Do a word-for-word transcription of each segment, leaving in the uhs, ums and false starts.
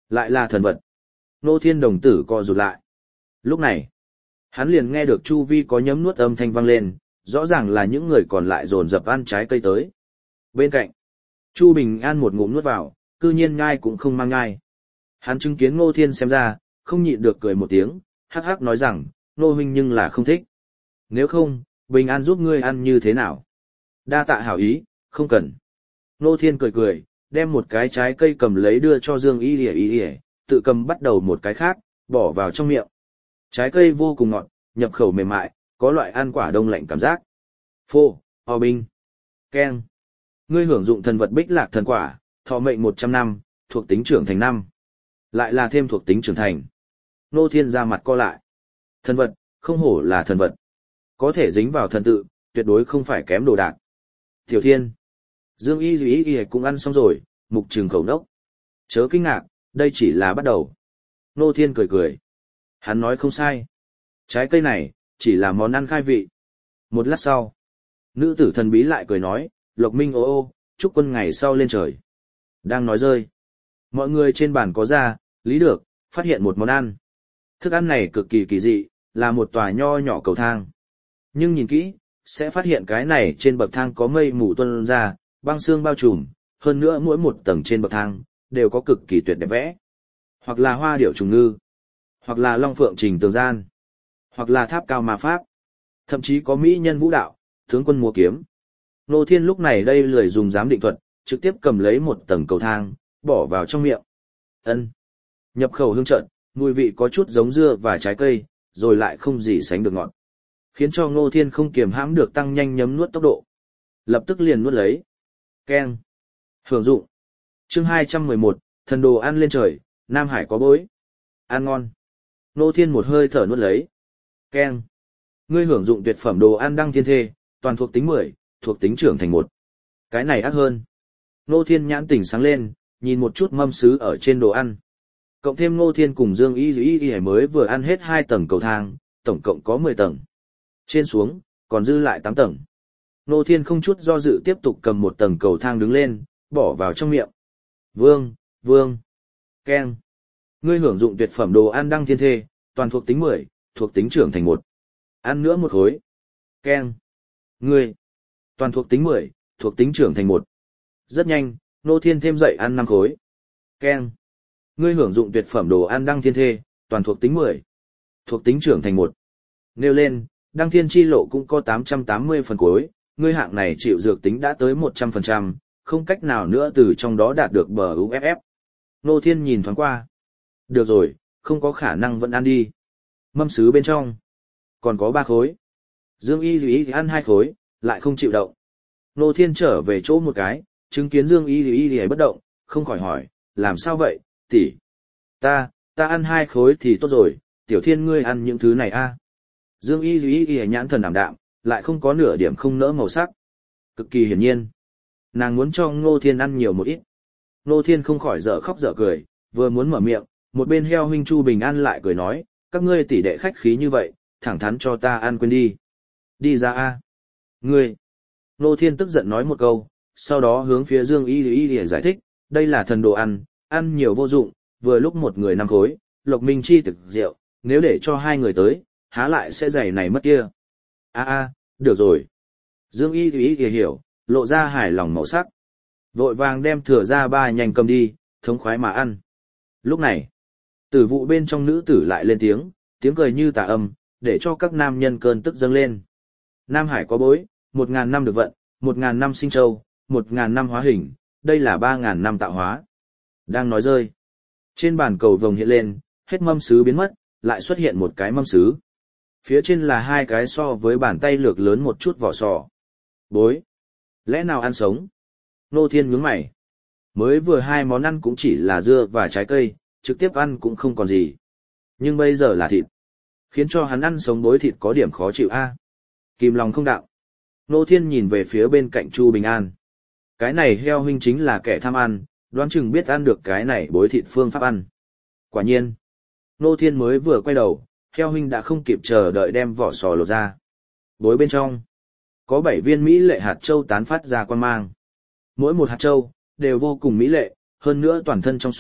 Lại là thần vật. Nô Thiên đồng tử co rụt lại. Lúc này, hắn liền nghe được chu vi có nhấm nuốt âm thanh vang lên, rõ ràng là những người còn lại dồn dập ăn trái cây tới. Bên cạnh, Chu Bình An một ngụm nuốt vào, cư nhiên ngai cũng không mang ngai. Hắn chứng kiến Ngô Thiên xem ra, không nhịn được cười một tiếng, hắc hắc nói rằng, Nô huynh nhưng là không thích. Nếu không, Bình An giúp ngươi ăn như thế nào? Đa tạ hảo ý, không cần. Nô Thiên cười cười, đem một cái trái cây cầm lấy đưa cho Dương Y Y Y, tự cầm bắt đầu một cái khác, bỏ vào trong miệng. Trái cây vô cùng ngọt, nhập khẩu mềm mại, có loại ăn quả đông lạnh cảm giác. Phô, o binh, keng. Ngươi hưởng dụng thần vật bích lạc thần quả, thọ mệnh một trăm năm, thuộc tính trưởng thành năm. Lại là thêm thuộc tính trưởng thành. Nô Thiên ra mặt co lại. Thần vật, không hổ là thần vật. Có thể dính vào thần tự, tuyệt đối không phải kém đồ đạc. Tiểu Thiên. Dương Y Y Y cũng ăn xong rồi, mục trừng khẩu nốc. Chớ kinh ngạc, đây chỉ là bắt đầu. Nô Thiên cười cười. Hắn nói không sai. Trái cây này, chỉ là món ăn khai vị. Một lát sau, nữ tử thần bí lại cười nói, Lộc Minh ô ô, chúc quân ngày sau lên trời. Đang nói rơi. Mọi người trên bàn có ra, lý được, phát hiện một món ăn. Thức ăn này cực kỳ kỳ dị, là một tòa nho nhỏ cầu thang. Nhưng nhìn kỹ, sẽ phát hiện cái này trên bậc thang có mây mù tuôn ra, băng xương bao trùm, hơn nữa mỗi một tầng trên bậc thang, đều có cực kỳ tuyệt đẹp vẽ. Hoặc là hoa điểu trùng ngư, hoặc là long phượng trình tường gian, hoặc là tháp cao ma pháp, thậm chí có mỹ nhân vũ đạo, tướng quân múa kiếm. Nô Thiên lúc này đây lười dùng giám định thuật, trực tiếp cầm lấy một tầng cầu thang, bỏ vào trong miệng. Ân. Nhập khẩu hương trận, mùi vị có chút giống dưa và trái cây, rồi lại không gì sánh được ngọt. Khiến cho Ngô Thiên không kiềm hãm được tăng nhanh nhấm nuốt tốc độ. Lập tức liền nuốt lấy. Keng. Hưởng dụng. Chương hai trăm mười một, thần đồ ăn lên trời, Nam Hải có bối. Ăn ngon. Ngô Thiên một hơi thở nuốt lấy. Keng. Ngươi hưởng dụng tuyệt phẩm đồ ăn đăng thiên thê, toàn thuộc tính mười, thuộc tính trưởng thành một. Cái này ác hơn. Ngô Thiên nhãn tỉnh sáng lên, nhìn một chút mâm sứ ở trên đồ ăn. Cộng thêm Ngô Thiên cùng Dương Y Y Y mới vừa ăn hết hai tầng cầu thang, tổng cộng có mười tầng. Trên xuống, còn dư lại tám tầng. Ngô Thiên không chút do dự tiếp tục cầm một tầng cầu thang đứng lên, bỏ vào trong miệng. Vương, vương, keng. Ngươi hưởng dụng tuyệt phẩm đồ ăn đăng thiên thê, toàn thuộc tính mười, thuộc tính trưởng thành một. Ăn nữa một khối. Keng. Ngươi, toàn thuộc tính mười, thuộc tính trưởng thành một. Rất nhanh, Ngô Thiên thêm dậy ăn năm khối. Keng. Ngươi hưởng dụng tuyệt phẩm đồ ăn đăng thiên thê, toàn thuộc tính mười, thuộc tính trưởng thành một. Nêu lên, đăng thiên chi lộ cũng có tám trăm tám mươi phần cuối, ngươi hạng này chịu dược tính đã tới một trăm phần trăm, không cách nào nữa từ trong đó đạt được bờ u ép ép. Ngô Thiên nhìn thoáng qua. Được rồi, không có khả năng vẫn ăn đi. Mâm sứ bên trong, còn có ba khối. Dương Y Y ăn hai khối, lại không chịu động. Ngô Thiên trở về chỗ một cái, chứng kiến Dương Y Y bất động, không khỏi hỏi, làm sao vậy, tỷ? Ta, ta ăn hai khối thì tốt rồi, Tiểu Thiên ngươi ăn những thứ này a? Dương Y Y Y nhãn thần ảm đạm, lại không có nửa điểm không nỡ màu sắc. Cực kỳ hiển nhiên, nàng muốn cho Ngô Thiên ăn nhiều một ít. Ngô Thiên không khỏi dở khóc dở cười, vừa muốn mở miệng, một bên heo huynh Chu Bình An lại cười nói, các ngươi tỷ đệ khách khí như vậy, thẳng thắn cho ta ăn quên đi. Đi ra a. Ngươi. Ngô Thiên tức giận nói một câu, sau đó hướng phía Dương Y Y Y giải thích, đây là thần đồ ăn, ăn nhiều vô dụng, vừa lúc một người năm khối, Lộc Minh chi thực rượu, nếu để cho hai người tới, há lại sẽ giày này mất kia. A a, được rồi. Dương Y Y Y hiểu, lộ ra hài lòng màu sắc. Vội vàng đem thừa ra ba nhanh cầm đi, thống khoái mà ăn. Lúc này, tử vụ bên trong nữ tử lại lên tiếng, tiếng cười như tà âm, để cho các nam nhân cơn tức dâng lên. Nam Hải có bối, một ngàn năm được vận, một ngàn năm sinh châu, một ngàn năm hóa hình, đây là ba ngàn năm tạo hóa. Đang nói rơi. Trên bàn cầu vồng hiện lên, hết mâm sứ biến mất, lại xuất hiện một cái mâm sứ. Phía trên là hai cái so với bàn tay lược lớn một chút vỏ sò. Bối. Lẽ nào ăn sống? Ngô Thiên nhướng mày. Mới vừa hai món ăn cũng chỉ là dưa và trái cây, trực tiếp ăn cũng không còn gì. Nhưng bây giờ là thịt. Khiến cho hắn ăn sống bối thịt có điểm khó chịu a. À? Kìm lòng không đạo. Ngô Thiên nhìn về phía bên cạnh Chu Bình An. Cái này heo huynh chính là kẻ tham ăn, đoán chừng biết ăn được cái này bối thịt phương pháp ăn. Quả nhiên. Ngô Thiên mới vừa quay đầu, heo huynh đã không kịp chờ đợi đem vỏ sò lột ra. Bối bên trong, có bảy viên mỹ lệ hạt châu tán phát ra quang mang. Mỗi một hạt châu, đều vô cùng mỹ lệ, hơn nữa toàn thân trong suốt,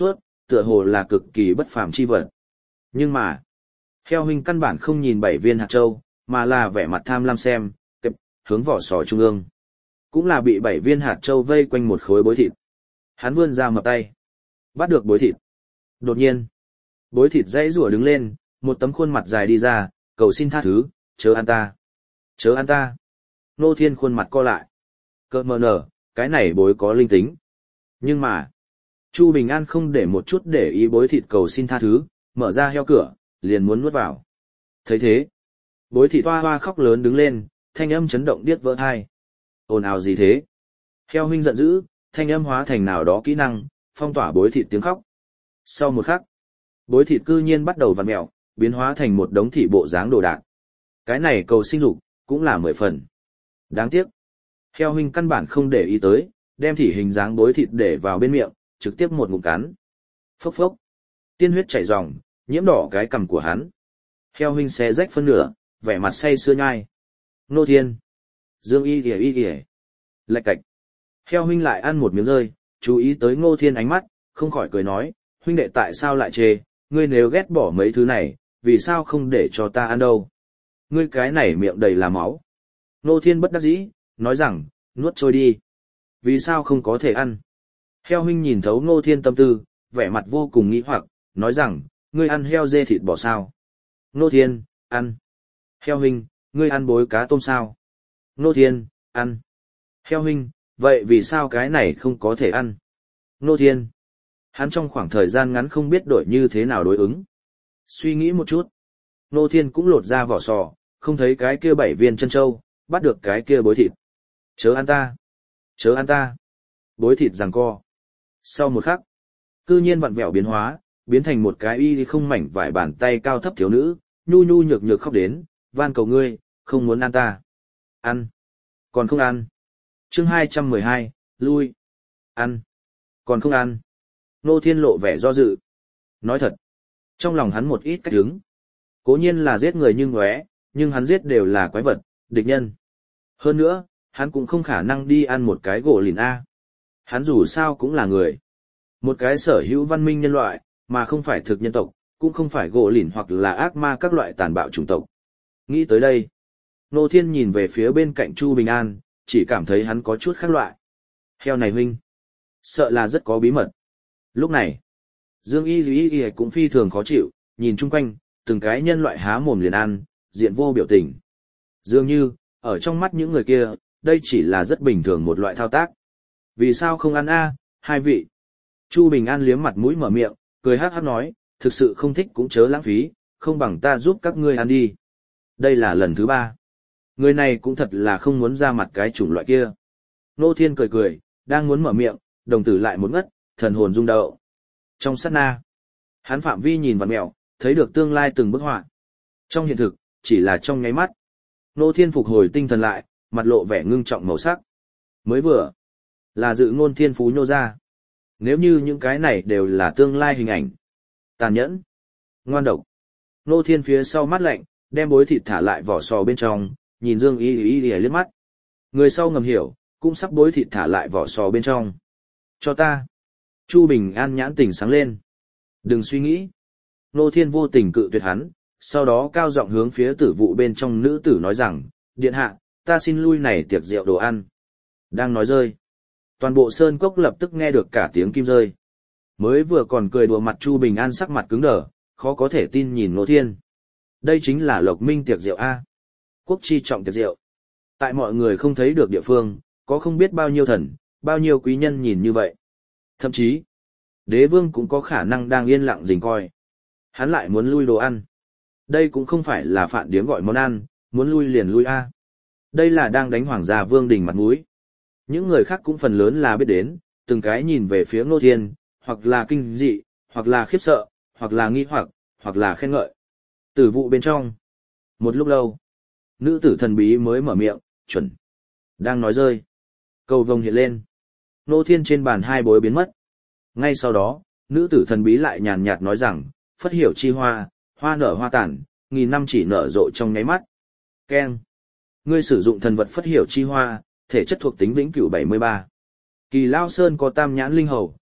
tựa hồ là cực kỳ bất phàm chi vật. Nhưng mà, heo huynh căn bản không nhìn bảy viên hạt châu, mà là vẻ mặt tham lam xem, kẹp, hướng vỏ sò trung ương. Cũng là bị bảy viên hạt châu vây quanh một khối bối thịt. Hắn vươn ra mập tay, bắt được bối thịt. Đột nhiên, bối thịt dãy rủa đứng lên, một tấm khuôn mặt dài đi ra, cầu xin tha thứ, chớ ăn ta. Chớ ăn ta. Ngô Thiên khuôn mặt co lại. Cơ mờ nở, cái này bối có linh tính. Nhưng mà, Chu Bình An không để một chút để ý bối thịt cầu xin tha thứ, mở ra heo cửa, liền muốn nuốt vào. Thấy thế, bối thịt hoa hoa khóc lớn đứng lên, thanh âm chấn động điếc vỡ thai. Ồn ào gì thế? Heo huynh giận dữ, thanh âm hóa thành nào đó kỹ năng, phong tỏa bối thịt tiếng khóc. Sau một khắc, bối thịt cư nhiên bắt đầu vặn mèo, biến hóa thành một đống thị bộ dáng đồ đạc. Cái này cầu sinh dục cũng là mười phần. Đáng tiếc, heo huynh căn bản không để ý tới, đem thị hình dáng bối thịt để vào bên miệng, trực tiếp một ngụm cắn. Phốc phốc, tiên huyết chảy ròng, nhiễm đỏ cái cằm của hắn. Heo huynh xé rách phân nửa, vẻ mặt say sưa nhai. Nô Thiên, Dương Y kìa y kìa. Lạch cạch. Heo huynh lại ăn một miếng rơi, chú ý tới Ngô Thiên ánh mắt, không khỏi cười nói, huynh đệ tại sao lại chê, ngươi nếu ghét bỏ mấy thứ này, vì sao không để cho ta ăn đâu. Ngươi cái này miệng đầy là máu. Ngô Thiên bất đắc dĩ, nói rằng, nuốt trôi đi. Vì sao không có thể ăn? Heo huynh nhìn thấu Ngô Thiên tâm tư, vẻ mặt vô cùng nghi hoặc, nói rằng, ngươi ăn heo dê thịt bò sao? Ngô Thiên, ăn. Heo huynh, ngươi ăn bối cá tôm sao? Ngô Thiên, ăn. Heo huynh, vậy vì sao cái này không có thể ăn? Ngô Thiên, hắn trong khoảng thời gian ngắn không biết đổi như thế nào đối ứng. Suy nghĩ một chút. Ngô Thiên cũng lột ra vỏ sò, không thấy cái kia bảy viên chân trâu, bắt được cái kia bối thịt. Chớ ăn ta. Chớ ăn ta. Bối thịt giằng co. Sau một khắc, cư nhiên vặn vẹo biến hóa, biến thành một cái y không mảnh vải bàn tay cao thấp thiếu nữ, nhu nhu nhược nhược khóc đến, van cầu ngươi, không muốn ăn ta. Ăn. Còn không ăn. Chương hai trăm mười hai, lui. Ăn. Còn không ăn. Nô Thiên lộ vẻ do dự. Nói thật, trong lòng hắn một ít cách đứng. Cố nhiên là giết người như ngóe, nhưng hắn giết đều là quái vật, địch nhân. Hơn nữa, hắn cũng không khả năng đi ăn một cái gỗ lìn A. Hắn dù sao cũng là người. Một cái sở hữu văn minh nhân loại, mà không phải thực nhân tộc, cũng không phải gỗ lìn hoặc là ác ma các loại tàn bạo chủng tộc. Nghĩ tới đây, Nô Thiên nhìn về phía bên cạnh Chu Bình An, chỉ cảm thấy hắn có chút khác loại. Heo này huynh, sợ là rất có bí mật. Lúc này, Dương Y Y Y cũng phi thường khó chịu, nhìn chung quanh, từng cái nhân loại há mồm liền ăn, diện vô biểu tình. Dường như, ở trong mắt những người kia, đây chỉ là rất bình thường một loại thao tác. Vì sao không ăn a, hai vị? Chu Bình An liếm mặt mũi mở miệng, cười hắc hắc nói, thực sự không thích cũng chớ lãng phí, không bằng ta giúp các ngươi ăn đi. Đây là lần thứ ba. Người này cũng thật là không muốn ra mặt cái chủng loại kia. Nô Thiên cười cười, đang muốn mở miệng, đồng tử lại một ngất, thần hồn rung động. Trong sát na, hắn phạm vi nhìn vặn mẹo, thấy được tương lai từng bức họa. Trong hiện thực, chỉ là trong nháy mắt. Nô Thiên phục hồi tinh thần lại, mặt lộ vẻ ngưng trọng màu sắc. Mới vừa, là dự ngôn thiên phú nhô ra. Nếu như những cái này đều là tương lai hình ảnh. Tàn nhẫn, ngoan độc. Nô Thiên phía sau mắt lạnh, đem bối thịt thả lại vỏ sò bên trong, nhìn Dương Y Y Y liếc mắt. Người sau ngầm hiểu, cũng sắp bối thịt thả lại vỏ sò bên trong. Cho ta. Chu Bình An nhãn tỉnh sáng lên. Đừng suy nghĩ. Nô Thiên vô tình cự tuyệt hắn, sau đó cao giọng hướng phía tử vụ bên trong nữ tử nói rằng, điện hạ, ta xin lui này tiệc rượu đồ ăn. Đang nói rơi. Toàn bộ sơn cốc lập tức nghe được cả tiếng kim rơi. Mới vừa còn cười đùa mặt Chu Bình An sắc mặt cứng đờ, khó có thể tin nhìn Nô Thiên. Đây chính là Lộc Minh tiệc rượu A. Quốc chi trọng tiệc rượu. Tại mọi người không thấy được địa phương, có không biết bao nhiêu thần, bao nhiêu quý nhân nhìn như vậy. Thậm chí, đế vương cũng có khả năng đang yên lặng rình coi. Hắn lại muốn lui đồ ăn. Đây cũng không phải là phạn điếm gọi món ăn, muốn lui liền lui A. Đây là đang đánh hoàng gia vương đình mặt mũi. Những người khác cũng phần lớn là biết đến, từng cái nhìn về phía Ngô Thiên, hoặc là kinh dị, hoặc là khiếp sợ, hoặc là nghi hoặc, hoặc là khen ngợi. Tử vụ bên trong. Một lúc lâu, nữ tử thần bí mới mở miệng, chuẩn. Đang nói rơi. Cầu vồng hiện lên. Ngô Thiên trên bàn hai bối biến mất. Ngay sau đó, nữ tử thần bí lại nhàn nhạt nói rằng, phất hiểu chi hoa, hoa nở hoa tàn, nghìn năm chỉ nở rộ trong nháy mắt. Keng. Ngươi sử dụng thần vật phất hiểu chi hoa, thể chất thuộc tính vĩnh cửu bảy mươi ba. Kỳ Lao Sơn có tam nhãn linh hầu,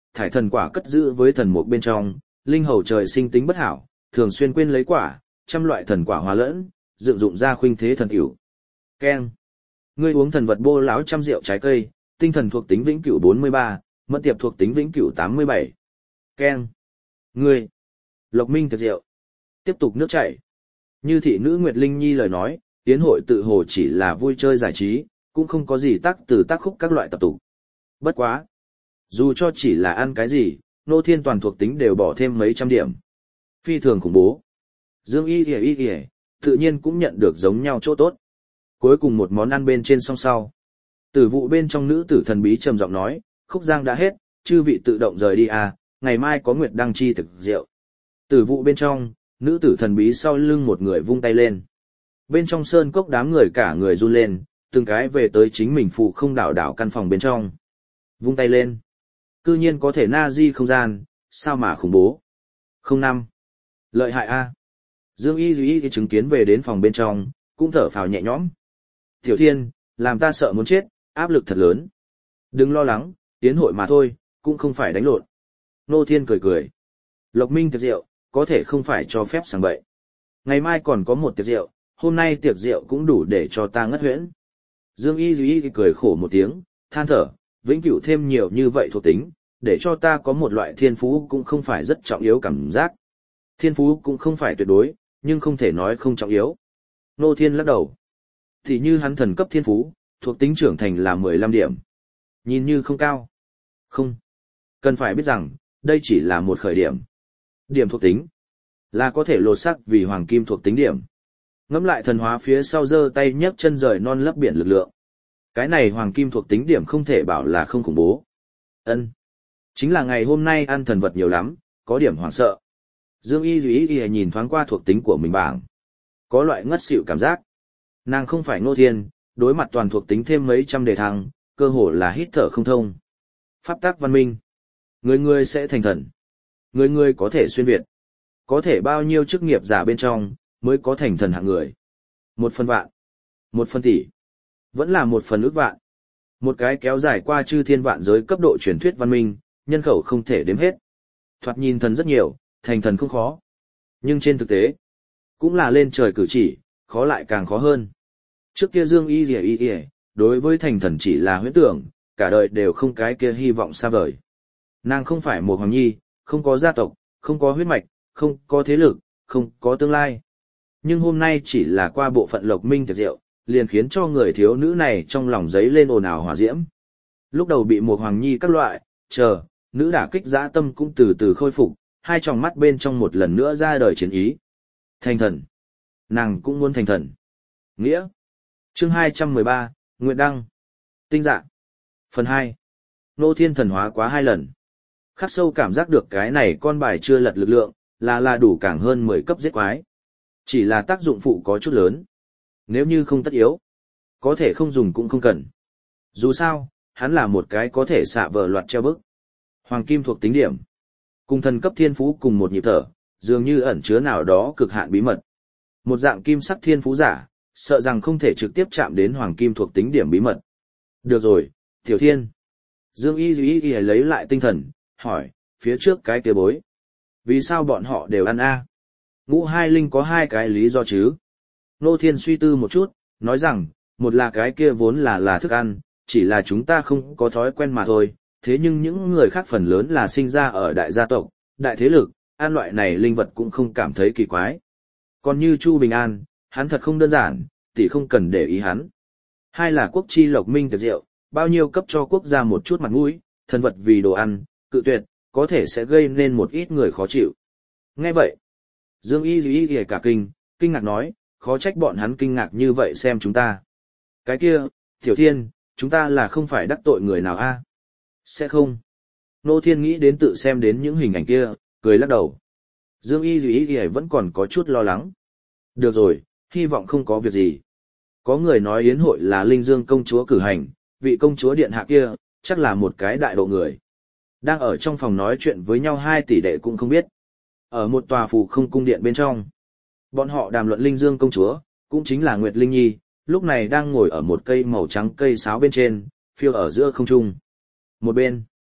thải thần quả cất giữ với thần mục bên trong, linh hầu trời sinh tính bất hảo, thường xuyên quên lấy quả, trăm loại thần quả hòa lẫn, dựng dụng ra khuynh thế thần tiểu. Keng. Ngươi uống thần vật bô lão trăm rượu trái cây, tinh thần thuộc tính vĩnh cửu bốn mươi ba, mẫn tiệp thuộc tính vĩnh cửu tám mươi bảy. Keng. Ngươi. Lộc Minh tiệc rượu. Tiếp tục nước chảy. Như thị nữ Nguyệt Linh Nhi lời nói, tiến hội tự hồ chỉ là vui chơi giải trí, cũng không có gì tác từ tác khúc các loại tập tục. Bất quá. Dù cho chỉ là ăn cái gì, Nô Thiên toàn thuộc tính đều bỏ thêm mấy trăm điểm. Phi thường khủng bố. Dương Y Y Y Y, tự nhiên cũng nhận được giống nhau chỗ tốt. Cuối cùng một món ăn bên trên song sau. Tử vụ bên trong nữ tử thần bí trầm giọng nói, khúc giang đã hết, chư vị tự động rời đi à, ngày mai có Nguyệt Đăng chi thực rượu. Tử vụ bên trong, nữ tử thần bí sau lưng một người vung tay lên. Bên trong sơn cốc đám người cả người run lên, từng cái về tới chính mình phụ không đảo đảo căn phòng bên trong. Vung tay lên. Cư nhiên có thể na di không gian, sao mà khủng bố. Không năm. Lợi hại a. Dương Y Duy Y chứng kiến về đến phòng bên trong, cũng thở phào nhẹ nhõm. Tiểu Thiên, làm ta sợ muốn chết, áp lực thật lớn. Đừng lo lắng, tiến hội mà thôi, cũng không phải đánh lộn. Nô Thiên cười cười. Lộc Minh tiệc rượu, có thể không phải cho phép sang bậy. Ngày mai còn có một tiệc rượu, hôm nay tiệc rượu cũng đủ để cho ta ngất huyễn. Dương Y Duy Y cười khổ một tiếng, than thở, vĩnh cửu thêm nhiều như vậy thuộc tính, để cho ta có một loại thiên phú cũng không phải rất trọng yếu cảm giác. Thiên phú cũng không phải tuyệt đối, nhưng không thể nói không trọng yếu. Nô Thiên lắc đầu. Thì như hắn thần cấp thiên phú, thuộc tính trưởng thành là mười lăm điểm. Nhìn như không cao. Không. Cần phải biết rằng, đây chỉ là một khởi điểm. Điểm thuộc tính là có thể lột xác vì hoàng kim thuộc tính điểm. Ngẫm lại thần hóa phía sau giơ tay nhấc chân rời non lấp biển lực lượng. Cái này hoàng kim thuộc tính điểm không thể bảo là không khủng bố. Ân, chính là ngày hôm nay ăn thần vật nhiều lắm, có điểm hoảng sợ. Dương Y Duy Y nhìn thoáng qua thuộc tính của mình bảng. Có loại ngất xỉu cảm giác. Nàng không phải Ngô Thiên, đối mặt toàn thuộc tính thêm mấy trăm đề thăng, cơ hồ là hít thở không thông. Pháp tắc văn minh. Người người sẽ thành thần. Người người có thể xuyên việt. Có thể bao nhiêu chức nghiệp giả bên trong, mới có thành thần hạng người. Một phần vạn. Một phần tỷ. Vẫn là một phần ước vạn. Một cái kéo dài qua chư thiên vạn giới cấp độ truyền thuyết văn minh, nhân khẩu không thể đếm hết. Thoạt nhìn thần rất nhiều, thành thần không khó. Nhưng trên thực tế, cũng là lên trời cử chỉ, khó lại càng khó hơn. Trước kia Dương Y Lìa Y Y, đối với thành thần chỉ là huyễn tưởng, cả đời đều không cái kia hy vọng xa vời. Nàng không phải một hoàng nhi, không có gia tộc, không có huyết mạch, không có thế lực, không có tương lai. Nhưng hôm nay chỉ là qua bộ phận Lộc Minh tiệc rượu, liền khiến cho người thiếu nữ này trong lòng giấy lên ồn ào hỏa diễm. Lúc đầu bị một hoàng nhi các loại, chờ, nữ đả kích dã tâm cũng từ từ khôi phục, hai tròng mắt bên trong một lần nữa ra đời chiến ý. Thành thần. Nàng cũng muốn thành thần. Nghĩa. Chương hai trăm mười ba, Nguyệt Đăng. Tinh dạng. Phần hai. Nô Thiên thần hóa quá hai lần. Khắc sâu cảm giác được cái này con bài chưa lật lực lượng, là là đủ càng hơn mười cấp giết quái. Chỉ là tác dụng phụ có chút lớn. Nếu như không tất yếu, có thể không dùng cũng không cần. Dù sao, hắn là một cái có thể xạ vờ loạt treo bức. Hoàng kim thuộc tính điểm. Cùng thần cấp thiên phú cùng một nhịp thở, dường như ẩn chứa nào đó cực hạn bí mật. Một dạng kim sắc thiên phú giả, sợ rằng không thể trực tiếp chạm đến hoàng kim thuộc tính điểm bí mật. Được rồi, Tiểu Thiên. Dương Y Duy Y lấy lại tinh thần, hỏi, phía trước cái kia bối. Vì sao bọn họ đều ăn a? Ngũ hai linh có hai cái lý do chứ. Nô Thiên suy tư một chút, nói rằng, một là cái kia vốn là là thức ăn, chỉ là chúng ta không có thói quen mà thôi, thế nhưng những người khác phần lớn là sinh ra ở đại gia tộc, đại thế lực, ăn loại này linh vật cũng không cảm thấy kỳ quái. Còn như Chu Bình An, hắn thật không đơn giản, tỷ không cần để ý hắn. Hai là quốc chi Lộc Minh tiệc rượu, bao nhiêu cấp cho quốc gia một chút mặt mũi, thần vật vì đồ ăn, cự tuyệt, có thể sẽ gây nên một ít người khó chịu. Nghe vậy, Dương Y Duy Y cả kinh, kinh ngạc nói, khó trách bọn hắn kinh ngạc như vậy xem chúng ta. Cái kia, Tiểu Thiên, chúng ta là không phải đắc tội người nào a? Sẽ không. Nô Thiên nghĩ đến tự xem đến những hình ảnh kia, cười lắc đầu. Dương Y Duy Y vẫn còn có chút lo lắng. Được rồi, hy vọng không có việc gì. Có người nói yến hội là Linh Dương công chúa cử hành, vị công chúa điện hạ kia, chắc là một cái đại độ người. Đang ở trong phòng nói chuyện với nhau hai tỷ đệ cũng không biết. Ở một tòa phù không cung điện bên trong, bọn họ đàm luận Linh Dương công chúa, cũng chính là Nguyệt Linh Nhi, lúc này đang ngồi ở một cây màu trắng cây sáo bên trên, phiêu ở giữa không trung. Một bên,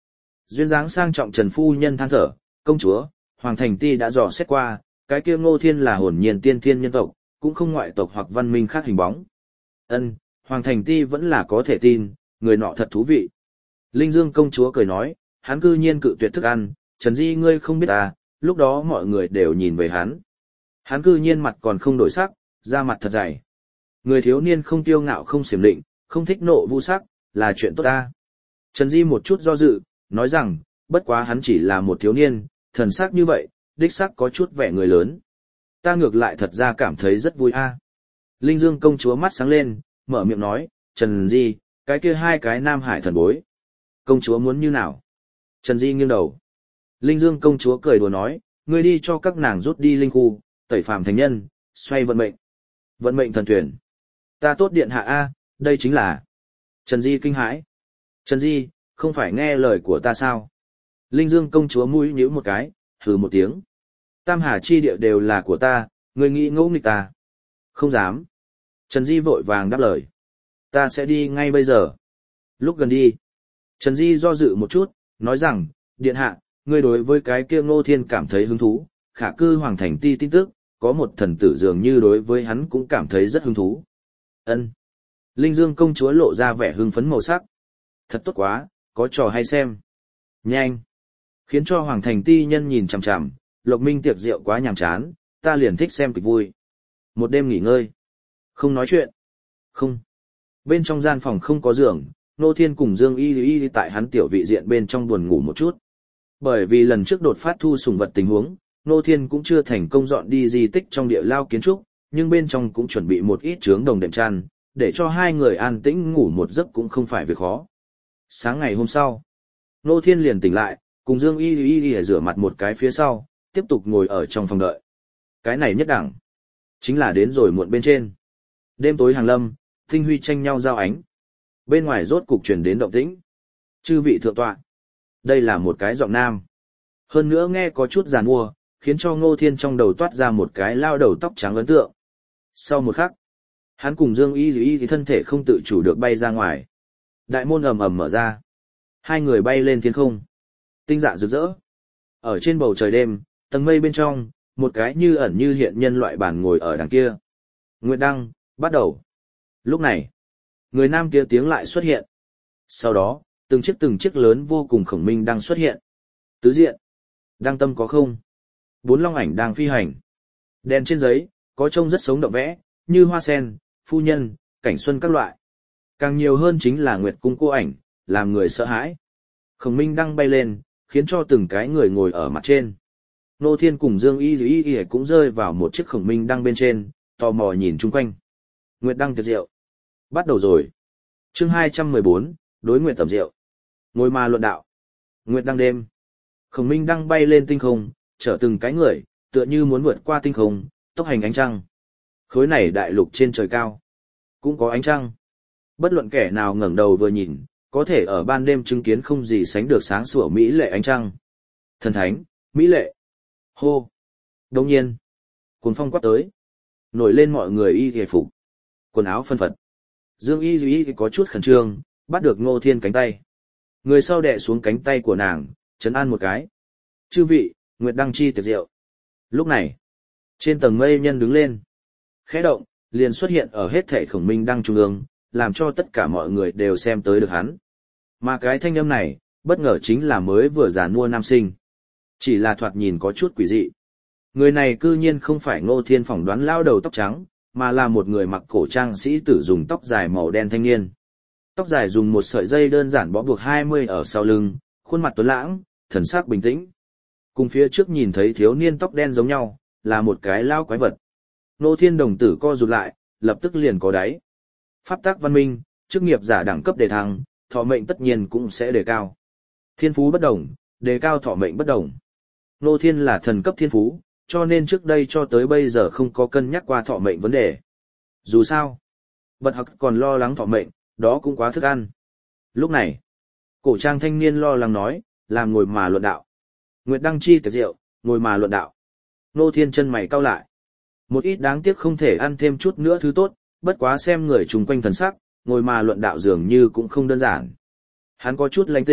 Duyên dáng sang trọng Trần phu nhân than thở, công chúa, Hoàng Thành Ti đã dò xét qua, cái kia Ngô Thiên là hồn nhiên tiên thiên nhân tộc, cũng không ngoại tộc hoặc văn minh khác hình bóng. Ân, Hoàng Thành Ti vẫn là có thể tin, người nọ thật thú vị. Linh Dương công chúa cười nói, hắn cư nhiên cự tuyệt thức ăn, Trần Di ngươi không biết à, lúc đó mọi người đều nhìn về hắn. Hắn cư nhiên mặt còn không đổi sắc, da mặt thật dày. Người thiếu niên không kiêu ngạo không xiểm định, không thích nộ vu sắc, là chuyện tốt ta. Trần Di một chút do dự, nói rằng, bất quá hắn chỉ là một thiếu niên, thần sắc như vậy, đích sắc có chút vẻ người lớn. Ta ngược lại thật ra cảm thấy rất vui a. Linh Dương công chúa mắt sáng lên, mở miệng nói, Trần Di, cái kia hai cái Nam Hải thần bối. Công chúa muốn như nào? Trần Di nghiêng đầu. Linh Dương công chúa cười đùa nói, ngươi đi cho các nàng rút đi linh khu, tẩy phàm thành nhân, xoay vận mệnh. Vận mệnh thần tuyển. Ta tốt điện hạ a, đây chính là. Trần Di kinh hãi. Trần Di, không phải nghe lời của ta sao? Linh Dương công chúa mũi nhíu một cái, hừ một tiếng. Tam Hà chi địa đều là của ta, ngươi nghĩ ngỗ nghịch ta. Không dám. Trần Di vội vàng đáp lời. Ta sẽ đi ngay bây giờ. Lúc gần đi. Trần Di do dự một chút, nói rằng, điện hạ, ngươi đối với cái kia Ngô Thiên cảm thấy hứng thú, khả cư Hoàng Thành Ti tin tức, có một thần tử dường như đối với hắn cũng cảm thấy rất hứng thú. Ân. Linh Dương công chúa lộ ra vẻ hưng phấn màu sắc. Thật tốt quá, có trò hay xem. Nhanh. Khiến cho Hoàng Thành Ti nhân nhìn chằm chằm, Lộc Minh tiệc rượu quá nhàm chán, ta liền thích xem kịch vui. Một đêm nghỉ ngơi. Không nói chuyện. Không. Bên trong gian phòng không có giường, Ngô Thiên cùng Dương Y Y tại hắn tiểu vị diện bên trong buồn ngủ một chút. Bởi vì lần trước đột phát thu sùng vật tình huống, Ngô Thiên cũng chưa thành công dọn đi di tích trong địa lao kiến trúc, nhưng bên trong cũng chuẩn bị một ít trướng đồng đệm chăn, để cho hai người an tĩnh ngủ một giấc cũng không phải việc khó. Sáng ngày hôm sau, Ngô Thiên liền tỉnh lại, cùng Dương Y Y Y rửa mặt một cái phía sau, tiếp tục ngồi ở trong phòng đợi. Cái này nhất đẳng, chính là đến rồi muộn bên trên. Đêm tối hàng lâm, tinh huy tranh nhau giao ánh. Bên ngoài rốt cục truyền đến động tĩnh. Chư vị thượng tọa. Đây là một cái giọng nam. Hơn nữa nghe có chút giàn mua, khiến cho Ngô Thiên trong đầu toát ra một cái lao đầu tóc trắng ấn tượng. Sau một khắc, hắn cùng Dương Y Y thì thân thể không tự chủ được bay ra ngoài. Đại môn ầm ầm mở ra. Hai người bay lên thiên không. Tinh dạ rực rỡ. Ở trên bầu trời đêm, tầng mây bên trong, một cái như ẩn như hiện nhân loại bản ngồi ở đằng kia. Nguyệt Đăng, bắt đầu. Lúc này, người nam kia tiếng lại xuất hiện. Sau đó, từng chiếc từng chiếc lớn vô cùng khổng minh đang xuất hiện. Tứ diện. Đăng tâm có không? Bốn long ảnh đang phi hành. Đèn trên giấy, có trông rất sống động vẽ, như hoa sen, phu nhân, cảnh xuân các loại. Càng nhiều hơn chính là nguyệt cung cô ảnh, làm người sợ hãi. Khổng minh đang bay lên, khiến cho từng cái người ngồi ở mặt trên. Nô Thiên cùng Dương Y Y Y cũng rơi vào một chiếc khổng minh đang bên trên, tò mò nhìn chung quanh. Nguyệt đăng tiệc rượu. Bắt đầu rồi. Chương hai trăm mười bốn, đối nguyệt tẩm rượu. Ngồi mà luận đạo. Nguyệt đăng đêm. Khổng minh đang bay lên tinh không, chở từng cái người, tựa như muốn vượt qua tinh không, tốc hành ánh trăng. Khối này đại lục trên trời cao. Cũng có ánh trăng. Bất luận kẻ nào ngẩng đầu vừa nhìn, có thể ở ban đêm chứng kiến không gì sánh được sáng sủa mỹ lệ ánh trăng. Thần thánh, mỹ lệ. Hô. Đồng nhiên. Cuồng phong quát tới. Nổi lên mọi người y hề phục. Quần áo phân phật. Dương Y Y có chút khẩn trương, bắt được Ngô Thiên cánh tay. Người sau đè xuống cánh tay của nàng, trấn an một cái. Chư vị, Nguyệt đăng chi tiệc rượu. Lúc này, trên tầng mây nhân đứng lên. Khẽ động, liền xuất hiện ở hết thảy khổng minh đăng trung ương, làm cho tất cả mọi người đều xem tới được hắn. Mà cái thanh âm này, bất ngờ chính là mới vừa già nua nam sinh. Chỉ là thoạt nhìn có chút quỷ dị. Người này cư nhiên không phải Ngô Thiên phỏng đoán lao đầu tóc trắng, mà là một người mặc cổ trang sĩ tử dùng tóc dài màu đen thanh niên. Tóc dài dùng một sợi dây đơn giản bó buộc hai mươi ở sau lưng, khuôn mặt tuấn lãng, thần sắc bình tĩnh. Cùng phía trước nhìn thấy thiếu niên tóc đen giống nhau, là một cái lao quái vật. Ngô Thiên đồng tử co rụt lại, lập tức liền có đáy. Pháp tắc văn minh, chức nghiệp giả đẳng cấp đề thăng, thọ mệnh tất nhiên cũng sẽ đề cao. Thiên phú bất đồng, đề cao thọ mệnh bất đồng. Ngô Thiên là thần cấp thiên phú, cho nên trước đây cho tới bây giờ không có cân nhắc qua thọ mệnh vấn đề. Dù sao, bật học còn lo lắng thọ mệnh, đó cũng quá thức ăn. Lúc này, cổ trang thanh niên lo lắng nói, làm ngồi mà luận đạo. Nguyệt đăng chi tiệc rượu, ngồi mà luận đạo. Ngô Thiên chân mày cau lại. Một ít đáng tiếc không thể ăn thêm chút nữa thứ tốt, bất quá xem người chung quanh thần sắc, ngồi mà luận đạo dường như cũng không đơn giản. Hắn có chút lánh tĩnh,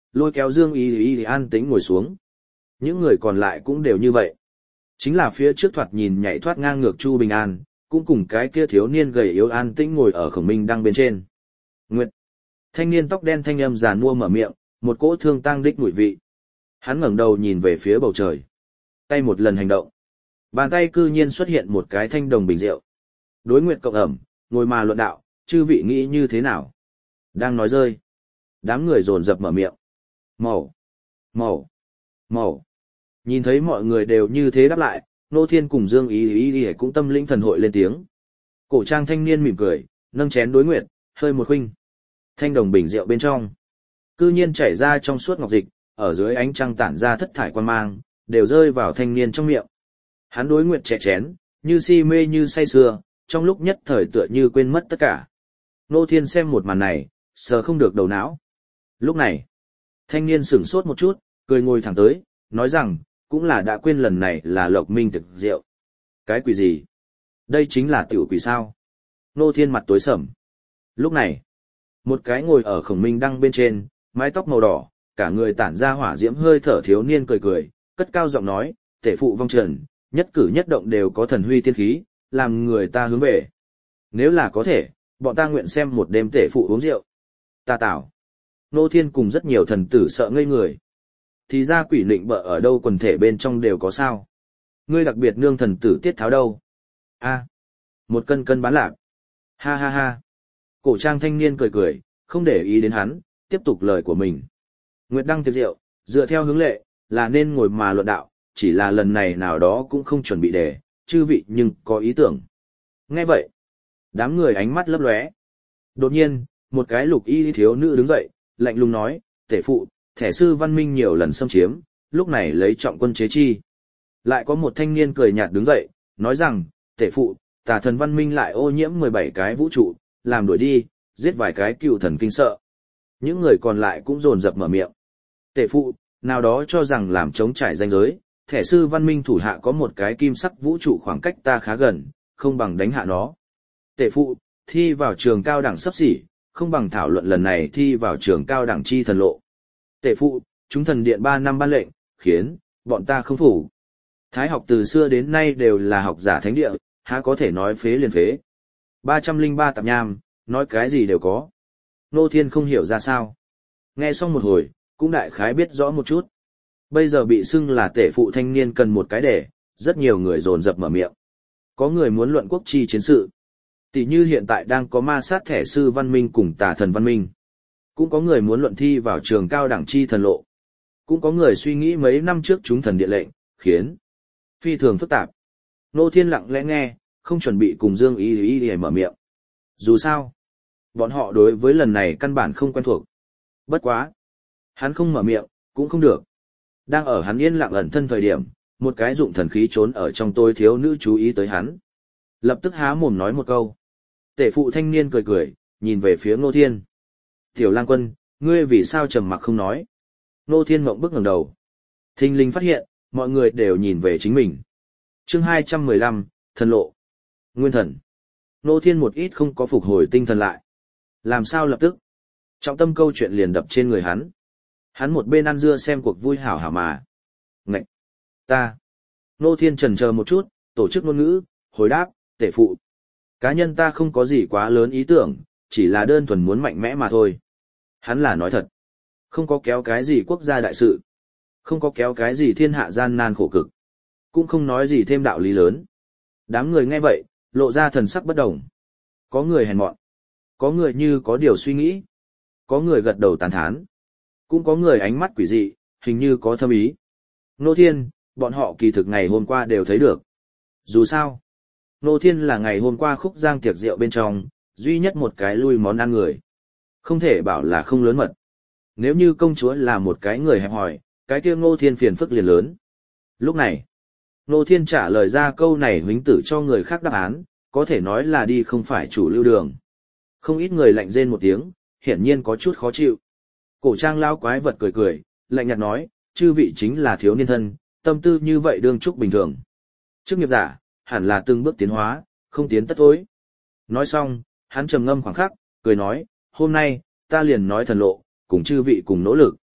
lôi kéo Dương Y Y an tĩnh ngồi xuống. Những người còn lại cũng đều như vậy. Chính là phía trước thoạt nhìn nhảy thoát ngang ngược Chu Bình An, cũng cùng cái kia thiếu niên gầy yếu an tĩnh ngồi ở Khổng Minh Đăng bên trên. Nguyệt. Thanh niên tóc đen thanh âm giàn mua mở miệng, một cỗ thương tang đích mùi vị. Hắn ngẩng đầu nhìn về phía bầu trời. Tay một lần hành động. Bàn tay cư nhiên xuất hiện một cái thanh đồng bình rượu. Đối Nguyệt cộng ẩm, ngồi mà luận đạo, chư vị nghĩ như thế nào? Đang nói rơi. Đám người dồn dập mở miệng. Màu. Màu. Màu. Nhìn thấy mọi người đều như thế đáp lại, Nô Thiên cùng Dương Ý Ý Ý cũng tâm linh thần hội lên tiếng. Cổ trang thanh niên mỉm cười, nâng chén đối Nguyệt, hơi một khuynh. Thanh đồng bình rượu bên trong. Cư nhiên chảy ra trong suốt ngọc dịch, ở dưới ánh trăng tản ra thất thải quan mang, đều rơi vào thanh niên trong miệng. Hắn đối Nguyệt chè chén, như si mê như say sưa, trong lúc nhất thời tựa như quên mất tất cả. Nô Thiên xem một màn này, sờ không được đầu não. Lúc này, thanh niên sửng sốt một chút, cười ngồi thẳng tới, nói rằng, cũng là đã quên lần này là Lộc Minh thực rượu. Cái quỷ gì? Đây chính là tiểu quỷ sao? Nô Thiên mặt tối sầm. Lúc này, một cái ngồi ở Khổng Minh Đăng bên trên, mái tóc màu đỏ, cả người tản ra hỏa diễm hơi thở thiếu niên cười cười, cất cao giọng nói, tể phụ vong trần, nhất cử nhất động đều có thần huy tiên khí, làm người ta hướng về. Nếu là có thể, bọn ta nguyện xem một đêm tể phụ uống rượu. Ta tảo. Nô Thiên cùng rất nhiều thần tử sợ ngây người. Thì ra quỷ nịnh bợ ở đâu quần thể bên trong đều có sao. Ngươi đặc biệt nương thần tử tiết tháo đâu. A, một cân cân bán lạc. Ha ha ha. Cổ trang thanh niên cười cười, không để ý đến hắn, tiếp tục lời của mình. Nguyệt Đăng tiệc rượu, dựa theo hướng lệ, là nên ngồi mà luận đạo, chỉ là lần này nào đó cũng không chuẩn bị đề, chư vị nhưng có ý tưởng. Nghe vậy, đám người ánh mắt lấp lóe. Đột nhiên, một cái lục y thiếu nữ đứng dậy, lạnh lùng nói, tể phụ, thẻ sư văn minh nhiều lần xâm chiếm, lúc này lấy trọng quân chế chi. Lại có một thanh niên cười nhạt đứng dậy, nói rằng, tể phụ, tà thần văn minh lại ô nhiễm mười bảy cái vũ trụ, làm đuổi đi, giết vài cái cựu thần kinh sợ. Những người còn lại cũng dồn dập mở miệng. Tể phụ, nào đó cho rằng làm chống trải danh giới, thẻ sư văn minh thủ hạ có một cái kim sắc vũ trụ khoảng cách ta khá gần, không bằng đánh hạ nó. Tể phụ, thi vào trường cao đẳng sắp xỉ, không bằng thảo luận lần này thi vào trường cao đẳng chi thần lộ. Tể phụ, chúng thần điện ba năm ban lệnh, khiến, bọn ta không phủ. Thái học từ xưa đến nay đều là học giả thánh địa, há có thể nói phế liền phế. ba trăm lẻ ba tạp nham, nói cái gì đều có. Nô Thiên không hiểu ra sao. Nghe xong một hồi, cũng đại khái biết rõ một chút. Bây giờ bị xưng là tể phụ thanh niên cần một cái để, rất nhiều người dồn dập mở miệng. Có người muốn luận quốc chi chiến sự. Tỷ như hiện tại đang có ma sát thẻ sư văn minh cùng tà thần văn minh. Cũng có người muốn luận thi vào trường cao đẳng chi thần lộ. Cũng có người suy nghĩ mấy năm trước chúng thần điện lệnh, khiến phi thường phức tạp. Nô Thiên lặng lẽ nghe, không chuẩn bị cùng Dương Y Y Y mở miệng. Dù sao, bọn họ đối với lần này căn bản không quen thuộc. Bất quá. Hắn không mở miệng, cũng không được. Đang ở hắn yên lặng ẩn thân thời điểm, một cái dụng thần khí trốn ở trong tôi thiếu nữ chú ý tới hắn. Lập tức há mồm nói một câu. Tể phụ thanh niên cười cười, nhìn về phía Ngô Thiên. Tiểu Lang Quân, ngươi vì sao trầm mặc không nói? Ngô Thiên mộng bức ngẩng đầu. Thình lình phát hiện, mọi người đều nhìn về chính mình. Chương hai trăm mười lăm, thần lộ. Nguyên thần. Ngô Thiên một ít không có phục hồi tinh thần lại. Làm sao lập tức? Trọng tâm câu chuyện liền đập trên người hắn. Hắn một bên ăn dưa xem cuộc vui hảo hảo mà. Ngậy! Ta! Ngô Thiên chần chờ một chút, tổ chức ngôn ngữ, hồi đáp, tể phụ. Cá nhân ta không có gì quá lớn ý tưởng, chỉ là đơn thuần muốn mạnh mẽ mà thôi. Hắn là nói thật. Không có kéo cái gì quốc gia đại sự. Không có kéo cái gì thiên hạ gian nan khổ cực. Cũng không nói gì thêm đạo lý lớn. Đám người nghe vậy, lộ ra thần sắc bất đồng. Có người hèn mọn. Có người như có điều suy nghĩ. Có người gật đầu tán thán. Cũng có người ánh mắt quỷ dị, hình như có thâm ý. Nô Thiên, bọn họ kỳ thực ngày hôm qua đều thấy được. Dù sao, Nô Thiên là ngày hôm qua khúc giang tiệc rượu bên trong, duy nhất một cái lui món ăn người. Không thể bảo là không lớn mật. Nếu như công chúa là một cái người hẹp hòi, cái kia Ngô Thiên phiền phức liền lớn. Lúc này, Nô Thiên trả lời ra câu này huính tử cho người khác đáp án, có thể nói là đi không phải chủ lưu đường. Không ít người lạnh rên một tiếng, hiển nhiên có chút khó chịu. Cổ trang lao quái vật cười cười, lạnh nhạt nói, chư vị chính là thiếu niên thân, tâm tư như vậy đương trúc bình thường. Chức nghiệp giả, hẳn là từng bước tiến hóa, không tiến tất thối. Nói xong, hắn trầm ngâm khoảng khắc, cười nói, hôm nay, ta liền nói thần lộ, cùng chư vị cùng nỗ lực.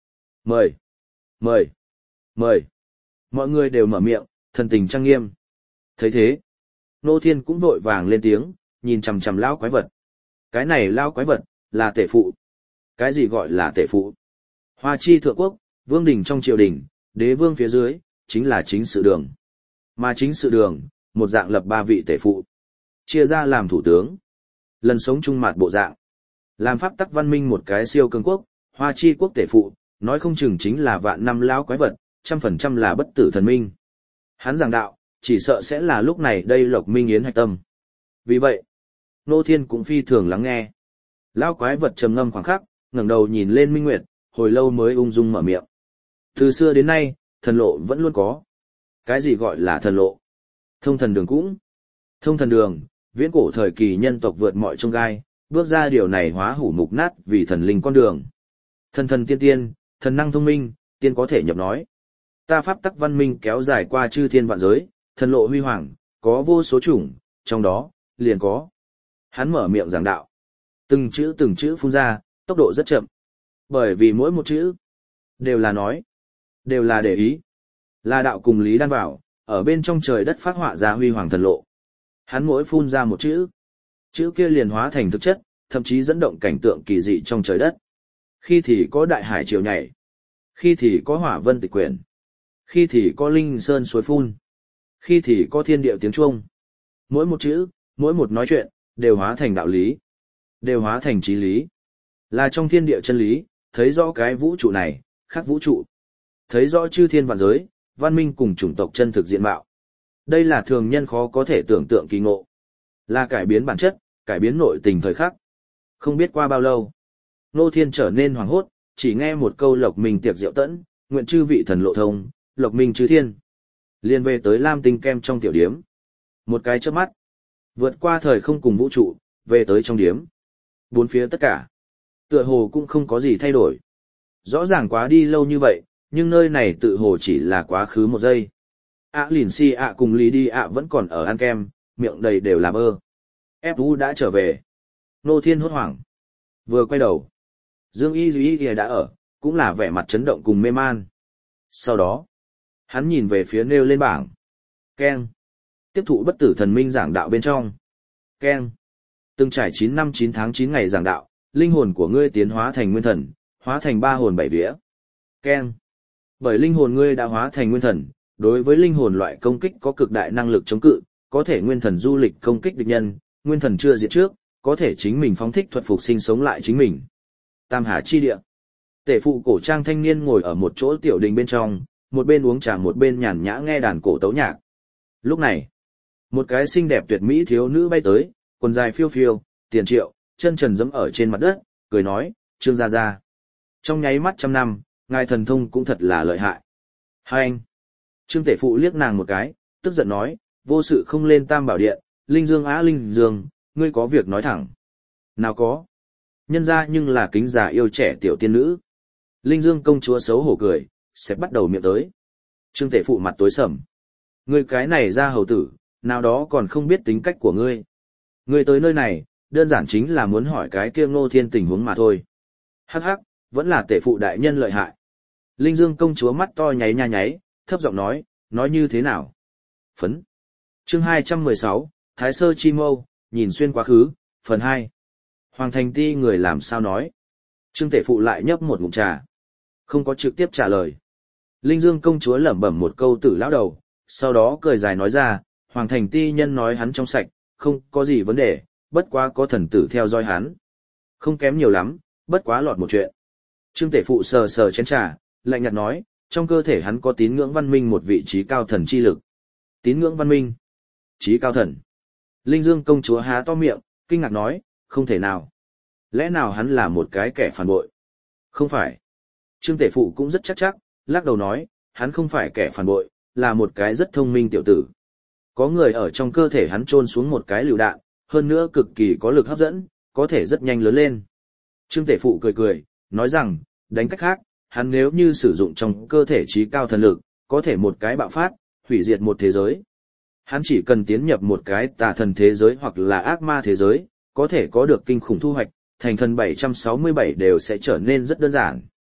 Mời, mời, mời. Mọi người đều mở miệng, thần tình trang nghiêm. Thấy thế, Ngô Thiên cũng vội vàng lên tiếng, nhìn chằm chằm lão quái vật. Cái này lão quái vật, là tể phụ. Cái gì gọi là tể phụ? Hoa Chi thượng quốc, vương đình trong triều đình, đế vương phía dưới, chính là chính sự đường. Mà chính sự đường, một dạng lập ba vị tể phụ. Chia ra làm thủ tướng. Lần sống chung mạt bộ dạng. Làm pháp tắc văn minh một cái siêu cường quốc, Hoa Chi quốc tể phụ, nói không chừng chính là vạn năm lão quái vật, trăm phần trăm là bất tử thần minh. Hắn giảng đạo, chỉ sợ sẽ là lúc này đây Lộc Minh Yến hạch tâm. Vì vậy, Ngô Thiên cũng phi thường lắng nghe. Lão quái vật trầm ngâm khoảng khắc, ngẩng đầu nhìn lên Minh Nguyệt, hồi lâu mới ung dung mở miệng. Từ xưa đến nay, thần lộ vẫn luôn có. Cái gì gọi là thần lộ? Thông thần đường cũng. Thông thần đường, viễn cổ thời kỳ nhân tộc vượt mọi chông gai, bước ra điều này hóa hủ mục nát vì thần linh con đường. Thần thần tiên tiên, thần năng thông minh, tiên có thể nhập nói. Ta pháp tắc văn minh kéo dài qua chư thiên vạn giới, thần lộ huy hoàng, có vô số chủng, trong đó, liền có. Hắn mở miệng giảng đạo. Từng chữ từng chữ phun ra, tốc độ rất chậm. Bởi vì mỗi một chữ, đều là nói, đều là để ý. Là đạo cùng lý đan vào, ở bên trong trời đất phát họa ra huy hoàng thần lộ. Hắn mỗi phun ra một chữ, chữ kia liền hóa thành thực chất, thậm chí dẫn động cảnh tượng kỳ dị trong trời đất. Khi thì có đại hải triều nhảy, khi thì có hỏa vân tịch quyển, khi thì có linh sơn suối phun, khi thì có thiên địa tiếng chuông. Mỗi một chữ, mỗi một nói chuyện, đều hóa thành đạo lý, đều hóa thành trí lý. Là trong thiên địa chân lý, thấy rõ cái vũ trụ này, khác vũ trụ. Thấy rõ chư thiên vạn giới, văn minh cùng chủng tộc chân thực diện mạo. Đây là thường nhân khó có thể tưởng tượng kỳ ngộ. Là cải biến bản chất, cải biến nội tình thời khắc. Không biết qua bao lâu, Ngô Thiên trở nên hoảng hốt, chỉ nghe một câu Lộc Minh tiệc diệu tẫn, nguyện chư vị thần lộ thông, Lộc Minh chư thiên. Liên về tới Lam Tinh kem trong tiểu điếm. Một cái chớp mắt, vượt qua thời không cùng vũ trụ, về tới trong điếm. Bốn phía tất cả, tựa hồ cũng không có gì thay đổi. Rõ ràng quá đi lâu như vậy, nhưng nơi này tự hồ chỉ là quá khứ một giây. ạ lìn si ạ cùng lý đi ạ vẫn còn ở ăn kem, miệng đầy đều làm ơ. ép u đã trở về. Ngô Thiên hốt hoảng. Vừa quay đầu, Dương Y Duy Y đã ở, cũng là vẻ mặt chấn động cùng mê man. Sau đó, hắn nhìn về phía nêu lên bảng. Keng. Tiếp thụ bất tử thần minh giảng đạo bên trong. Keng. Từng trải chín năm chín tháng chín ngày giảng đạo, linh hồn của ngươi tiến hóa thành nguyên thần, hóa thành ba hồn bảy vía. Keng. Bởi linh hồn ngươi đã hóa thành nguyên thần, đối với linh hồn loại công kích có cực đại năng lực chống cự, có thể nguyên thần du lịch công kích địch nhân, nguyên thần chưa diệt trước, có thể chính mình phóng thích thuật phục sinh sống lại chính mình. Tam Hà chi địa. Tể phụ cổ trang thanh niên ngồi ở một chỗ tiểu đình bên trong, một bên uống trà một bên nhàn nhã nghe đàn cổ tấu nhạc. Lúc này, một cái xinh đẹp tuyệt mỹ thiếu nữ bay tới, quần dài phiêu phiêu, tiền triệu, chân trần giẫm ở trên mặt đất, cười nói, Trương gia gia. Trong nháy mắt trăm năm, ngài thần thông cũng thật là lợi hại. Hai anh. Trương tể phụ liếc nàng một cái, tức giận nói, vô sự không lên Tam Bảo Điện, Linh Dương á Linh Dương, ngươi có việc nói thẳng. Nào có. Nhân ra nhưng là kính già yêu trẻ tiểu tiên nữ. Linh Dương công chúa xấu hổ cười, sẽ bắt đầu miệng tới. Trương tể phụ mặt tối sầm. Ngươi cái này ra hầu tử, nào đó còn không biết tính cách của ngươi. Ngươi tới nơi này, đơn giản chính là muốn hỏi cái kia Ngô Thiên tình huống mà thôi. Hắc hắc, vẫn là tể phụ đại nhân lợi hại. Linh Dương công chúa mắt to nháy nha nháy, thấp giọng nói, nói như thế nào? Phấn. Chương hai trăm mười sáu, Thái Sơ Chi Mâu, nhìn xuyên quá khứ, phần hai. Hoàng Thành Ti người làm sao nói? Trương tể phụ lại nhấp một ngụm trà. Không có trực tiếp trả lời. Linh Dương công chúa lẩm bẩm một câu tử lão đầu, sau đó cười dài nói ra, Hoàng Thành Ti nhân nói hắn trong sạch, không có gì vấn đề, bất quá có thần tử theo dõi hắn. Không kém nhiều lắm, bất quá lọt một chuyện. Trương tể phụ sờ sờ chén trà, lạnh nhạt nói, trong cơ thể hắn có tín ngưỡng văn minh một vị trí cao thần chi lực. Tín ngưỡng văn minh? Trí cao thần? Linh Dương công chúa há to miệng, kinh ngạc nói, không thể nào. Lẽ nào hắn là một cái kẻ phản bội? Không phải. Trương tể phụ cũng rất chắc chắc, lắc đầu nói, hắn không phải kẻ phản bội, là một cái rất thông minh tiểu tử. Có người ở trong cơ thể hắn chôn xuống một cái lựu đạn, hơn nữa cực kỳ có lực hấp dẫn, có thể rất nhanh lớn lên. Trương tể phụ cười cười, nói rằng, đánh cách khác, hắn nếu như sử dụng trong cơ thể trí cao thần lực, có thể một cái bạo phát, hủy diệt một thế giới. Hắn chỉ cần tiến nhập một cái tà thần thế giới hoặc là ác ma thế giới, có thể có được kinh khủng thu hoạch, thành thần bảy trăm sáu mươi bảy đều sẽ trở nên rất đơn giản.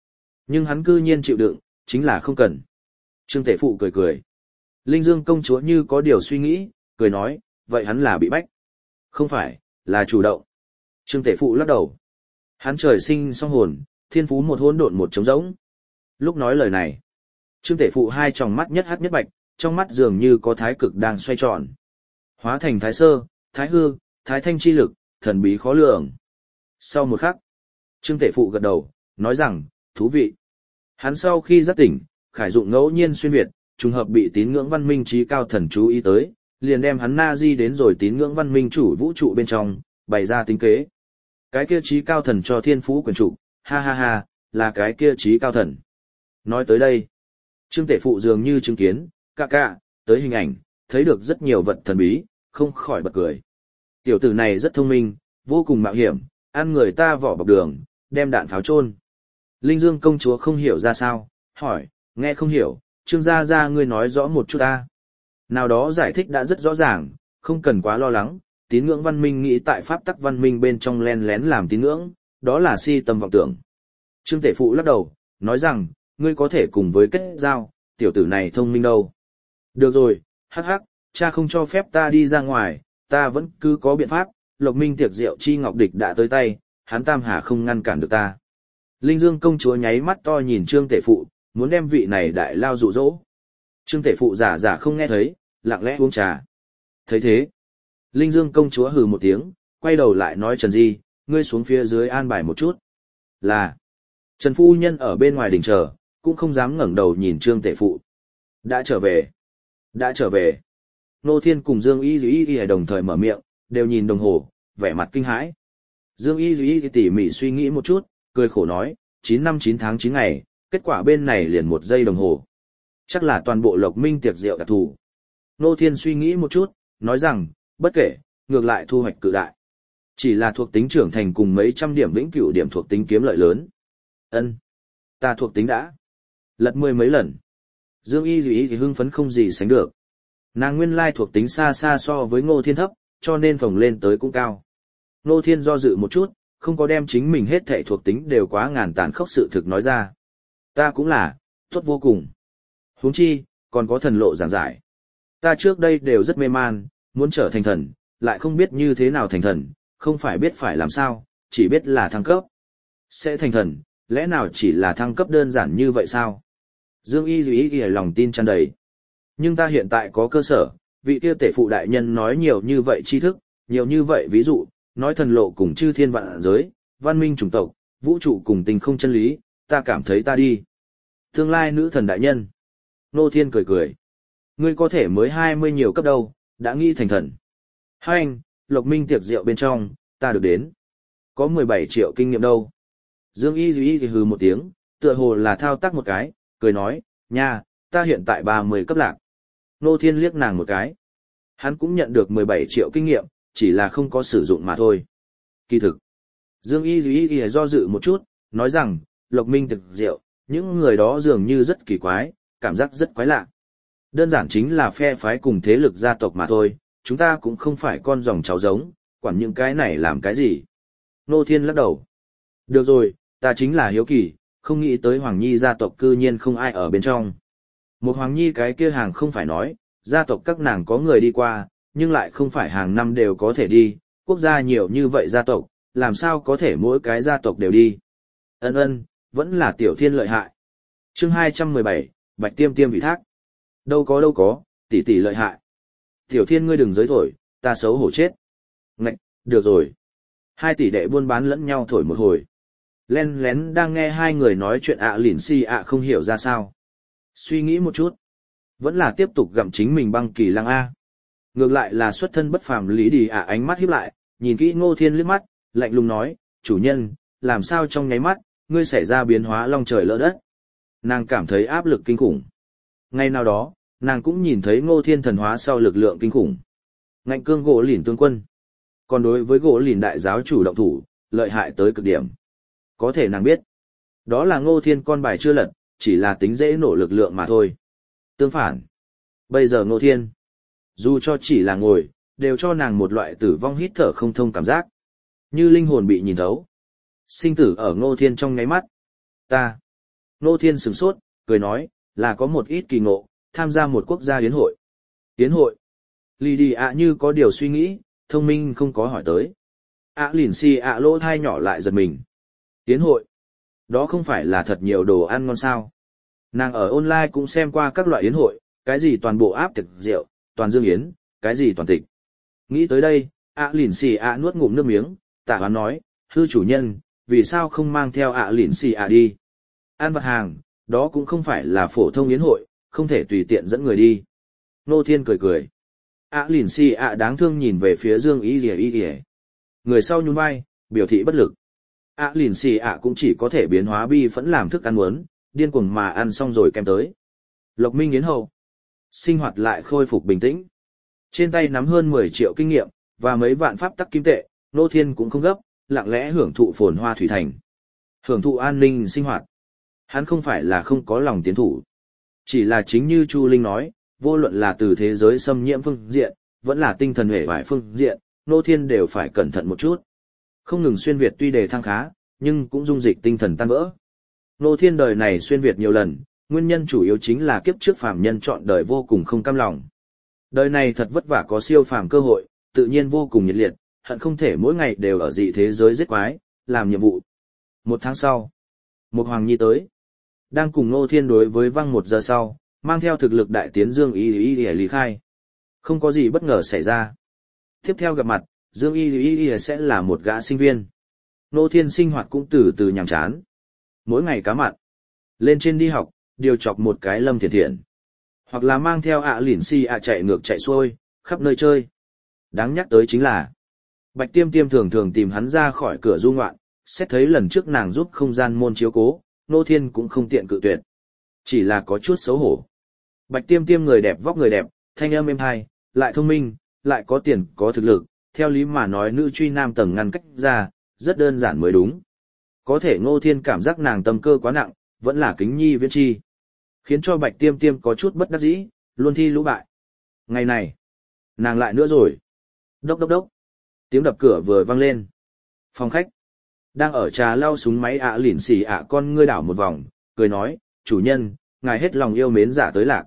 Nhưng hắn cư nhiên chịu đựng, chính là không cần. Trương Tể Phụ cười cười. Linh Dương công chúa như có điều suy nghĩ, cười nói, vậy hắn là bị bách. Không phải, là chủ động. Trương Tể Phụ lắc đầu. Hắn trời sinh song hồn, thiên phú một hỗn độn một trống rỗng. Lúc nói lời này, Trương Tể Phụ hai tròng mắt nhất hắt nhất bạch, trong mắt dường như có thái cực đang xoay tròn. Hóa thành thái sơ, thái hư, thái thanh chi lực, thần bí khó lường. Sau một khắc, Trương Tể Phụ gật đầu, nói rằng, thú vị. Hắn sau khi giác tỉnh, khải dụng ngẫu nhiên xuyên việt, trùng hợp bị tín ngưỡng văn minh trí cao thần chú ý tới, liền đem hắn na di đến rồi tín ngưỡng văn minh chủ vũ trụ bên trong, bày ra tính kế. Cái kia trí cao thần cho thiên phú quyền trụ, ha ha ha, là cái kia trí cao thần. Nói tới đây, Trương Tể Phụ dường như chứng kiến, ca ca, tới hình ảnh, thấy được rất nhiều vật thần bí, không khỏi bật cười. Tiểu tử này rất thông minh, vô cùng mạo hiểm, ăn người ta vỏ bọc đường, đem đạn pháo chôn. Linh Dương công chúa không hiểu ra sao, hỏi, nghe không hiểu, Trương gia gia ngươi nói rõ một chút ta. Nào đó giải thích đã rất rõ ràng, không cần quá lo lắng, tín ngưỡng văn minh nghĩ tại pháp tắc văn minh bên trong len lén làm tín ngưỡng, đó là si tâm vọng tưởng. Trương Tể Phụ lắc đầu, nói rằng, ngươi có thể cùng với kết giao, tiểu tử này thông minh đâu. Được rồi, hắc hắc, cha không cho phép ta đi ra ngoài, ta vẫn cứ có biện pháp, Lộc Minh tiệc rượu chi ngọc địch đã tới tay, hắn Tam Hà không ngăn cản được ta. Linh Dương công chúa nháy mắt to nhìn Trương Tể Phụ, muốn đem vị này đại lao dụ dỗ. Trương Tể Phụ giả giả không nghe thấy, lặng lẽ uống trà. Thấy thế, Linh Dương công chúa hừ một tiếng, quay đầu lại nói Trần Di, ngươi xuống phía dưới an bài một chút. Là, Trần Phu Nhân ở bên ngoài đình chờ, cũng không dám ngẩng đầu nhìn Trương Tể Phụ. Đã trở về, đã trở về. Nô Thiên cùng Dương Y Dĩ Y đồng thời mở miệng, đều nhìn đồng hồ, vẻ mặt kinh hãi. Dương Y Dĩ Y tỉ mỉ suy nghĩ một chút, cười khổ nói, chín năm chín tháng chín ngày, kết quả bên này liền một giây đồng hồ. Chắc là toàn bộ Lộc Minh tiệc rượu đặc thù. Nô Thiên suy nghĩ một chút, nói rằng, bất kể, ngược lại thu hoạch cự đại. Chỉ là thuộc tính trưởng thành cùng mấy trăm điểm vĩnh cửu điểm thuộc tính kiếm lợi lớn. Ân, ta thuộc tính đã lật mười mấy lần. Dương Y Dĩ thì hưng phấn không gì sánh được. Nàng nguyên lai thuộc tính xa xa so với Ngô Thiên thấp, cho nên phồng lên tới cũng cao. Ngô Thiên do dự một chút, không có đem chính mình hết thảy thuộc tính đều quá ngàn tàn khốc sự thực nói ra. Ta cũng là, tốt vô cùng. Huống chi, còn có thần lộ giảng giải. Ta trước đây đều rất mê man, muốn trở thành thần, lại không biết như thế nào thành thần, không phải biết phải làm sao, chỉ biết là thăng cấp. Sẽ thành thần, lẽ nào chỉ là thăng cấp đơn giản như vậy sao? Dương Y Dù ý ý lòng tin tràn đầy. Nhưng ta hiện tại có cơ sở, vị kia Tể Phụ đại nhân nói nhiều như vậy tri thức, nhiều như vậy ví dụ, nói thần lộ cùng chư thiên vạn giới, văn minh chủng tộc, vũ trụ cùng tình không chân lý, ta cảm thấy ta đi. Tương lai nữ thần đại nhân. Nô Thiên cười cười. Ngươi có thể mới hai mươi nhiều cấp đâu, đã nghĩ thành thần. Hai anh, Lộc Minh tiệc rượu bên trong, ta được đến. Có mười bảy triệu kinh nghiệm đâu. Dương Y Duy thì hừ một tiếng, tựa hồ là thao tác một cái, cười nói, nha, ta hiện tại ba mươi cấp lạc. Nô Thiên liếc nàng một cái. Hắn cũng nhận được mười bảy triệu kinh nghiệm, chỉ là không có sử dụng mà thôi. Kỳ thực. Dương Y Duy thì do dự một chút, nói rằng, Lộc Minh tiệc rượu, những người đó dường như rất kỳ quái, cảm giác rất quái lạ. Đơn giản chính là phe phái cùng thế lực gia tộc mà thôi, chúng ta cũng không phải con dòng cháu giống, quản những cái này làm cái gì. Nô Thiên lắc đầu. Được rồi, ta chính là hiếu kỳ, không nghĩ tới Hoàng Nhi gia tộc cư nhiên không ai ở bên trong. Một Hoàng Nhi cái kia hàng không phải nói, gia tộc các nàng có người đi qua, nhưng lại không phải hàng năm đều có thể đi, quốc gia nhiều như vậy gia tộc, làm sao có thể mỗi cái gia tộc đều đi. Ân ân, vẫn là Tiểu Thiên lợi hại. Chương hai trăm mười bảy, Bạch Tiêm Tiêm vị thác. Đâu có đâu có, tỷ tỷ lợi hại. Tiểu Thiên ngươi đừng giới thổi, ta xấu hổ chết. Ngạch, được rồi. Hai tỷ đệ buôn bán lẫn nhau thổi một hồi. Len lén đang nghe hai người nói chuyện ạ lỉn si ạ không hiểu ra sao. Suy nghĩ một chút. Vẫn là tiếp tục gặm chính mình băng kỳ lăng A. Ngược lại là xuất thân bất phàm Lý Đi ạ ánh mắt híp lại, nhìn kỹ Ngô Thiên liếc mắt, lạnh lùng nói, chủ nhân, làm sao trong nháy mắt, ngươi xảy ra biến hóa long trời lỡ đất. Nàng cảm thấy áp lực kinh khủng. Ngay nào đó, nàng cũng nhìn thấy Ngô Thiên thần hóa sau lực lượng kinh khủng. Ngạnh cương gỗ lìn tương quân. Còn đối với gỗ lìn đại giáo chủ động thủ, lợi hại tới cực điểm. Có thể nàng biết, đó là Ngô Thiên con bài chưa lật, chỉ là tính dễ nổ lực lượng mà thôi. Tương phản, bây giờ Ngô Thiên, dù cho chỉ là ngồi, đều cho nàng một loại tử vong hít thở không thông cảm giác. Như linh hồn bị nhìn thấu. Sinh tử ở Ngô Thiên trong ngáy mắt. Ta, Nô Thiên sửng sốt, cười nói, là có một ít kỳ ngộ, tham gia một quốc gia yến hội. Yến hội? Lì đi ạ như có điều suy nghĩ, thông minh không có hỏi tới. ạ lìn xì ạ lỗ thai nhỏ lại giật mình. Yến hội? Đó không phải là thật nhiều đồ ăn ngon sao? Nàng ở online cũng xem qua các loại yến hội, cái gì toàn bộ áp tiệc rượu, toàn dương yến, cái gì toàn tịch. Nghĩ tới đây, ạ lìn xì ạ nuốt ngụm nước miếng, tả hoán nói, hư chủ nhân, vì sao không mang theo ạ lìn xì ạ đi? Ăn vặt hàng, đó cũng không phải là phổ thông yến hội, không thể tùy tiện dẫn người đi. Nô Thiên cười cười. ạ lìn xì ạ đáng thương nhìn về phía Dương Y Lìa Y Lìa. Người sau nhún vai, biểu thị bất lực. ạ lìn xì ạ cũng chỉ có thể biến hóa bi phẫn làm thức ăn muốn, điên cuồng mà ăn xong rồi kem tới. Lộc Minh Yến hậu. Sinh hoạt lại khôi phục bình tĩnh. Trên tay nắm hơn mười triệu kinh nghiệm, và mấy vạn pháp tắc kim tệ, Nô Thiên cũng không gấp, lặng lẽ hưởng thụ phồn hoa thủy thành. Hưởng thụ an ninh sinh hoạt. Hắn không phải là không có lòng tiến thủ. Chỉ là chính như Chu Linh nói, vô luận là từ thế giới xâm nhiễm phương diện, vẫn là tinh thần hệ vải phương diện, Nô Thiên đều phải cẩn thận một chút. Không ngừng xuyên Việt tuy đề thăng khá, nhưng cũng dung dịch tinh thần tan vỡ. Nô Thiên đời này xuyên Việt nhiều lần, nguyên nhân chủ yếu chính là kiếp trước phàm nhân chọn đời vô cùng không cam lòng. Đời này thật vất vả có siêu phàm cơ hội, tự nhiên vô cùng nhiệt liệt, hận không thể mỗi ngày đều ở dị thế giới giết quái, làm nhiệm vụ. Một tháng sau, một Hoàng Nhi tới. Đang cùng Nô Thiên đối với văng một giờ sau, mang theo thực lực đại tiến Dương Y Y Y lý khai. Không có gì bất ngờ xảy ra. Tiếp theo gặp mặt, Dương Y Y Y sẽ là một gã sinh viên. Nô Thiên sinh hoạt cũng từ từ nhàm chán. Mỗi ngày cá mặn, lên trên đi học, điều chọc một cái Lâm Thiện Thiện. Hoặc là mang theo ạ lỉn si ạ chạy ngược chạy xuôi, khắp nơi chơi. Đáng nhắc tới chính là, Bạch Tiêm Tiêm thường thường tìm hắn ra khỏi cửa du ngoạn, xét thấy lần trước nàng giúp không gian môn chiếu cố, Nô Thiên cũng không tiện cự tuyệt. Chỉ là có chút xấu hổ. Bạch Tiêm Tiêm người đẹp vóc người đẹp, thanh âm êm hay, lại thông minh, lại có tiền, có thực lực, theo lý mà nói nữ truy nam tầng ngăn cách ra, rất đơn giản mới đúng. Có thể Ngô Thiên cảm giác nàng tâm cơ quá nặng, vẫn là kính nhi viễn chi. Khiến cho Bạch Tiêm Tiêm có chút bất đắc dĩ, luôn thi lũ bại. Ngày này, nàng lại nữa rồi. Đốc đốc đốc. Tiếng đập cửa vừa vang lên. Phòng khách. Đang ở trà lau súng máy ạ lỉn xì ạ con ngươi đảo một vòng, cười nói, chủ nhân, ngài hết lòng yêu mến giả tới lạc.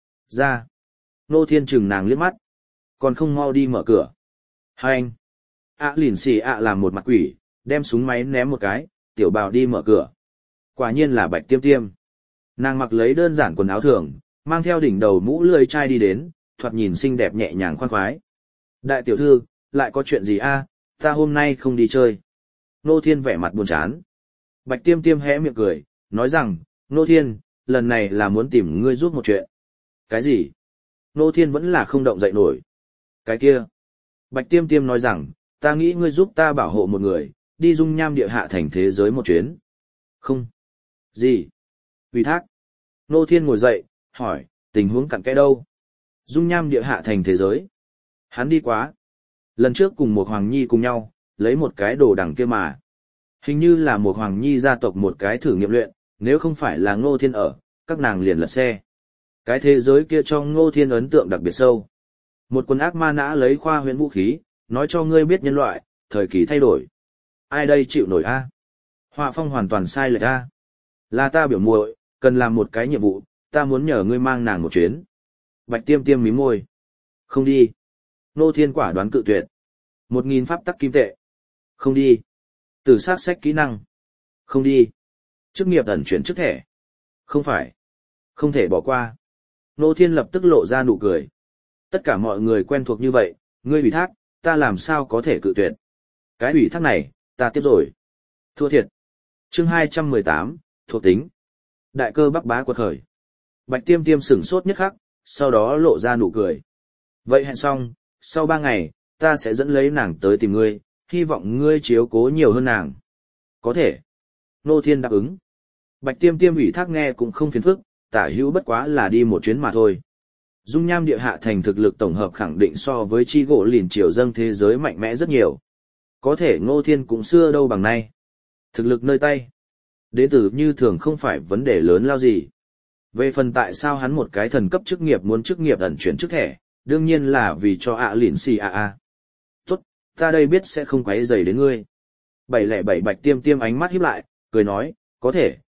Ra. Nô Thiên chừng nàng liếc mắt. Còn không mau đi mở cửa. Hai anh. ạ lỉn xì ạ làm một mặt quỷ, đem súng máy ném một cái, tiểu bào đi mở cửa. Quả nhiên là Bạch Tiêm Tiêm. Nàng mặc lấy đơn giản quần áo thường, mang theo đỉnh đầu mũ lưỡi chai đi đến, thoạt nhìn xinh đẹp nhẹ nhàng khoan khoái. Đại tiểu thư, lại có chuyện gì a? Ta hôm nay không đi chơi. Nô Thiên vẻ mặt buồn chán. Bạch Tiêm Tiêm hé miệng cười, nói rằng, Nô Thiên, lần này là muốn tìm ngươi giúp một chuyện. Cái gì? Nô Thiên vẫn là không động dậy nổi. Cái kia. Bạch Tiêm Tiêm nói rằng, ta nghĩ ngươi giúp ta bảo hộ một người, đi dung nham địa hạ thành thế giới một chuyến. Không. Gì? Ủy thác. Nô Thiên ngồi dậy, hỏi, tình huống cặn kẽ đâu? Dung nham địa hạ thành thế giới. Hắn đi quá. Lần trước cùng một Hoàng Nhi cùng nhau, lấy một cái đồ đằng kia mà. Hình như là một Hoàng Nhi gia tộc một cái thử nghiệm luyện, nếu không phải là Ngô Thiên ở, các nàng liền lật xe. Cái thế giới kia cho Ngô Thiên ấn tượng đặc biệt sâu. Một quân ác ma nã lấy khoa huyễn vũ khí, nói cho ngươi biết nhân loại, thời kỳ thay đổi. Ai đây chịu nổi a? Họa phong hoàn toàn sai lệch a. Là ta biểu muội, cần làm một cái nhiệm vụ, ta muốn nhờ ngươi mang nàng một chuyến. Bạch Tiêm Tiêm mím môi. Không đi. Nô Thiên quả đoán cự tuyệt. Một nghìn pháp tắc kim tệ. Không đi. Từ sát sách kỹ năng. Không đi. Chức nghiệp ẩn chuyển chức thẻ. Không phải. Không thể bỏ qua. Nô Thiên lập tức lộ ra nụ cười. Tất cả mọi người quen thuộc như vậy, ngươi ủy thác, ta làm sao có thể cự tuyệt. Cái ủy thác này, ta tiếp rồi. Thua thiệt. Chương hai trăm mười tám, thuộc tính. Đại cơ Bắc Bá quật khởi. Bạch Tiêm Tiêm sửng sốt nhất khắc, sau đó lộ ra nụ cười. Vậy hẹn xong, sau ba ngày, ta sẽ dẫn lấy nàng tới tìm ngươi, hy vọng ngươi chiếu cố nhiều hơn nàng. Có thể. Nô Thiên đáp ứng. Bạch Tiêm Tiêm ủy thác nghe cũng không phiền phức, tả hữu bất quá là đi một chuyến mà thôi. Dung nham địa hạ thành thực lực tổng hợp khẳng định so với chi gỗ lìn triều dâng thế giới mạnh mẽ rất nhiều. Có thể Ngô Thiên cũng xưa đâu bằng nay. Thực lực nơi tay. Đế tử như thường không phải vấn đề lớn lao gì. Về phần tại sao hắn một cái thần cấp chức nghiệp muốn chức nghiệp ẩn chuyển chức thẻ, đương nhiên là vì cho ạ lỉn xì ạ a. Tốt, ta đây biết sẽ không quấy rầy đến ngươi. bảy lẻ bảy Bạch Tiêm Tiêm ánh mắt híp lại, cười nói, có thể,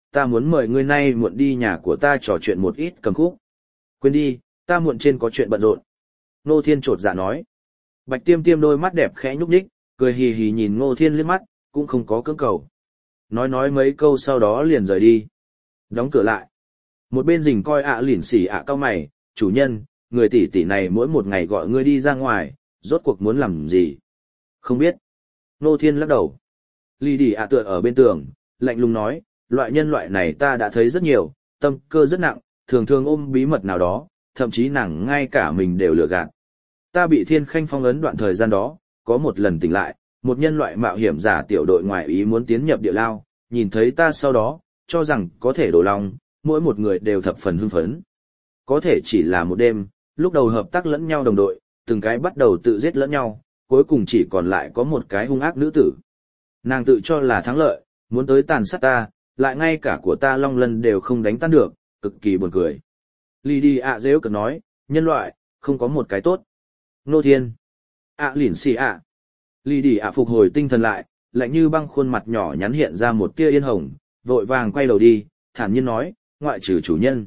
ta muốn mời ngươi nay muộn đi nhà của ta trò chuyện một ít cầm khúc. Quên đi, ta muộn trên có chuyện bận rộn. Ngô Thiên trột dạ nói. Bạch Tiêm Tiêm đôi mắt đẹp khẽ nhúc nhích, cười hì hì nhìn Ngô Thiên liếc mắt, cũng không có cưỡng cầu. Nói nói mấy câu sau đó liền rời đi. Đóng cửa lại. Một bên rình coi ạ lỉn xỉ ạ cao mày, chủ nhân, người tỷ tỷ này mỗi một ngày gọi ngươi đi ra ngoài, rốt cuộc muốn làm gì? Không biết. Ngô Thiên lắc đầu. Lì đi ạ tựa ở bên tường, lạnh lùng nói, loại nhân loại này ta đã thấy rất nhiều, tâm cơ rất nặng, thường thường ôm bí mật nào đó, thậm chí nàng ngay cả mình đều lừa gạt. Ta bị Thiên Khanh phong ấn đoạn thời gian đó, có một lần tỉnh lại, một nhân loại mạo hiểm giả tiểu đội ngoại ý muốn tiến nhập địa lao, nhìn thấy ta sau đó, cho rằng có thể đổ lòng, mỗi một người đều thập phần hưng phấn. Có thể chỉ là một đêm, lúc đầu hợp tác lẫn nhau đồng đội, từng cái bắt đầu tự giết lẫn nhau, cuối cùng chỉ còn lại có một cái hung ác nữ tử. Nàng tự cho là thắng lợi, muốn tới tàn sát ta, lại ngay cả của ta long lân đều không đánh tan được, cực kỳ buồn cười. Lì đi ạ dễ cực nói, nhân loại, không có một cái tốt. Nô Thiên. ạ lỉn xì ạ. Lì đi ạ phục hồi tinh thần lại, lạnh như băng khuôn mặt nhỏ nhắn hiện ra một tia yên hồng, vội vàng quay đầu đi, thản nhiên nói, ngoại trừ chủ nhân.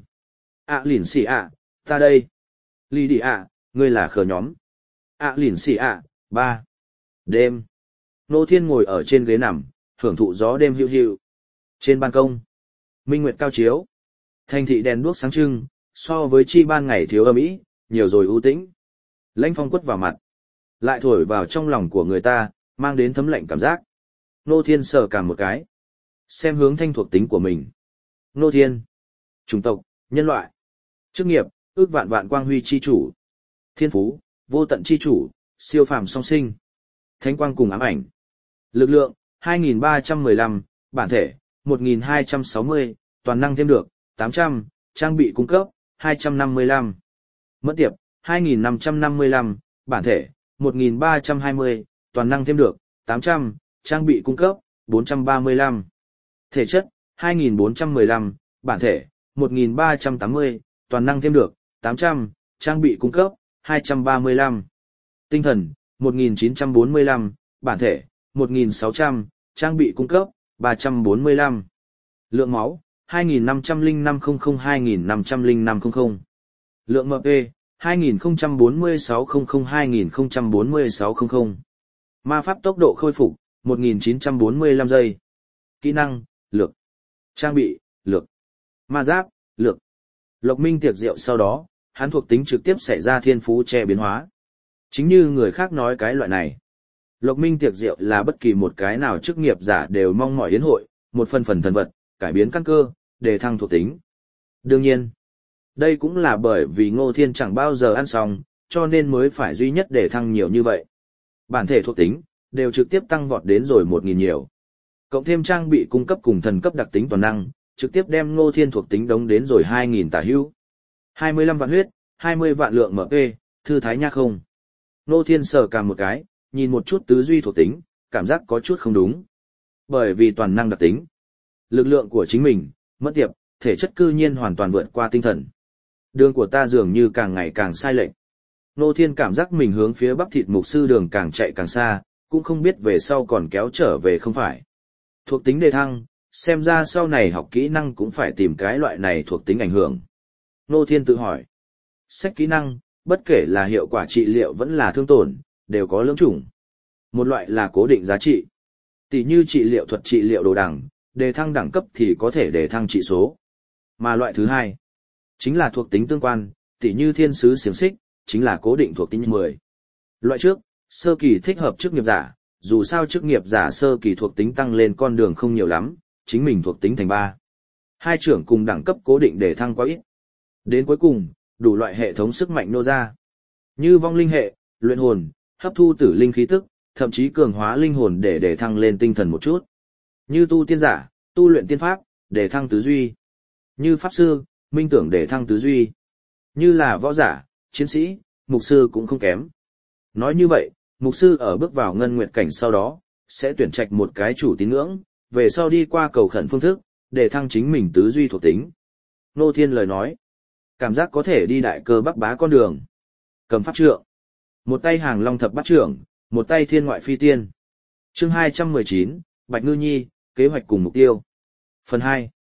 ạ lỉn xì ạ, ta đây. Lì đi ạ, ngươi là khờ nhóm. ạ lỉn xì ạ, ba. Đêm. Nô Thiên ngồi ở trên ghế nằm, hưởng thụ gió đêm hiu hiu. Trên ban công, minh nguyệt cao chiếu. Thành thị đèn đuốc sáng trưng, so với chi ban ngày thiếu âm ý, nhiều rồi ưu tĩnh. Lãnh phong quất vào mặt, lại thổi vào trong lòng của người ta, mang đến thấm lạnh cảm giác. Nô Thiên sờ cảm một cái, xem hướng thanh thuộc tính của mình. Nô Thiên, chủng tộc, nhân loại, chức nghiệp, ước vạn vạn quang huy chi chủ, thiên phú, vô tận chi chủ, siêu phàm song sinh, thánh quang cùng ám ảnh, lực lượng, hai nghìn ba trăm mười lăm, bản thể, một nghìn hai trăm sáu mươi, toàn năng thêm được, tám trăm, trang bị cung cấp, hai trăm năm mươi lăm, mẫn tiệp, hai nghìn năm trăm năm mươi lăm, bản thể, một nghìn ba trăm hai mươi, toàn năng thêm được, tám trăm, trang bị cung cấp, bốn trăm ba mươi lăm, thể chất, hai nghìn bốn trăm mười lăm, bản thể, một nghìn ba trăm tám mươi, toàn năng thêm được, tám trăm, trang bị cung cấp, hai trăm ba mươi lăm, tinh thần, một nghìn chín trăm bốn mươi lăm, bản thể, một nghìn sáu trăm, trang bị cung cấp, ba trăm bốn mươi lăm, lượng máu, hai nghìn năm trăm lẻ năm không không hai nghìn năm trăm lẻ năm không không, lượng em pê, hai nghìn không trăm bốn mươi sáu không không hai nghìn không trăm bốn mươi sáu không không, ma pháp tốc độ khôi phục, một nghìn chín trăm bốn mươi lăm giây, kỹ năng, lược, trang bị, lược, ma giáp, lược. Lộc Minh tiệc rượu sau đó, hắn thuộc tính trực tiếp xảy ra thiên phú che biến hóa. Chính như người khác nói cái loại này. Lộc Minh tiệc rượu là bất kỳ một cái nào chức nghiệp giả đều mong mỏi yến hội, một phần phần thần vật, cải biến căn cơ, để thăng thuộc tính. Đương nhiên, đây cũng là bởi vì Ngô Thiên chẳng bao giờ ăn xong, cho nên mới phải duy nhất để thăng nhiều như vậy. Bản thể thuộc tính, đều trực tiếp tăng vọt đến rồi một nghìn nhiều. Cộng thêm trang bị cung cấp cùng thần cấp đặc tính toàn năng, trực tiếp đem Ngô Thiên thuộc tính đống đến rồi hai nghìn tả hữu. hai mươi lăm vạn huyết, hai mươi vạn lượng em pê, thư thái nha không. Ngô Thiên sờ cả một cái, nhìn một chút tứ duy thuộc tính, cảm giác có chút không đúng. Bởi vì toàn năng đặc tính, lực lượng của chính mình, mất tiệp, thể chất cư nhiên hoàn toàn vượt qua tinh thần. Đường của ta dường như càng ngày càng sai lệch. Ngô Thiên cảm giác mình hướng phía bắp thịt mục sư đường càng chạy càng xa, cũng không biết về sau còn kéo trở về không phải. Thuộc tính đề thăng, xem ra sau này học kỹ năng cũng phải tìm cái loại này thuộc tính ảnh hưởng. Ngô Thiên tự hỏi. Sách kỹ năng, bất kể là hiệu quả trị liệu vẫn là thương tổn, đều có lưỡng chủng. Một loại là cố định giá trị. Tỷ như trị liệu thuật trị liệu đồ đẳng, đề thăng đẳng cấp thì có thể đề thăng trị số. Mà loại thứ hai, chính là thuộc tính tương quan, tỷ như thiên sứ xiềng xích, chính là cố định thuộc tính mười. Loại trước, sơ kỳ thích hợp chức nghiệp giả, dù sao chức nghiệp giả sơ kỳ thuộc tính tăng lên con đường không nhiều lắm, chính mình thuộc tính thành ba. Hai trưởng cùng đẳng cấp cố định để thăng quá ít. Đến cuối cùng, đủ loại hệ thống sức mạnh nô ra. Như vong linh hệ, luyện hồn, hấp thu tử linh khí tức, thậm chí cường hóa linh hồn để để thăng lên tinh thần một chút. Như tu tiên giả, tu luyện tiên pháp, để thăng tứ duy. Như pháp sư, minh tưởng để thăng tứ duy. Như là võ giả, chiến sĩ, mục sư cũng không kém. Nói như vậy, mục sư ở bước vào ngân nguyệt cảnh sau đó, sẽ tuyển trạch một cái chủ tín ngưỡng, về sau đi qua cầu khẩn phương thức, để thăng chính mình tứ duy thuộc tính. Nô Thiên lời nói, cảm giác có thể đi đại cơ bắc bá con đường. Cầm pháp trượng, một tay hàng long thập bát trưởng, một tay thiên ngoại phi tiên. Chương hai trăm mười chín, Bạch Ngư Nhi, kế hoạch cùng mục tiêu. Phần hai.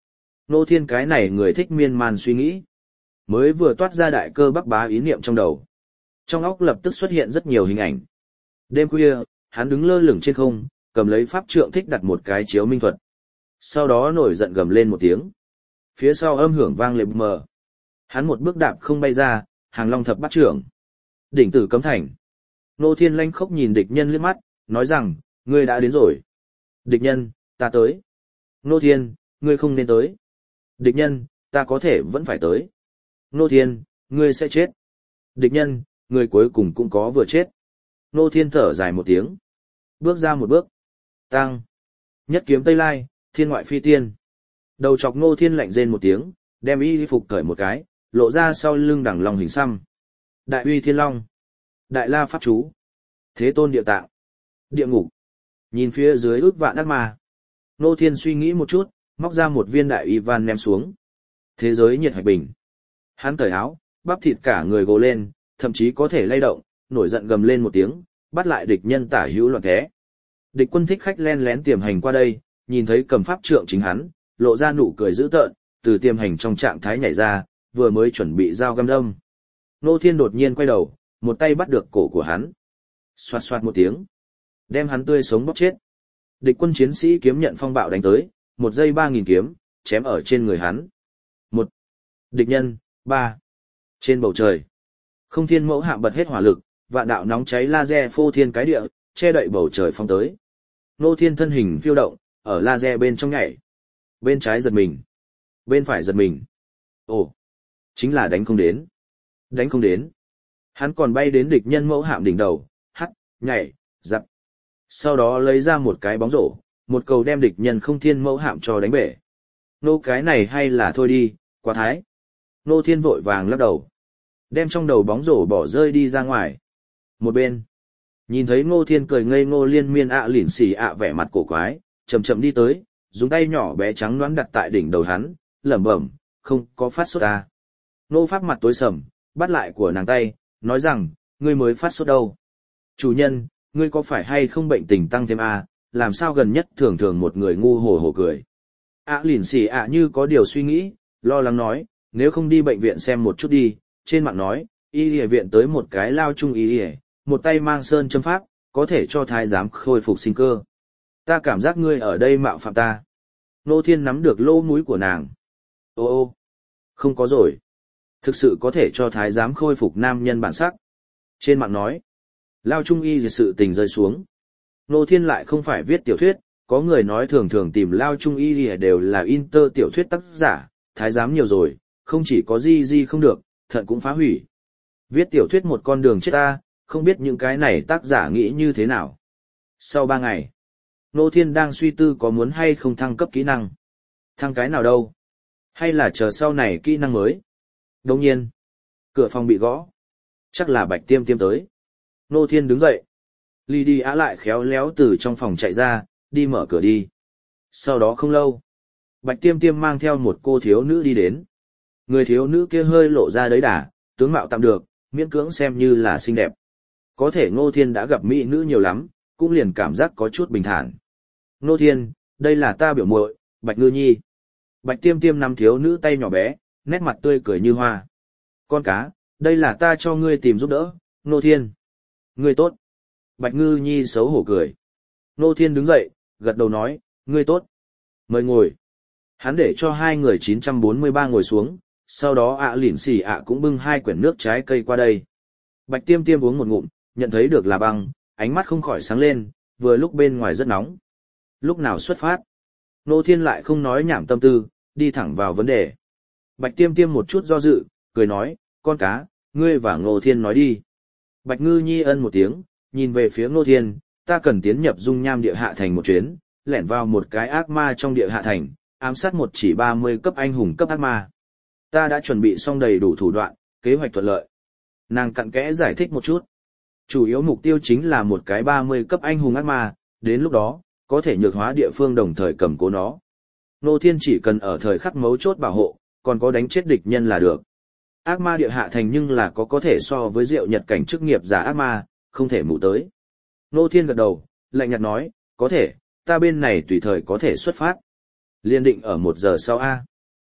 Nô Thiên cái này người thích miên man suy nghĩ. Mới vừa toát ra đại cơ bắp bá ý niệm trong đầu. Trong óc lập tức xuất hiện rất nhiều hình ảnh. Đêm khuya, hắn đứng lơ lửng trên không, cầm lấy pháp trượng thích đặt một cái chiếu minh thuật. Sau đó nổi giận gầm lên một tiếng. Phía sau âm hưởng vang lên mờ. Hắn một bước đạp không bay ra, hàng long thập bắt trưởng. Đỉnh tử cấm thành. Nô Thiên lanh khốc nhìn địch nhân liếc mắt, nói rằng, ngươi đã đến rồi. Địch nhân, ta tới. Nô Thiên, ngươi không nên tới. Địch nhân, ta có thể vẫn phải tới. Nô Thiên, ngươi sẽ chết. Địch nhân, ngươi cuối cùng cũng có vừa chết. Nô Thiên thở dài một tiếng. Bước ra một bước. Tăng. Nhất kiếm Tây Lai, thiên ngoại phi tiên. Đầu chọc Nô Thiên lạnh rên một tiếng, đem y phục cởi một cái, lộ ra sau lưng đằng long hình xăm. Đại uy thiên long. Đại la pháp chú. Thế tôn địa tạng. Địa ngục. Nhìn phía dưới ước vạn ác ma. Nô Thiên suy nghĩ một chút, móc ra một viên đại uy van ném xuống. Thế giới nhiệt hạch bình. Hắn cởi áo, bắp thịt cả người gồ lên, thậm chí có thể lay động, nổi giận gầm lên một tiếng, bắt lại địch nhân tả hữu loạn thế. Địch quân thích khách len lén tiềm hành qua đây, nhìn thấy cầm pháp trượng chính hắn, lộ ra nụ cười dữ tợn, từ tiềm hành trong trạng thái nhảy ra, vừa mới chuẩn bị dao găm đâm. Nô Thiên đột nhiên quay đầu, một tay bắt được cổ của hắn. Xoạt xoạt một tiếng, đem hắn tươi sống bóp chết. Địch quân chiến sĩ kiếm nhận phong bạo đánh tới, một giây ba nghìn kiếm, chém ở trên người hắn. Một. Địch nhân, ba. Trên bầu trời, không thiên mẫu hạm bật hết hỏa lực, vạn đạo nóng cháy laser phô thiên cái địa, che đậy bầu trời phong tới. Nô Thiên thân hình phiêu động, ở laser bên trong nhảy. Bên trái giật mình, bên phải giật mình. Ồ, chính là đánh không đến. Đánh không đến. Hắn còn bay đến địch nhân mẫu hạm đỉnh đầu, hắt, nhảy, dặm. Sau đó lấy ra một cái bóng rổ, một cầu đem địch nhân không thiên mẫu hạm cho đánh bể. Nô cái này hay là thôi đi, quá thái. Nô Thiên vội vàng lắc đầu. Đem trong đầu bóng rổ bỏ rơi đi ra ngoài. Một bên. Nhìn thấy Ngô Thiên cười ngây ngô liên miên ạ lỉn xì ạ vẻ mặt cổ quái, chậm chậm đi tới, dùng tay nhỏ bé trắng nõn đặt tại đỉnh đầu hắn, lẩm bẩm, không có phát sốt à. Nô Pháp mặt tối sầm, bắt lại của nàng tay, nói rằng, ngươi mới phát sốt đâu. Chủ nhân, ngươi có phải hay không bệnh tình tăng thêm à, làm sao gần nhất thường thường một người ngu hồ hồ cười. ạ lỉn xì ạ như có điều suy nghĩ, lo lắng nói, nếu không đi bệnh viện xem một chút đi, trên mạng nói, y y viện tới một cái lao chung y y, một tay mang sơn châm pháp, có thể cho thái giám khôi phục sinh cơ. Ta cảm giác ngươi ở đây mạo phạm ta. Nô Thiên nắm được lỗ mũi của nàng. Ô ô, không có rồi. Thực sự có thể cho thái giám khôi phục nam nhân bản sắc. Trên mạng nói, lao chung y sự tình rơi xuống. Nô Thiên lại không phải viết tiểu thuyết, có người nói thường thường tìm lao chung y đều là inter tiểu thuyết tác giả, thái giám nhiều rồi, không chỉ có gì gì không được, thận cũng phá hủy. Viết tiểu thuyết một con đường chết ta, không biết những cái này tác giả nghĩ như thế nào. Sau ba ngày, Nô Thiên đang suy tư có muốn hay không thăng cấp kỹ năng. Thăng cái nào đâu? Hay là chờ sau này kỹ năng mới? Đồng nhiên, cửa phòng bị gõ. Chắc là Bạch Tiêm Tiêm tới. Nô Thiên đứng dậy. Ly đi á lại khéo léo từ trong phòng chạy ra, đi mở cửa đi. Sau đó không lâu, Bạch Tiêm Tiêm mang theo một cô thiếu nữ đi đến. Người thiếu nữ kia hơi lộ ra đấy đà, tướng mạo tạm được, miễn cưỡng xem như là xinh đẹp. Có thể Ngô Thiên đã gặp mỹ nữ nhiều lắm, cũng liền cảm giác có chút bình thản. Ngô Thiên, đây là ta biểu muội, Bạch Ngư Nhi. Bạch Tiêm Tiêm nắm thiếu nữ tay nhỏ bé, nét mặt tươi cười như hoa. Con cá, đây là ta cho ngươi tìm giúp đỡ, Ngô Thiên. Ngươi tốt. Bạch Ngư Nhi xấu hổ cười. Ngô Thiên đứng dậy, gật đầu nói, ngươi tốt. Mời ngồi. Hắn để cho hai người chín trăm bốn mươi ba ngồi xuống, sau đó ạ lỉn xì ạ cũng bưng hai quyển nước trái cây qua đây. Bạch Tiêm Tiêm uống một ngụm, nhận thấy được là băng, ánh mắt không khỏi sáng lên, vừa lúc bên ngoài rất nóng. Lúc nào xuất phát? Nô Thiên lại không nói nhảm tâm tư, đi thẳng vào vấn đề. Bạch Tiêm Tiêm một chút do dự, cười nói, con cá, ngươi và Ngô Thiên nói đi. Bạch Ngư Nhi ân một tiếng, nhìn về phía Ngô Thiên, ta cần tiến nhập dung nham địa hạ thành một chuyến, lẻn vào một cái ác ma trong địa hạ thành, ám sát một chỉ ba mươi cấp anh hùng cấp ác ma. Ta đã chuẩn bị xong đầy đủ thủ đoạn, kế hoạch thuận lợi. Nàng cặn kẽ giải thích một chút. Chủ yếu mục tiêu chính là một cái ba mươi cấp anh hùng ác ma, đến lúc đó, có thể nhược hóa địa phương đồng thời cầm cố nó. Nô Thiên chỉ cần ở thời khắc mấu chốt bảo hộ, còn có đánh chết địch nhân là được. Ác ma địa hạ thành nhưng là có có thể so với diệu nhật cảnh chức nghiệp giả ác ma, không thể mù tới. Nô Thiên gật đầu, lạnh nhạt nói, có thể, ta bên này tùy thời có thể xuất phát. Liên định ở một giờ sau A.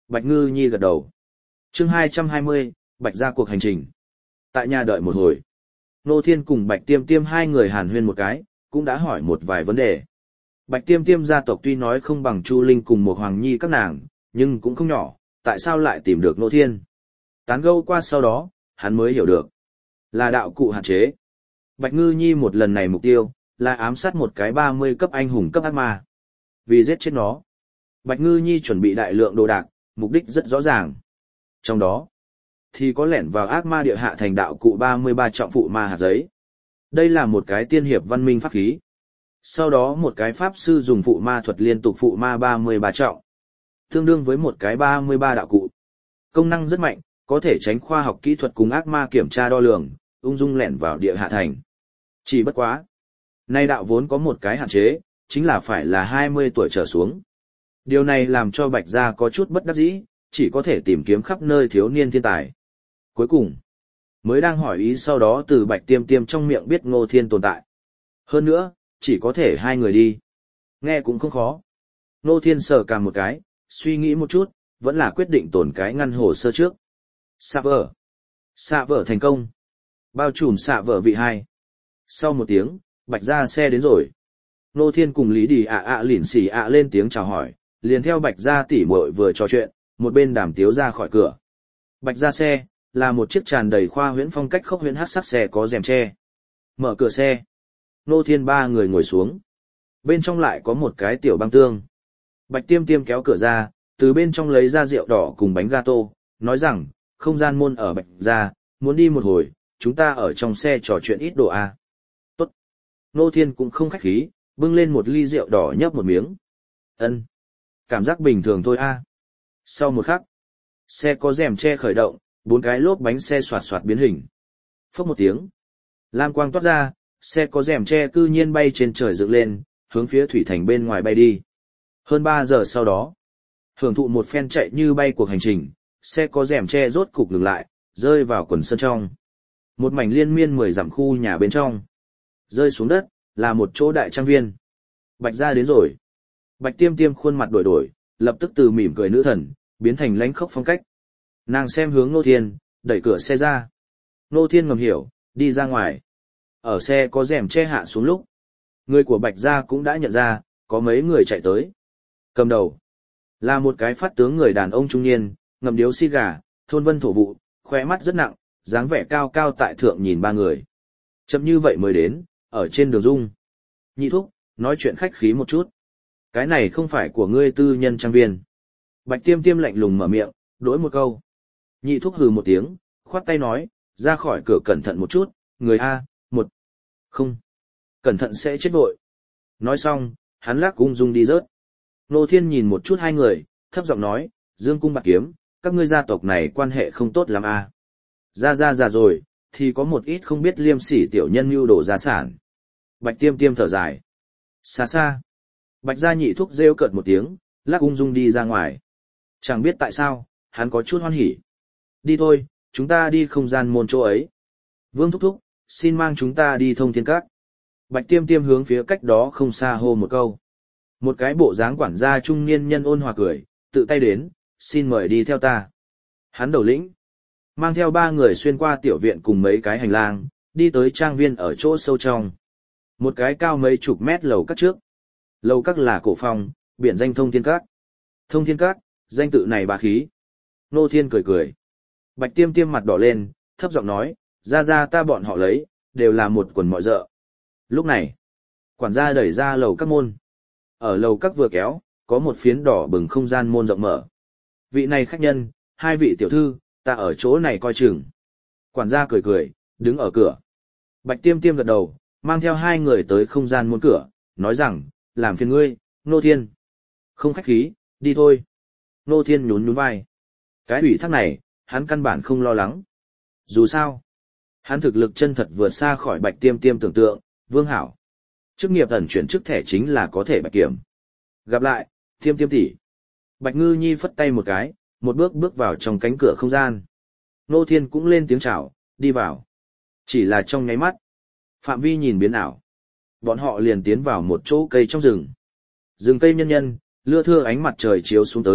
Bạch Ngư Nhi gật đầu. Chương hai trăm hai mươi, Bạch gia cuộc hành trình. Tại nhà đợi một hồi. Ngô Thiên cùng Bạch Tiêm Tiêm hai người hàn huyên một cái, cũng đã hỏi một vài vấn đề. Bạch Tiêm Tiêm gia tộc tuy nói không bằng Chu Linh cùng một Hoàng Nhi các nàng, nhưng cũng không nhỏ, tại sao lại tìm được Ngô Thiên? Tán gẫu qua sau đó, hắn mới hiểu được. Là đạo cụ hạn chế. Bạch Ngư Nhi một lần này mục tiêu, là ám sát một cái ba mươi cấp anh hùng cấp ác ma. Vì giết chết nó, Bạch Ngư Nhi chuẩn bị đại lượng đồ đạc, mục đích rất rõ ràng. Trong đó, thì có lẻn vào ác ma địa hạ thành đạo cụ ba mươi ba trọng phụ ma hạt giấy. Đây là một cái tiên hiệp văn minh pháp khí. Sau đó một cái pháp sư dùng phụ ma thuật liên tục phụ ma ba mươi ba trọng. Tương đương với một cái ba mươi ba đạo cụ. Công năng rất mạnh, có thể tránh khoa học kỹ thuật cùng ác ma kiểm tra đo lường, ung dung lẻn vào địa hạ thành. Chỉ bất quá. Nay đạo vốn có một cái hạn chế, chính là phải là hai mươi tuổi trở xuống. Điều này làm cho Bạch gia có chút bất đắc dĩ, chỉ có thể tìm kiếm khắp nơi thiếu niên thiên tài. Cuối cùng, mới đang hỏi ý sau đó từ Bạch Tiêm Tiêm trong miệng biết Ngô Thiên tồn tại. Hơn nữa, chỉ có thể hai người đi. Nghe cũng không khó. Ngô Thiên sờ cả một cái, suy nghĩ một chút, vẫn là quyết định tổn cái ngăn hồ sơ trước. Xạ vở. Xạ vở thành công. Bao trùm xạ vở vị hai. Sau một tiếng, Bạch gia xe đến rồi. Ngô Thiên cùng Lý Đi ạ ạ lỉn xỉ ạ lên tiếng chào hỏi, liền theo Bạch gia tỉ muội vừa trò chuyện, một bên đàm tiếu ra khỏi cửa. Bạch gia xe, là một chiếc tràn đầy khoa huyễn phong cách khốc huyễn hắc sắc xe có rèm che. Mở cửa xe. Ngô Thiên ba người ngồi xuống. Bên trong lại có một cái tiểu băng tương. Bạch Tiêm Tiêm kéo cửa ra, từ bên trong lấy ra rượu đỏ cùng bánh gato, nói rằng, không gian môn ở Bạch gia, muốn đi một hồi, chúng ta ở trong xe trò chuyện ít đồ à. Tốt. Ngô Thiên cũng không khách khí, bưng lên một ly rượu đỏ nhấp một miếng. Ân, cảm giác bình thường thôi a. À. Sau một khắc, xe có rèm che khởi động, bốn cái lốp bánh xe xoạt xoạt biến hình. Phốc một tiếng, lam quang toát ra, xe có rèm che cư nhiên bay trên trời dựng lên, hướng phía thủy thành bên ngoài bay đi. Hơn ba giờ sau đó, hưởng thụ một phen chạy như bay cuộc hành trình, xe có rèm che rốt cục ngừng lại, rơi vào quần sơn trong. Một mảnh liên miên mười dặm khu nhà bên trong. Rơi xuống đất, là một chỗ đại trang viên. Bạch gia đến rồi. Bạch Tiêm Tiêm khuôn mặt đổi đổi, lập tức từ mỉm cười nữ thần, biến thành lãnh khốc phong cách. Nàng xem hướng Ngô Thiên, đẩy cửa xe ra. Ngô Thiên ngầm hiểu, đi ra ngoài. Ở xe có rèm che hạ xuống lúc. Người của Bạch gia cũng đã nhận ra, có mấy người chạy tới. Cầm đầu là một cái phát tướng người đàn ông trung niên, ngậm điếu xì gà, thôn vân thổ vụ, khóe mắt rất nặng, dáng vẻ cao cao tại thượng nhìn ba người. Chậm như vậy mới đến, ở trên đường dung. Nhị thúc, nói chuyện khách khí một chút. Cái này không phải của ngươi tư nhân trang viên. Bạch Tiêm Tiêm lạnh lùng mở miệng, đối một câu. Nhị thúc hừ một tiếng, khoát tay nói, ra khỏi cửa cẩn thận một chút, người A, một. Không. Cẩn thận sẽ chết vội. Nói xong, hắn lắc ung dung đi rớt. Ngô Thiên nhìn một chút hai người, thấp giọng nói, Dương Cung Bạc Kiếm, các ngươi gia tộc này quan hệ không tốt lắm A. Ra ra già rồi, thì có một ít không biết liêm sỉ tiểu nhân mưu đồ gia sản. Bạch Tiêm Tiêm thở dài. Xa xa. Bạch gia nhị thúc rêu cợt một tiếng, lắc ung dung đi ra ngoài. Chẳng biết tại sao, hắn có chút hoan hỉ. Đi thôi, chúng ta đi không gian môn chỗ ấy. Vương thúc thúc, xin mang chúng ta đi thông thiên các. Bạch Tiêm Tiêm hướng phía cách đó không xa hô một câu. Một cái bộ dáng quản gia trung niên nhân ôn hòa cười, tự tay đến, xin mời đi theo ta. Hắn đầu lĩnh, mang theo ba người xuyên qua tiểu viện cùng mấy cái hành lang, đi tới trang viên ở chỗ sâu trong. Một cái cao mấy chục mét lầu các trước. Lầu các là cổ phong, biển danh thông thiên các. Thông thiên các, danh tự này bá khí. Ngô Thiên cười cười. Bạch Tiêm Tiêm mặt đỏ lên, thấp giọng nói, ra ra ta bọn họ lấy, đều là một quần mọi dợ. Lúc này, quản gia đẩy ra lầu các môn. Ở lầu các vừa kéo, có một phiến đỏ bừng không gian môn rộng mở. Vị này khách nhân, hai vị tiểu thư, ta ở chỗ này coi chừng. Quản gia cười cười, đứng ở cửa. Bạch Tiêm Tiêm gật đầu, mang theo hai người tới không gian môn cửa, nói rằng, làm phiền ngươi, Ngô Thiên. Không khách khí, đi thôi. Ngô Thiên nhún nhún vai. Cái ủy thác này, hắn căn bản không lo lắng. Dù sao, hắn thực lực chân thật vượt xa khỏi Bạch Tiêm Tiêm tưởng tượng, Vương Hảo. Chức nghiệp ẩn chuyển chức thẻ chính là có thể bạch kiểm. Gặp lại, Tiêm Tiêm tỷ. Bạch Ngư Nhi phất tay một cái, một bước bước vào trong cánh cửa không gian. Ngô Thiên cũng lên tiếng chào, đi vào. Chỉ là trong nháy mắt. Phạm vi nhìn biến ảo. Bọn họ liền tiến vào một chỗ cây trong rừng. Rừng cây nhân nhân, lưa thưa ánh mặt trời chiếu xuống tới,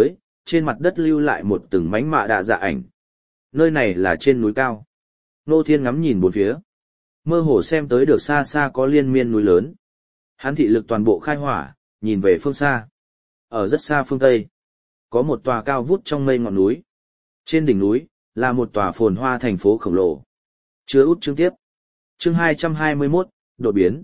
trên mặt đất lưu lại một từng mánh mạ đạ dạ ảnh. Nơi này là trên núi cao. Ngô Thiên ngắm nhìn bốn phía. Mơ hồ xem tới được xa xa có liên miên núi lớn. Hắn thị lực toàn bộ khai hỏa, nhìn về phương xa. Ở rất xa phương Tây, có một tòa cao vút trong mây ngọn núi. Trên đỉnh núi, là một tòa phồn hoa thành phố khổng lồ. Chưa út chương tiếp. Chương hai trăm hai mươi mốt, đột biến.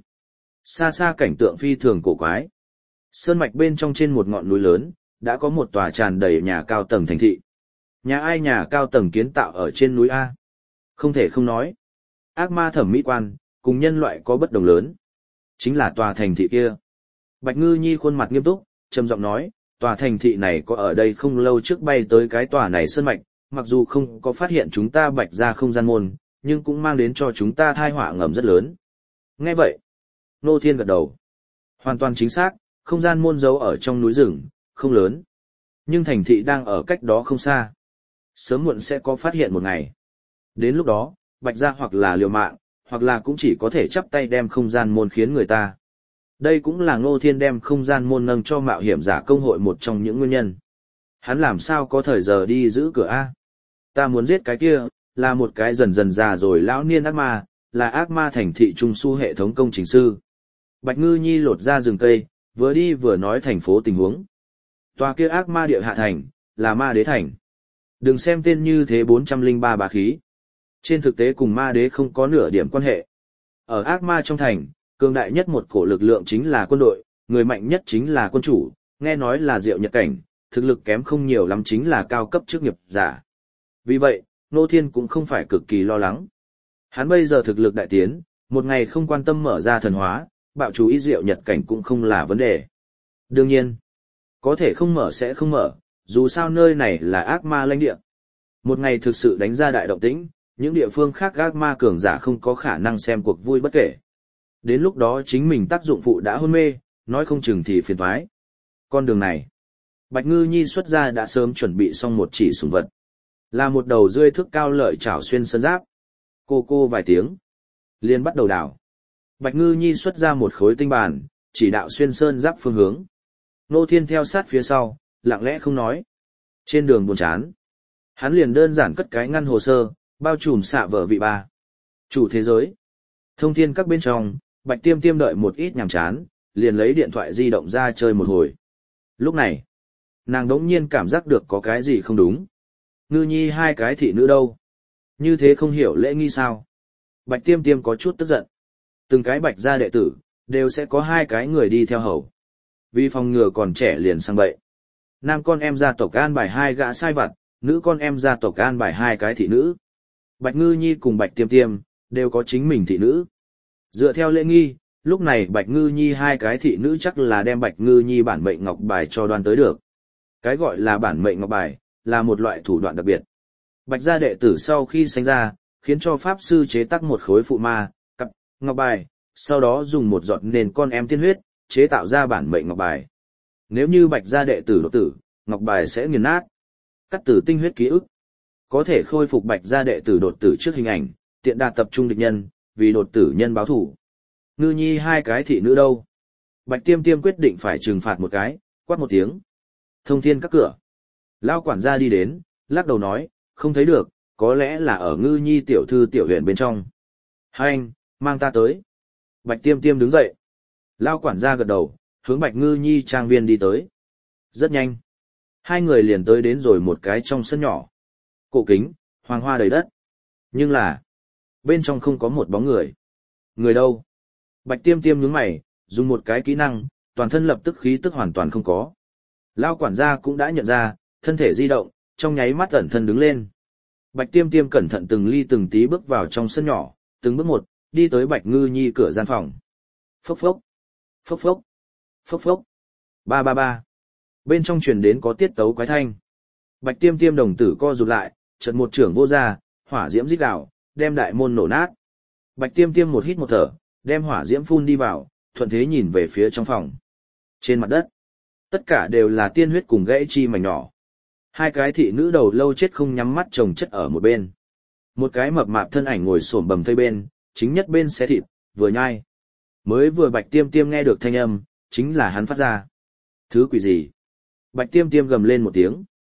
Xa xa cảnh tượng phi thường cổ quái. Sơn mạch bên trong trên một ngọn núi lớn, đã có một tòa tràn đầy nhà cao tầng thành thị. Nhà ai nhà cao tầng kiến tạo ở trên núi A? Không thể không nói. Ác ma thẩm mỹ quan, cùng nhân loại có bất đồng lớn. Chính là tòa thành thị kia. Bạch Ngư Nhi khuôn mặt nghiêm túc, trầm giọng nói, tòa thành thị này có ở đây không lâu trước bay tới cái tòa này sơn mạch, mặc dù không có phát hiện chúng ta bạch ra không gian môn, nhưng cũng mang đến cho chúng ta thai họa ngầm rất lớn. Nghe vậy, Nô Thiên gật đầu. Hoàn toàn chính xác, không gian môn giấu ở trong núi rừng, không lớn. Nhưng thành thị đang ở cách đó không xa. Sớm muộn sẽ có phát hiện một ngày. Đến lúc đó, bạch ra hoặc là liều mạng, hoặc là cũng chỉ có thể chắp tay đem không gian môn khiến người ta. Đây cũng là Ngô Thiên đem không gian môn nâng cho mạo hiểm giả công hội một trong những nguyên nhân. Hắn làm sao có thời giờ đi giữ cửa A? Ta muốn giết cái kia, là một cái dần dần già rồi lão niên ác ma, là ác ma thành thị trung su hệ thống công trình sư. Bạch Ngư Nhi lột ra rừng cây, vừa đi vừa nói thành phố tình huống. Tòa kia ác ma địa hạ thành, là ma đế thành. Đừng xem tên như thế bốn trăm lẻ ba bá khí. Trên thực tế cùng ma đế không có nửa điểm quan hệ. Ở ác ma trong thành, cường đại nhất một cổ lực lượng chính là quân đội, người mạnh nhất chính là quân chủ, nghe nói là Diệu Nhật cảnh, thực lực kém không nhiều lắm chính là cao cấp chức nghiệp giả. Vì vậy, Ngô Thiên cũng không phải cực kỳ lo lắng. Hắn bây giờ thực lực đại tiến, một ngày không quan tâm mở ra thần hóa, bạo chú ý Diệu Nhật cảnh cũng không là vấn đề. Đương nhiên, có thể không mở sẽ không mở, dù sao nơi này là ác ma lãnh địa. Một ngày thực sự đánh ra đại động tĩnh, những địa phương khác ác ma cường giả không có khả năng xem cuộc vui bất kể. Đến lúc đó chính mình tác dụng phụ đã hôn mê, nói không chừng thì phiền toái. Con đường này, Bạch Ngư Nhi xuất ra đã sớm chuẩn bị xong một chỉ sùng vật. Là một đầu rươi thước cao lợi chảo xuyên sơn giáp. Cô cô vài tiếng, liền bắt đầu đảo. Bạch Ngư Nhi xuất ra một khối tinh bàn, chỉ đạo xuyên sơn giáp phương hướng. Nô Thiên theo sát phía sau, lặng lẽ không nói. Trên đường buồn chán, hắn liền đơn giản cất cái ngăn hồ sơ, bao trùm xạ vở vị ba. Chủ thế giới. Thông thiên các bên trong, Bạch Tiêm Tiêm đợi một ít nhàm chán, liền lấy điện thoại di động ra chơi một hồi. Lúc này, nàng đống nhiên cảm giác được có cái gì không đúng. Ngư Nhi hai cái thị nữ đâu? Như thế không hiểu lễ nghi sao? Bạch Tiêm Tiêm có chút tức giận. Từng cái bạch gia đệ tử, đều sẽ có hai cái người đi theo hầu. Vì phòng ngừa còn trẻ liền sang bậy. Nam con em gia tộc an bài hai gã sai vặt, nữ con em gia tộc an bài hai cái thị nữ. Bạch Ngư Nhi cùng Bạch Tiêm Tiêm, đều có chính mình thị nữ. Dựa theo lễ nghi, lúc này Bạch Ngư Nhi hai cái thị nữ chắc là đem Bạch Ngư Nhi bản mệnh ngọc bài cho đoan tới được. Cái gọi là bản mệnh ngọc bài, là một loại thủ đoạn đặc biệt. Bạch gia đệ tử sau khi sinh ra, khiến cho pháp sư chế tác một khối phụ ma, cặp, ngọc bài, sau đó dùng một giọt nền con em tiên huyết, chế tạo ra bản mệnh ngọc bài. Nếu như Bạch gia đệ tử đột tử, ngọc bài sẽ nghiền nát. Cắt tử tinh huyết ký ức, có thể khôi phục Bạch gia đệ tử đột tử trước hình ảnh, tiện đạt tập trung địch nhân, vì đột tử nhân báo thủ. Ngư Nhi hai cái thị nữ đâu? Bạch Tiêm Tiêm quyết định phải trừng phạt một cái, quát một tiếng. Thông thiên các cửa. Lao quản gia đi đến, lắc đầu nói, không thấy được, có lẽ là ở Ngư Nhi tiểu thư tiểu huyện bên trong. Hai anh, mang ta tới. Bạch Tiêm Tiêm đứng dậy. Lao quản gia gật đầu, hướng Bạch Ngư Nhi trang viên đi tới. Rất nhanh. Hai người liền tới đến rồi một cái trong sân nhỏ. Cổ kính, hoàng hoa đầy đất. Nhưng là, bên trong không có một bóng người. Người đâu? Bạch Tiêm Tiêm nhướng mày, dùng một cái kỹ năng, toàn thân lập tức khí tức hoàn toàn không có. Lao quản gia cũng đã nhận ra, thân thể di động, trong nháy mắt ẩn thân đứng lên. Bạch Tiêm Tiêm cẩn thận từng ly từng tí bước vào trong sân nhỏ, từng bước một, đi tới Bạch Ngư Nhi cửa gian phòng. Phốc phốc, phốc phốc, phốc phốc, ba ba ba. Bên trong truyền đến có tiết tấu quái thanh. Bạch Tiêm Tiêm đồng tử co rụt lại, chợt một trưởng vô ra, hỏa diễm rít gào, đem đại môn nổ nát. Bạch Tiêm Tiêm một hít một thở, đem hỏa diễm phun đi vào, thuận thế nhìn về phía trong phòng. Trên mặt đất, tất cả đều là tiên huyết cùng gãy chi mảnh nhỏ. Hai cái thị nữ đầu lâu chết không nhắm mắt chồng chất ở một bên. Một cái mập mạp thân ảnh ngồi xổm bầm thây bên, chính nhất bên xé thịt, vừa nhai. Mới vừa Bạch Tiêm Tiêm nghe được thanh âm, chính là hắn phát ra. Thứ quỷ gì? Bạch Tiêm Tiêm gầm lên một tiếng.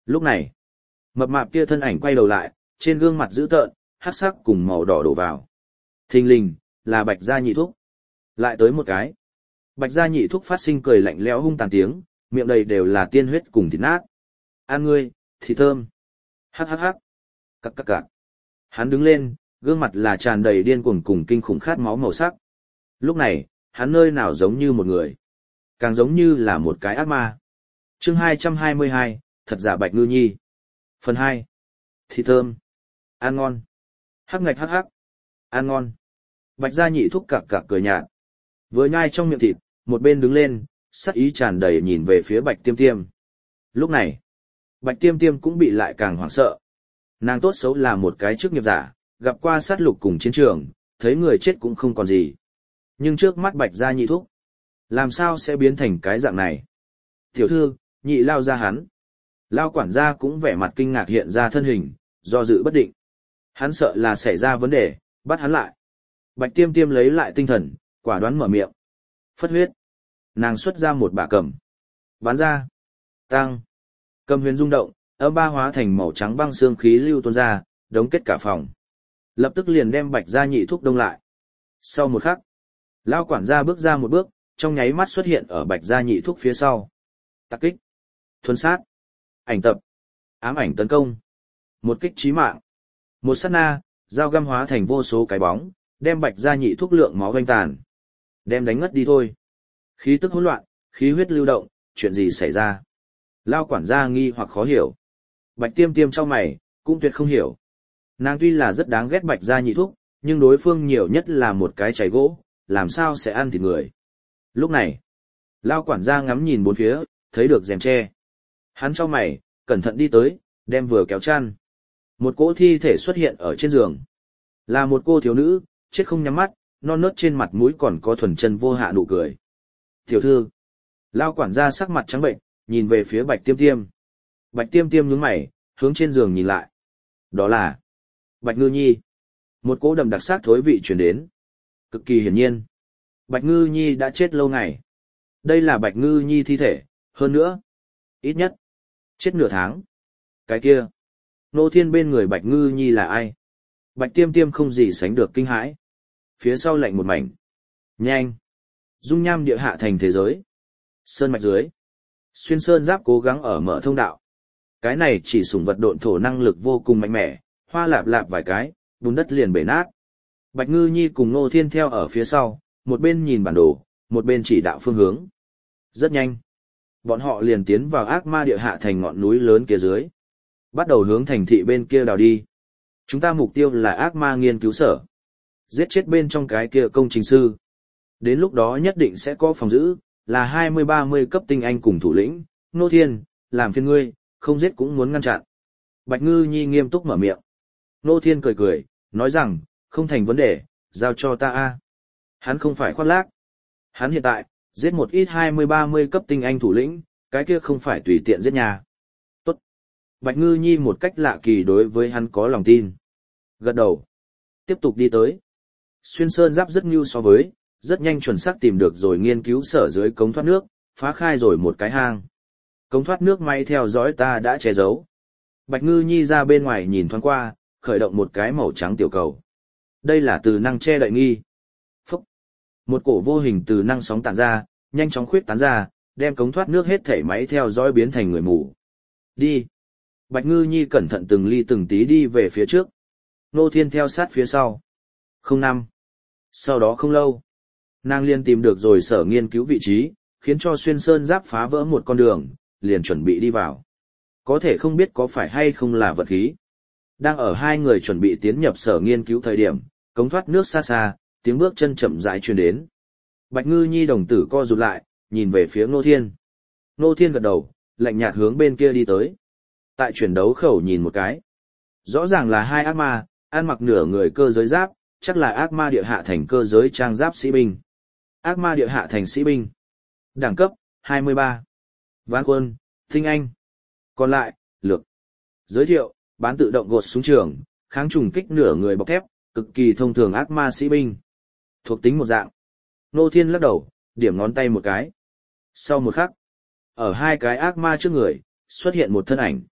Lúc này, mập mạp kia thân ảnh quay đầu lại, trên gương mặt dữ tợn, hắc sắc cùng màu đỏ đổ vào. Thình lình, là Bạch Gia Nhị Thúc. Lại tới một cái. Bạch Gia Nhị Thúc phát sinh cười lạnh lẽo hung tàn tiếng, miệng đầy đều là tiên huyết cùng thịt nát. Ăn ngươi, thịt thơm. Hắc hắc hắc. Cặc cặc cặc. Hắn đứng lên, gương mặt là tràn đầy điên cuồng cùng kinh khủng khát máu màu sắc. Lúc này, hắn nơi nào giống như một người, càng giống như là một cái ác ma. Chương hai trăm hai mươi hai, thật giả Bạch Ngư Nhi. Phần hai. Thịt thơm. Ăn ngon. Hắc ngạch hắc hắc. Ăn ngon. Bạch Gia Nhị Thúc cặc cặc cười nhạt. Vừa nhai trong miệng thịt, một bên đứng lên, sắc ý tràn đầy nhìn về phía Bạch Tiêm Tiêm. Lúc này, Bạch Tiêm Tiêm cũng bị lại càng hoảng sợ. Nàng tốt xấu là một cái chức nghiệp giả, gặp qua sát lục cùng chiến trường, thấy người chết cũng không còn gì. Nhưng trước mắt Bạch Gia Nhị Thúc, làm sao sẽ biến thành cái dạng này? Tiểu thư, nhị lao ra hắn. Lao quản gia cũng vẻ mặt kinh ngạc hiện ra thân hình, do dự bất định. Hắn sợ là xảy ra vấn đề, bắt hắn lại. Bạch Tiêm Tiêm lấy lại tinh thần, quả đoán mở miệng. Phất huyết. Nàng xuất ra một bả cầm. Bán ra. Tăng. Cầm huyền rung động, âm ba hóa thành màu trắng băng xương khí lưu tuôn ra, đống kết cả phòng. Lập tức liền đem Bạch Gia Nhị Thúc đông lại. Sau một khắc, Lao quản gia bước ra một bước, trong nháy mắt xuất hiện ở Bạch Gia Nhị Thúc phía sau. Tạc kích. Thuần sát. Ảnh tập. Ám ảnh tấn công. Một kích chí mạng. Một sát na, dao găm hóa thành vô số cái bóng, đem Bạch Gia Nhị Thúc lượng máu vanh tàn. Đem đánh ngất đi thôi. Khí tức hỗn loạn, khí huyết lưu động, chuyện gì xảy ra? Lao quản gia nghi hoặc khó hiểu. Bạch Tiêm Tiêm trong mày, cũng tuyệt không hiểu. Nàng tuy là rất đáng ghét Bạch Gia Nhị Thúc, nhưng đối phương nhiều nhất là một cái chảy gỗ, làm sao sẽ ăn thịt người. Lúc này, Lao quản gia ngắm nhìn bốn phía, thấy được rèm tre. Hắn trong mày, cẩn thận đi tới, đem vừa kéo chăn. Một cỗ thi thể xuất hiện ở trên giường. Là một cô thiếu nữ, chết không nhắm mắt, non nớt trên mặt mũi còn có thuần chân vô hạ nụ cười. Tiểu thư. Lao quản gia sắc mặt trắng bệnh, nhìn về phía Bạch Tiêm Tiêm. Bạch Tiêm Tiêm nhướng mày, hướng trên giường nhìn lại. Đó là Bạch Ngư Nhi. Một cỗ đậm đặc sắc thối vị truyền đến. Cực kỳ hiển nhiên. Bạch Ngư Nhi đã chết lâu ngày. Đây là Bạch Ngư Nhi thi thể, hơn nữa. Ít nhất. Chết nửa tháng. Cái kia. Nô Thiên bên người Bạch Ngư Nhi là ai? Bạch Tiêm Tiêm không gì sánh được kinh hãi. Phía sau lạnh một mảnh. Nhanh. Dung nham địa hạ thành thế giới. Sơn mạch dưới. Xuyên sơn giáp cố gắng ở mở thông đạo. Cái này chỉ sủng vật độn thổ năng lực vô cùng mạnh mẽ, hoa lạp lạp vài cái, bùn đất liền bể nát. Bạch Ngư Nhi cùng Ngô Thiên theo ở phía sau, một bên nhìn bản đồ, một bên chỉ đạo phương hướng. Rất nhanh. Bọn họ liền tiến vào ác ma địa hạ thành ngọn núi lớn kia dưới. Bắt đầu hướng thành thị bên kia đào đi. Chúng ta mục tiêu là ác ma nghiên cứu sở. Giết chết bên trong cái kia công trình sư. Đến lúc đó nhất định sẽ có phòng giữ, là hai mươi ba mươi cấp tinh anh cùng thủ lĩnh, Ngô Thiên, làm phiền ngươi, không giết cũng muốn ngăn chặn. Bạch Ngư Nhi nghiêm túc mở miệng. Ngô Thiên cười cười, nói rằng, không thành vấn đề, giao cho ta a. Hắn không phải khoác lác. Hắn hiện tại, giết một ít hai mươi ba mươi cấp tinh anh thủ lĩnh, cái kia không phải tùy tiện giết nhà. Tốt. Bạch Ngư Nhi một cách lạ kỳ đối với hắn có lòng tin. Gật đầu. Tiếp tục đi tới. Xuyên sơn giáp rất nhu so với, rất nhanh chuẩn xác tìm được rồi nghiên cứu sở dưới cống thoát nước, phá khai rồi một cái hang. Cống thoát nước may theo dõi ta đã che giấu. Bạch Ngư Nhi ra bên ngoài nhìn thoáng qua, khởi động một cái màu trắng tiểu cầu. Đây là từ năng che đậy nghi. Phúc. Một cổ vô hình từ năng sóng tản ra, nhanh chóng khuyết tán ra, đem cống thoát nước hết thảy máy theo dõi biến thành người mù. Đi. Bạch Ngư Nhi cẩn thận từng ly từng tí đi về phía trước. Nô Thiên theo sát phía sau. Không năm. Sau đó không lâu, nàng liền tìm được rồi sở nghiên cứu vị trí, khiến cho xuyên sơn giáp phá vỡ một con đường, liền chuẩn bị đi vào. Có thể không biết có phải hay không là vật khí. Đang ở hai người chuẩn bị tiến nhập sở nghiên cứu thời điểm, cống thoát nước xa xa, tiếng bước chân chậm rãi truyền đến. Bạch Ngư Nhi đồng tử co rụt lại, nhìn về phía Ngô Thiên. Ngô Thiên gật đầu, lạnh nhạt hướng bên kia đi tới. Tại chuyển đấu khẩu nhìn một cái. Rõ ràng là hai ác ma, ăn mặc nửa người cơ giới giáp, chắc là ác ma địa hạ thành cơ giới trang giáp sĩ binh. Ác ma địa hạ thành sĩ binh. Đẳng cấp, hai mươi ba. Ván quân, tinh anh. Còn lại, lược. Giới thiệu, bán tự động gột súng trường, kháng trùng kích nửa người bọc thép, cực kỳ thông thường ác ma sĩ binh. Thuộc tính một dạng. Nô Thiên lắc đầu, điểm ngón tay một cái. Sau một khắc, ở hai cái ác ma trước người, xuất hiện một thân ảnh.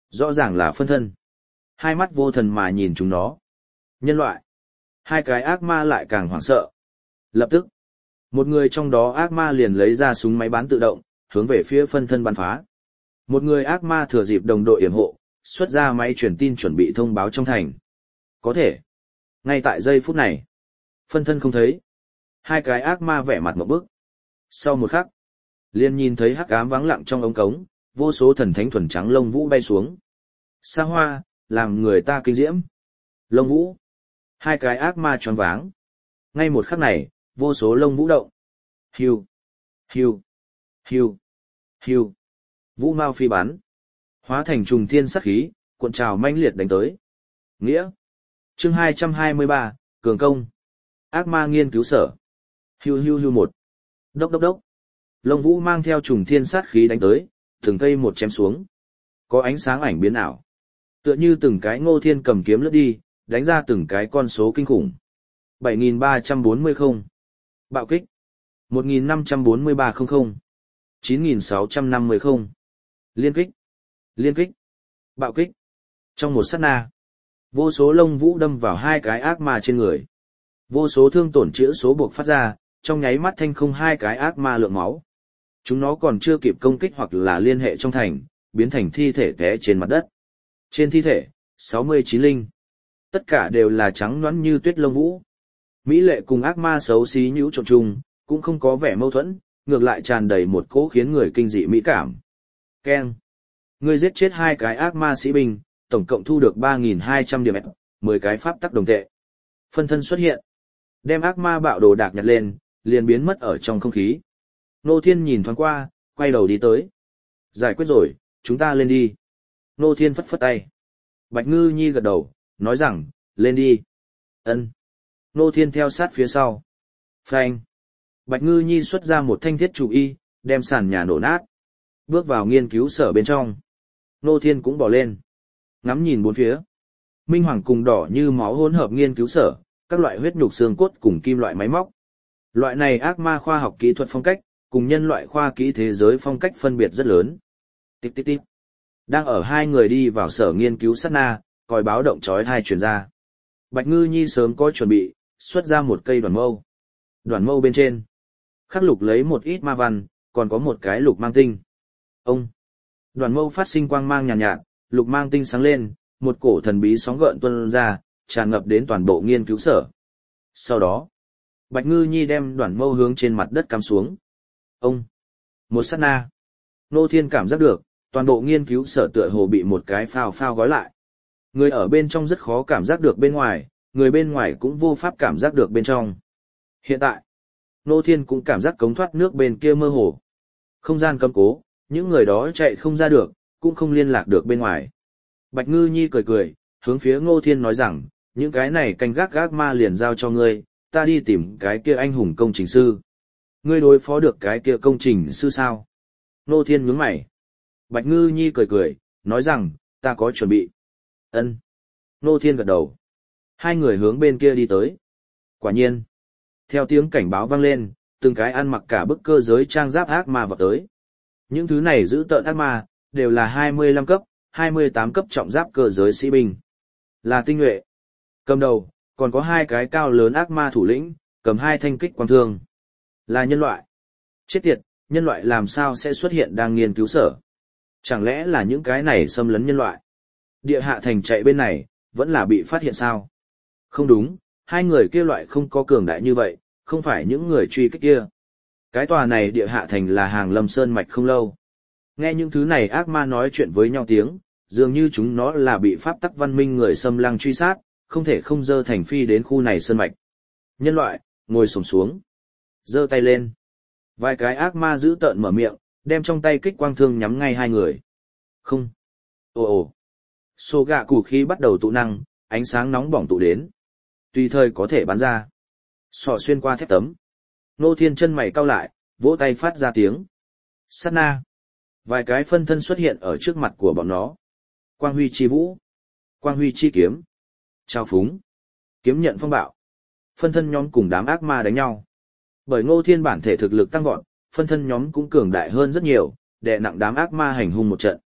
Rõ ràng là phân thân. Hai mắt vô thần mà nhìn chúng nó. Nhân loại. Hai cái ác ma lại càng hoảng sợ. Lập tức, một người trong đó ác ma liền lấy ra súng máy bán tự động, hướng về phía phân thân bắn phá. Một người ác ma thừa dịp đồng đội yểm hộ, xuất ra máy truyền tin chuẩn bị thông báo trong thành. Có thể. Ngay tại giây phút này, phân thân không thấy. Hai cái ác ma vẻ mặt ngộp bức. Sau một khắc, liền nhìn thấy hắc ám vắng lặng trong ống cống, vô số thần thánh thuần trắng lông vũ bay xuống. Xa hoa, làm người ta kinh diễm. Lông vũ. Hai cái ác ma tròn váng. Ngay một khắc này, vô số lông vũ động. Hiu, hiu, hiu, hiu. Vũ mau phi bắn. Hóa thành trùng thiên sát khí, cuộn trào manh liệt đánh tới. Nghĩa. Chương hai trăm hai mươi ba, Cường công. Ác ma nghiên cứu sở. Hiu hiu hiu một. Đốc đốc đốc. Lông vũ mang theo trùng thiên sát khí đánh tới, từng cây một chém xuống. Có ánh sáng ảnh biến ảo. Tựa như từng cái Ngô Thiên cầm kiếm lướt đi, đánh ra từng cái con số kinh khủng. bảy nghìn ba trăm bốn mươi không. Bạo kích. một nghìn năm trăm bốn mươi ba không không. chín nghìn sáu trăm năm mươi không. Liên kích. Liên kích. Bạo kích. Trong một sát na, vô số lông vũ đâm vào hai cái ác ma trên người. Vô số thương tổn chữa số buộc phát ra, trong nháy mắt thanh không hai cái ác ma lượng máu. Chúng nó còn chưa kịp công kích hoặc là liên hệ trong thành, biến thành thi thể té trên mặt đất. Trên thi thể, sáu mươi chín linh. Tất cả đều là trắng nõn như tuyết lông vũ. Mỹ lệ cùng ác ma xấu xí nhũ trộn chung, cũng không có vẻ mâu thuẫn, ngược lại tràn đầy một cỗ khiến người kinh dị mỹ cảm. Keng. Ngươi giết chết hai cái ác ma sĩ binh, tổng cộng thu được ba nghìn hai trăm điểm, mười cái pháp tắc đồng tệ. Phân thân xuất hiện. Đem ác ma bạo đồ đạc nhặt lên, liền biến mất ở trong không khí. Nô Thiên nhìn thoáng qua, quay đầu đi tới. Giải quyết rồi, chúng ta lên đi. Nô Thiên phất phất tay. Bạch Ngư Nhi gật đầu, nói rằng, lên đi. Ân. Nô Thiên theo sát phía sau. Phanh. Bạch Ngư Nhi xuất ra một thanh thiết trụ y, đem sàn nhà nổ nát. Bước vào nghiên cứu sở bên trong. Nô Thiên cũng bỏ lên. Ngắm nhìn bốn phía. Minh hoàng cùng đỏ như máu hỗn hợp nghiên cứu sở, các loại huyết nhục xương cốt cùng kim loại máy móc. Loại này ác ma khoa học kỹ thuật phong cách, cùng nhân loại khoa kỹ thế giới phong cách phân biệt rất lớn. Tiếp tiếp tiếp. Đang ở hai người đi vào sở nghiên cứu sát na, còi báo động chói tai truyền ra. Bạch Ngư Nhi sớm có chuẩn bị, xuất ra một cây đoàn mâu. Đoàn mâu bên trên, khắc lục lấy một ít ma văn, còn có một cái lục mang tinh. Ông. Đoàn mâu phát sinh quang mang nhàn nhạt, nhạt, lục mang tinh sáng lên, một cổ thần bí sóng gợn tuôn ra, tràn ngập đến toàn bộ nghiên cứu sở. Sau đó, Bạch Ngư Nhi đem đoàn mâu hướng trên mặt đất cắm xuống. Ông. Một sát na. Nô Thiên cảm giác được, toàn bộ nghiên cứu sở tựa hồ bị một cái phao phao gói lại. Người ở bên trong rất khó cảm giác được bên ngoài, người bên ngoài cũng vô pháp cảm giác được bên trong. Hiện tại, Nô Thiên cũng cảm giác cống thoát nước bên kia mơ hồ. Không gian cấm cố, những người đó chạy không ra được, cũng không liên lạc được bên ngoài. Bạch Ngư Nhi cười cười, hướng phía Ngô Thiên nói rằng, những cái này canh gác gác ma liền giao cho ngươi, ta đi tìm cái kia anh hùng công trình sư. Ngươi đối phó được cái kia công trình sư sao? Ngô Thiên nhướng mày. Bạch Ngư Nhi cười cười, nói rằng, ta có chuẩn bị. Ân. Ngô Thiên gật đầu. Hai người hướng bên kia đi tới. Quả nhiên. Theo tiếng cảnh báo vang lên, từng cái ăn mặc cả bức cơ giới trang giáp ác ma vào tới. Những thứ này giữ tợn ác ma, đều là hai mươi lăm cấp, hai mươi tám cấp trọng giáp cơ giới sĩ binh. Là tinh nhuệ. Cầm đầu, còn có hai cái cao lớn ác ma thủ lĩnh, cầm hai thanh kích quang thương. Là nhân loại. Chết tiệt, nhân loại làm sao sẽ xuất hiện đang nghiên cứu sở? Chẳng lẽ là những cái này xâm lấn nhân loại? Địa hạ thành chạy bên này, vẫn là bị phát hiện sao? Không đúng, hai người kia loại không có cường đại như vậy, không phải những người truy kích kia. Cái tòa này địa hạ thành là hàng lâm sơn mạch không lâu. Nghe những thứ này ác ma nói chuyện với nhau tiếng, dường như chúng nó là bị pháp tắc văn minh người xâm lăng truy sát, không thể không dơ thành phi đến khu này sơn mạch. Nhân loại, ngồi xổm xuống, giơ tay lên. Vài cái ác ma giữ tợn mở miệng, đem trong tay kích quang thương nhắm ngay hai người. Không. Ồ ồ. Sô gạ củ khí bắt đầu tụ năng, ánh sáng nóng bỏng tụ đến. Tùy thời có thể bắn ra. Sọ xuyên qua thép tấm. Nô Thiên chân mày cau lại, vỗ tay phát ra tiếng. Sát na. Vài cái phân thân xuất hiện ở trước mặt của bọn nó. Quang huy chi vũ. Quang huy chi kiếm. Trao phúng. Kiếm nhận phong bạo. Phân thân nhóm cùng đám ác ma đánh nhau. Bởi Ngô Thiên bản thể thực lực tăng vọt, phân thân nhóm cũng cường đại hơn rất nhiều, đè nặng đám ác ma hành hung một trận.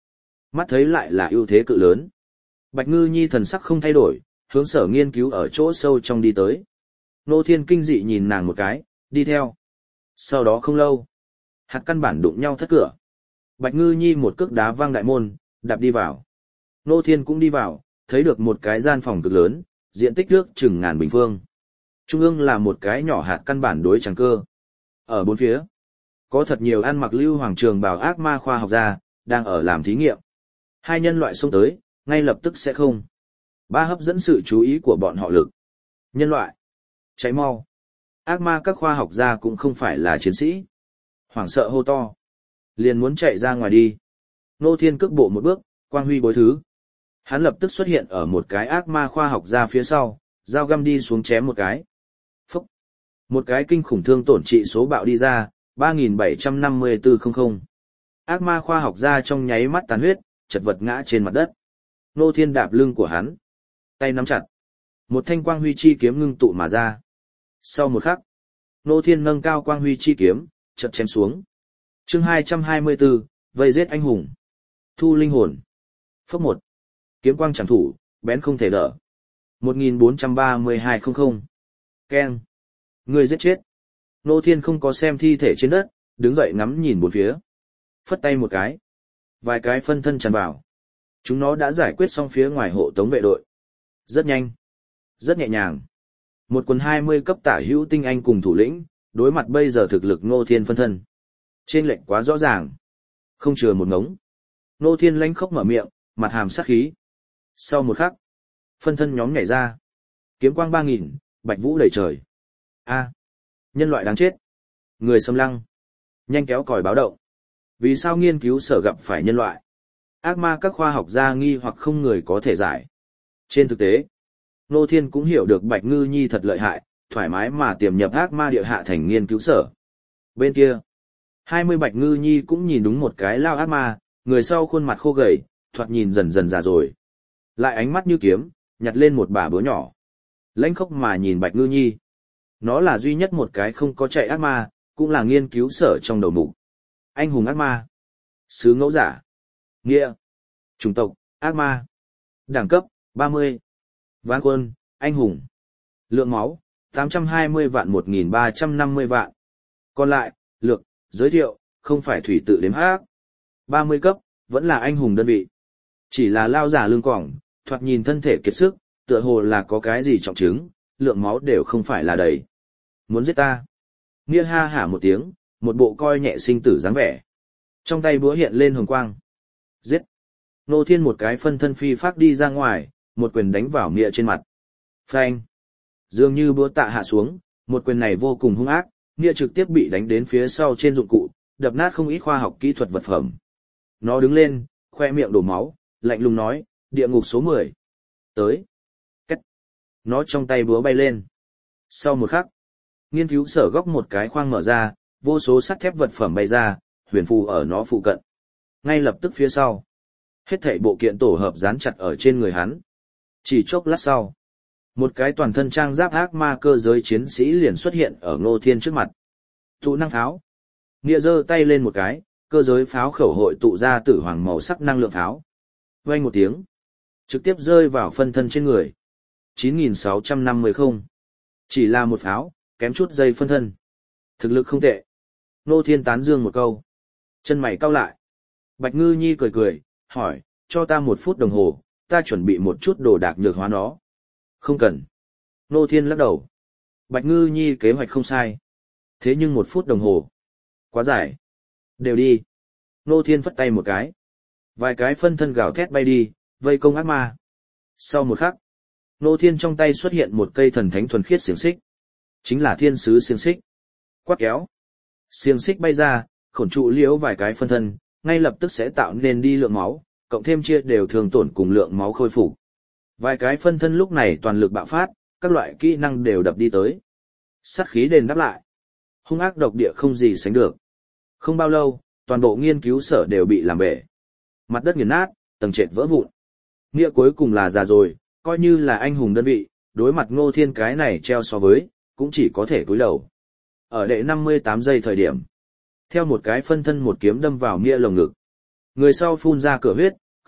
mắt thấy lại là ưu thế cự lớn. Bạch Ngư Nhi thần sắc không thay đổi, hướng sở nghiên cứu ở chỗ sâu trong đi tới. Ngô Thiên kinh dị nhìn nàng một cái, đi theo. Sau đó không lâu, hạt căn bản đụng nhau thất cửa. Bạch Ngư Nhi một cước đá văng đại môn, đạp đi vào. Ngô Thiên cũng đi vào, thấy được một cái gian phòng cực lớn, diện tích nước chừng ngàn bình phương. Trung ương là một cái nhỏ hạt căn bản đối trắng cơ. Ở bốn phía, có thật nhiều ăn mặc lưu hoàng trường bào ác ma khoa học gia, đang ở làm thí nghiệm. Hai nhân loại xông tới, ngay lập tức sẽ không. Ba hấp dẫn sự chú ý của bọn họ lực. Nhân loại, cháy mau. Ác ma các khoa học gia cũng không phải là chiến sĩ. Hoảng sợ hô to. Liền muốn chạy ra ngoài đi. Ngô Thiên cước bộ một bước, quang huy bối thứ. Hắn lập tức xuất hiện ở một cái ác ma khoa học gia phía sau, dao găm đi xuống chém một cái. Phúc. Một cái kinh khủng thương tổn trị số bạo đi ra, ba nghìn bảy trăm năm mươi tư không. Ác ma khoa học gia trong nháy mắt tàn huyết, chật vật ngã trên mặt đất. Ngô Thiên đạp lưng của hắn, tay nắm chặt. Một thanh quang huy chi kiếm ngưng tụ mà ra. Sau một khắc, Ngô Thiên nâng cao quang huy chi kiếm, chật chém xuống. Chương hai trăm hai mươi tư, vây giết anh hùng. Thu linh hồn. Phốc một. Kiếm quang chẳng thủ, bén không thể đỡ. một nghìn bốn trăm ba mươi hai không. Keng. Người giết chết. Ngô Thiên không có xem thi thể trên đất, đứng dậy ngắm nhìn bốn phía. Phất tay một cái. Vài cái phân thân tràn vào. Chúng nó đã giải quyết xong phía ngoài hộ tống vệ đội. Rất nhanh. Rất nhẹ nhàng. Một quần hai mươi cấp tả hữu tinh anh cùng thủ lĩnh, đối mặt bây giờ thực lực Ngô Thiên phân thân. Trên lệnh quá rõ ràng. Không chừa một ngống. Ngô Thiên lánh khóc mở miệng, mặt hàm sát khí. Sau một khắc, phân thân nhóm nhảy ra. Kiếm quang ba nghìn, bạch vũ đầy trời. A, nhân loại đáng chết. Người xâm lăng. Nhanh kéo còi báo động. Vì sao nghiên cứu sở gặp phải nhân loại? Ác ma các khoa học gia nghi hoặc không người có thể giải. Trên thực tế, Ngô Thiên cũng hiểu được Bạch Ngư Nhi thật lợi hại, thoải mái mà tiềm nhập ác ma địa hạ thành nghiên cứu sở. Bên kia, hai mươi Bạch Ngư Nhi cũng nhìn đúng một cái lao ác ma, người sau khuôn mặt khô gầy, thoạt nhìn dần dần già rồi. Lại ánh mắt như kiếm, nhặt lên một bả búa nhỏ. Lãnh khốc mà nhìn Bạch Ngư Nhi. Nó là duy nhất một cái không có chạy ác ma, cũng là nghiên cứu sở trong đầu mục. Anh hùng ác ma. Sứ ngẫu giả. Nghĩa. Chủng tộc, ác ma. Đẳng cấp, ba mươi. Ván quân, anh hùng. Lượng máu, tám trăm hai mươi vạn một nghìn ba trăm năm mươi vạn. Còn lại, lược, giới thiệu, không phải thủy tự đếm hát. ba mươi cấp, vẫn là anh hùng đơn vị. Chỉ là lao giả lưng quỏng, thoạt nhìn thân thể kiệt sức, tựa hồ là có cái gì trọng chứng, lượng máu đều không phải là đầy. Muốn giết ta. Nghĩa ha hả một tiếng, một bộ coi nhẹ sinh tử dáng vẻ. Trong tay búa hiện lên hồng quang. Giết. Ngô Thiên một cái phân thân phi phát đi ra ngoài, một quyền đánh vào Nghĩa trên mặt. Phanh. Dường như búa tạ hạ xuống, một quyền này vô cùng hung ác, Nghĩa trực tiếp bị đánh đến phía sau trên dụng cụ, đập nát không ít khoa học kỹ thuật vật phẩm. Nó đứng lên, khoe miệng đổ máu, lạnh lùng nói, địa ngục số mười. Tới. Cách. Nó trong tay búa bay lên. Sau một khắc, nghiên cứu sở góc một cái khoang mở ra, vô số sắt thép vật phẩm bay ra, huyền phù ở nó phụ cận. Ngay lập tức phía sau, hết thảy bộ kiện tổ hợp dán chặt ở trên người hắn. Chỉ chốc lát sau, một cái toàn thân trang giáp ác ma cơ giới chiến sĩ liền xuất hiện ở Ngô Thiên trước mặt. Tụ năng pháo. Nghĩa giơ tay lên một cái, cơ giới pháo khẩu hội tụ ra tử hoàng màu sắc năng lượng pháo. Vang một tiếng, trực tiếp rơi vào phân thân trên người. chín nghìn sáu trăm năm mươi không. Chỉ là một pháo, kém chút giây phân thân. Thực lực không tệ. Ngô Thiên tán dương một câu. Chân mày cau lại. Bạch Ngư Nhi cười cười, hỏi, cho ta một phút đồng hồ, ta chuẩn bị một chút đồ đạc nhược hóa nó. Không cần. Ngô Thiên lắc đầu. Bạch Ngư Nhi kế hoạch không sai. Thế nhưng một phút đồng hồ. Quá dài. Đều đi. Ngô Thiên phất tay một cái. Vài cái phân thân gào thét bay đi, vây công ác ma. Sau một khắc, Ngô Thiên trong tay xuất hiện một cây thần thánh thuần khiết xiềng xích. Chính là thiên sứ xiềng xích. Quát kéo. Xiềng xích bay ra, khổn trụ liễu vài cái phân thân, ngay lập tức sẽ tạo nên đi lượng máu, cộng thêm chia đều thường tổn cùng lượng máu khôi phục. Vài cái phân thân lúc này toàn lực bạo phát, các loại kỹ năng đều đập đi tới. Sát khí đền đáp lại. Hung ác độc địa không gì sánh được. Không bao lâu, toàn bộ nghiên cứu sở đều bị làm bể. Mặt đất nghiền nát, tầng trệt vỡ vụn. Nghĩa cuối cùng là già rồi, coi như là anh hùng đơn vị, đối mặt Ngô Thiên cái này treo so với, cũng chỉ có thể cúi đầu. Ở đệ năm mươi tám giây thời điểm, theo một cái phân thân một kiếm đâm vào Nghĩa lồng ngực. Người sau phun ra cửa huyết,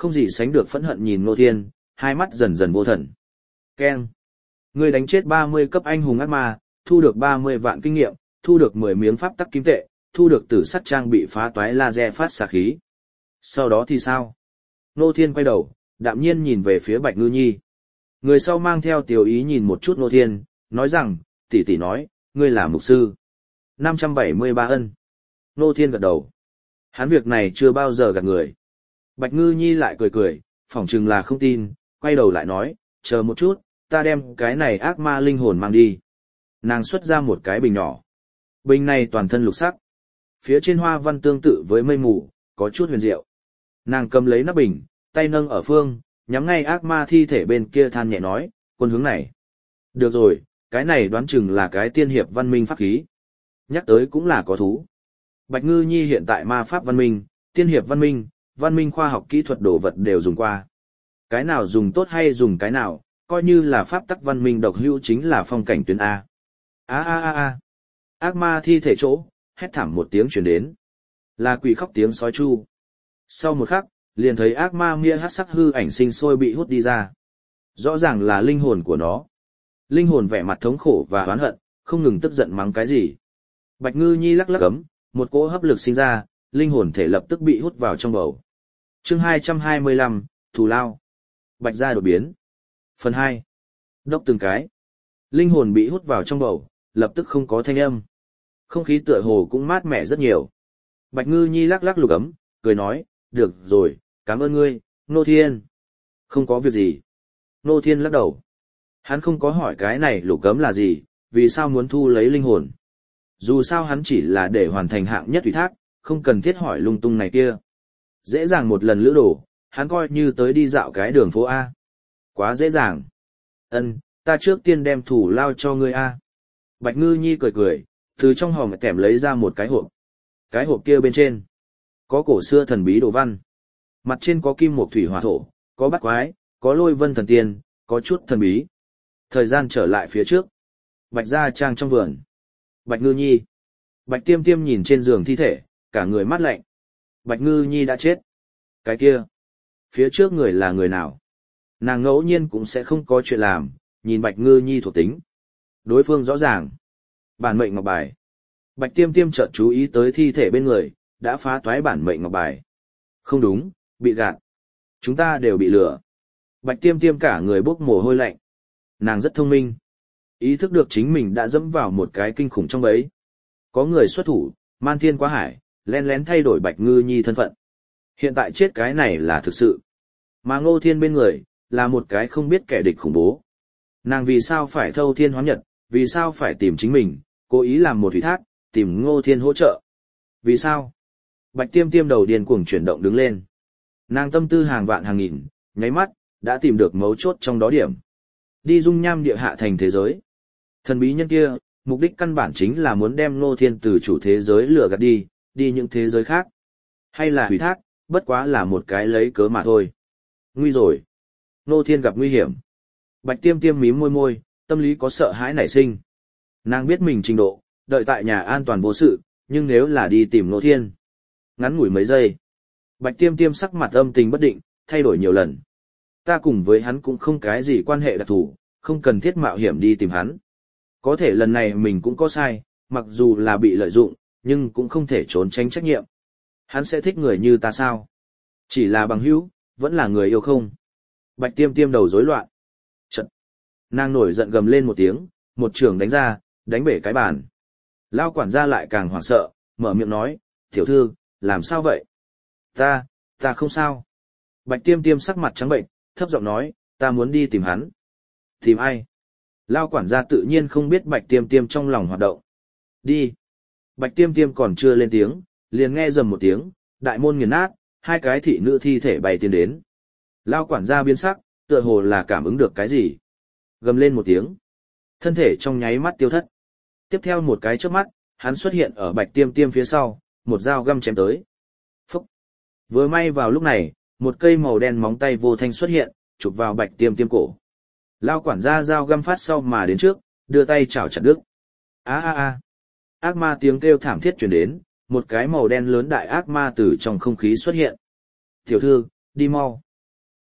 không gì sánh được phẫn hận nhìn Ngô Thiên, hai mắt dần dần vô thần. Keng. Ngươi đánh chết ba mươi cấp anh hùng ác ma, thu được ba mươi vạn kinh nghiệm, thu được mười miếng pháp tắc kim tệ, thu được tử sắt trang bị phá toái laser phát xạ khí. Sau đó thì sao? Ngô Thiên quay đầu, đạm nhiên nhìn về phía Bạch Ngư Nhi. Người sau mang theo tiểu ý nhìn một chút Ngô Thiên, nói rằng, tỷ tỷ nói, ngươi là mục sư. năm trăm bảy mươi ba ân. Ngô Thiên gật đầu. Hắn việc này chưa bao giờ gạt người. Bạch Ngư Nhi lại cười cười, phỏng chừng là không tin, quay đầu lại nói, chờ một chút, ta đem cái này ác ma linh hồn mang đi. Nàng xuất ra một cái bình nhỏ. Bình này toàn thân lục sắc. Phía trên hoa văn tương tự với mây mù, có chút huyền diệu. Nàng cầm lấy nắp bình, tay nâng ở phương, nhắm ngay ác ma thi thể bên kia than nhẹ nói, quân hướng này. Được rồi, cái này đoán chừng là cái tiên hiệp văn minh pháp khí. Nhắc tới cũng là có thú. Bạch Ngư Nhi hiện tại ma pháp văn minh, tiên hiệp văn minh, văn minh khoa học kỹ thuật đồ vật đều dùng qua. Cái nào dùng tốt hay dùng cái nào, coi như là pháp tắc văn minh độc hữu chính là phong cảnh tuyến A. A a a a. Ác ma thi thể chỗ, hét thảm một tiếng truyền đến. Là quỷ khóc tiếng sói chu. Sau một khắc, liền thấy ác ma mia hát sắc hư ảnh sinh sôi bị hút đi ra. Rõ ràng là linh hồn của nó. Linh hồn vẻ mặt thống khổ và oán hận, không ngừng tức giận mắng cái gì. Bạch Ngư Nhi lắc lắc cấm, một cỗ hấp lực sinh ra, linh hồn thể lập tức bị hút vào trong bầu. Chương hai trăm hai mươi lăm, Thù Lao. Bạch gia đột biến. Phần hai. Đốc từng cái. Linh hồn bị hút vào trong bầu, lập tức không có thanh âm. Không khí tựa hồ cũng mát mẻ rất nhiều. Bạch Ngư Nhi lắc lắc lục ấm, cười nói, được rồi, cảm ơn ngươi, Ngô Thiên. Không có việc gì. Ngô Thiên lắc đầu. Hắn không có hỏi cái này lục ấm là gì, vì sao muốn thu lấy linh hồn. Dù sao hắn chỉ là để hoàn thành hạng nhất ủy thác, không cần thiết hỏi lung tung này kia. Dễ dàng một lần lữ đổ, hắn coi như tới đi dạo cái đường phố A. Quá dễ dàng. Ân, ta trước tiên đem thủ lao cho ngươi A. Bạch Ngư Nhi cười cười, từ trong hòm kèm lấy ra một cái hộp. Cái hộp kia bên trên có cổ xưa thần bí đồ văn. Mặt trên có kim mộc thủy hỏa thổ, có bát quái, có lôi vân thần tiên, có chút thần bí. Thời gian trở lại phía trước. Bạch gia trang trong vườn. Bạch Ngư Nhi. Bạch Tiêm Tiêm nhìn trên giường thi thể, cả người mát lạnh. Bạch Ngư Nhi đã chết. Cái kia. Phía trước người là người nào? Nàng ngẫu nhiên cũng sẽ không có chuyện làm, nhìn Bạch Ngư Nhi thuộc tính. Đối phương rõ ràng. Bản mệnh ngọc bài. Bạch Tiêm Tiêm chợt chú ý tới thi thể bên người, đã phá toái bản mệnh ngọc bài. Không đúng, bị gạt. Chúng ta đều bị lừa. Bạch Tiêm Tiêm cả người bốc mồ hôi lạnh. Nàng rất thông minh. Ý thức được chính mình đã dẫm vào một cái kinh khủng trong bẫy. Có người xuất thủ, man thiên quá hải, lén lén thay đổi Bạch Ngư Nhi thân phận. Hiện tại chết cái này là thực sự. Mà Ngô Thiên bên người, là một cái không biết kẻ địch khủng bố. Nàng vì sao phải thâu thiên hóa nhật, vì sao phải tìm chính mình, cố ý làm một ủy thác, tìm Ngô Thiên hỗ trợ. Vì sao? Bạch Tiêm Tiêm đầu điên cuồng chuyển động đứng lên. Nàng tâm tư hàng vạn hàng nghìn, nháy mắt, đã tìm được mấu chốt trong đó điểm. Đi dung nham địa hạ thành thế giới. Thần bí nhân kia, mục đích căn bản chính là muốn đem Ngô Thiên từ chủ thế giới lừa gạt đi, đi những thế giới khác. Hay là ủy thác, bất quá là một cái lấy cớ mà thôi. Nguy rồi. Ngô Thiên gặp nguy hiểm. Bạch Tiêm Tiêm mím môi môi, tâm lý có sợ hãi nảy sinh. Nàng biết mình trình độ, đợi tại nhà an toàn vô sự, nhưng nếu là đi tìm Ngô Thiên. Ngắn ngủi mấy giây. Bạch Tiêm Tiêm sắc mặt âm tình bất định, thay đổi nhiều lần. Ta cùng với hắn cũng không cái gì quan hệ đặc thù, không cần thiết mạo hiểm đi tìm hắn. Có thể lần này mình cũng có sai, mặc dù là bị lợi dụng, nhưng cũng không thể trốn tránh trách nhiệm. Hắn sẽ thích người như ta sao? Chỉ là bằng hữu, vẫn là người yêu không? Bạch Tiêm Tiêm đầu rối loạn. Trận. Nàng nổi giận gầm lên một tiếng, một trường đánh ra, đánh bể cái bàn. Lao quản gia lại càng hoảng sợ, mở miệng nói, tiểu thư, làm sao vậy? Ta, ta không sao. Bạch Tiêm Tiêm sắc mặt trắng bệnh, thấp giọng nói, ta muốn đi tìm hắn. Tìm ai? Lao quản gia tự nhiên không biết Bạch Tiêm Tiêm trong lòng hoạt động. Đi. Bạch Tiêm Tiêm còn chưa lên tiếng, liền nghe rầm một tiếng, đại môn nghiền nát, hai cái thị nữ thi thể bay tiến đến. Lao quản gia biến sắc, tựa hồ là cảm ứng được cái gì. Gầm lên một tiếng. Thân thể trong nháy mắt tiêu thất. Tiếp theo một cái chớp mắt, hắn xuất hiện ở Bạch Tiêm Tiêm phía sau, một dao găm chém tới. Phúc. Vừa may vào lúc này, một cây màu đen móng tay vô thanh xuất hiện, chụp vào Bạch Tiêm Tiêm cổ. Lao quản gia dao găm phát sau mà đến trước, đưa tay chảo chặt đứt. A a a. Ác ma tiếng kêu thảm thiết truyền đến, một cái màu đen lớn đại ác ma từ trong không khí xuất hiện. Tiểu thư, đi mau.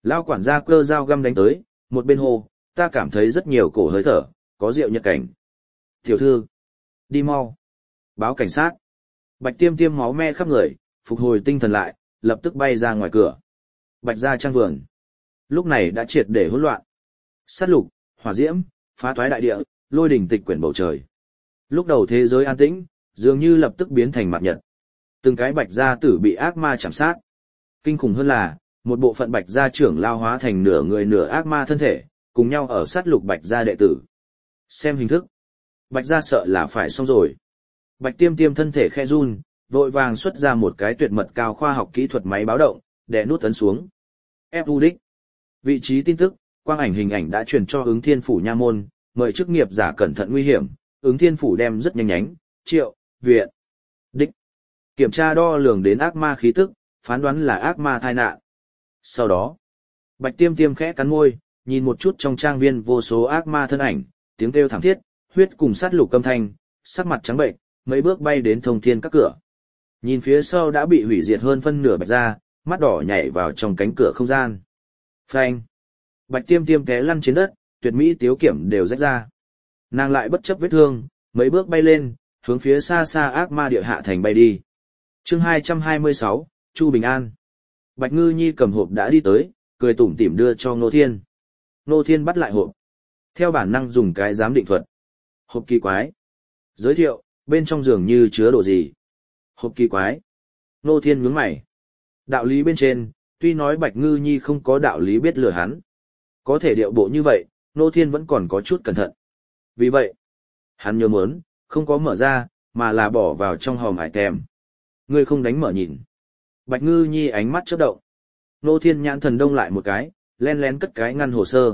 Lao quản gia cơ dao găm đánh tới, một bên hồ, ta cảm thấy rất nhiều cổ hơi thở, có rượu nhật cảnh. Tiểu thư, đi mau. Báo cảnh sát. Bạch Tiêm Tiêm máu me khắp người, phục hồi tinh thần lại, lập tức bay ra ngoài cửa. Bạch gia trang vườn. Lúc này đã triệt để hỗn loạn. Sát lục, hỏa diễm, phá toái đại địa, lôi đỉnh tịch quyển bầu trời. Lúc đầu thế giới an tĩnh, dường như lập tức biến thành mặt nhật. Từng cái bạch gia tử bị ác ma chạm sát. Kinh khủng hơn là, một bộ phận bạch gia trưởng lao hóa thành nửa người nửa ác ma thân thể, cùng nhau ở sát lục bạch gia đệ tử. Xem hình thức. Bạch gia sợ là phải xong rồi. Bạch Tiêm Tiêm thân thể khe run, vội vàng xuất ra một cái tuyệt mật cao khoa học kỹ thuật máy báo động, đè nút ấn xuống. Ép u đích. Vị trí tin tức, quang ảnh hình ảnh đã truyền cho ứng thiên phủ nha môn, mời chức nghiệp giả cẩn thận nguy hiểm, ứng thiên phủ đem rất nhanh nhánh, triệu, viện. Đích. Kiểm tra đo lường đến ác ma khí tức, phán đoán là ác ma thai nạn. Sau đó, Bạch Tiêm Tiêm khẽ cắn môi, nhìn một chút trong trang viên vô số ác ma thân ảnh, tiếng kêu thảm thiết, huyết cùng sát lục âm thanh, sắc mặt trắng bệnh, mấy bước bay đến thông thiên các cửa. Nhìn phía sau đã bị hủy diệt hơn phân nửa bạch gia, mắt đỏ nhảy vào trong cánh cửa không gian. Phanh. Bạch Tiêm Tiêm té lăn trên đất, tuyệt mỹ tiếu kiểm đều rách ra. Nàng lại bất chấp vết thương, mấy bước bay lên, hướng phía xa xa ác ma địa hạ thành bay đi. Chương hai trăm hai mươi sáu, Chu Bình An. Bạch Ngư Nhi cầm hộp đã đi tới, cười tủm tỉm đưa cho Ngô Thiên. Ngô Thiên bắt lại hộp. Theo bản năng dùng cái giám định thuật. Hộp kỳ quái. Giới thiệu, bên trong dường như chứa đồ gì. Hộp kỳ quái. Ngô Thiên nhướng mày. Đạo lý bên trên, tuy nói Bạch Ngư Nhi không có đạo lý biết lừa hắn. Có thể điệu bộ như vậy, Ngô Thiên vẫn còn có chút cẩn thận. Vì vậy, hắn nhớ muốn, không có mở ra, mà là bỏ vào trong hòm hải tèm. Ngươi không đánh mở nhìn. Bạch Ngư Nhi ánh mắt chớp động. Ngô Thiên nhãn thần đông lại một cái, len lén cất cái ngăn hồ sơ.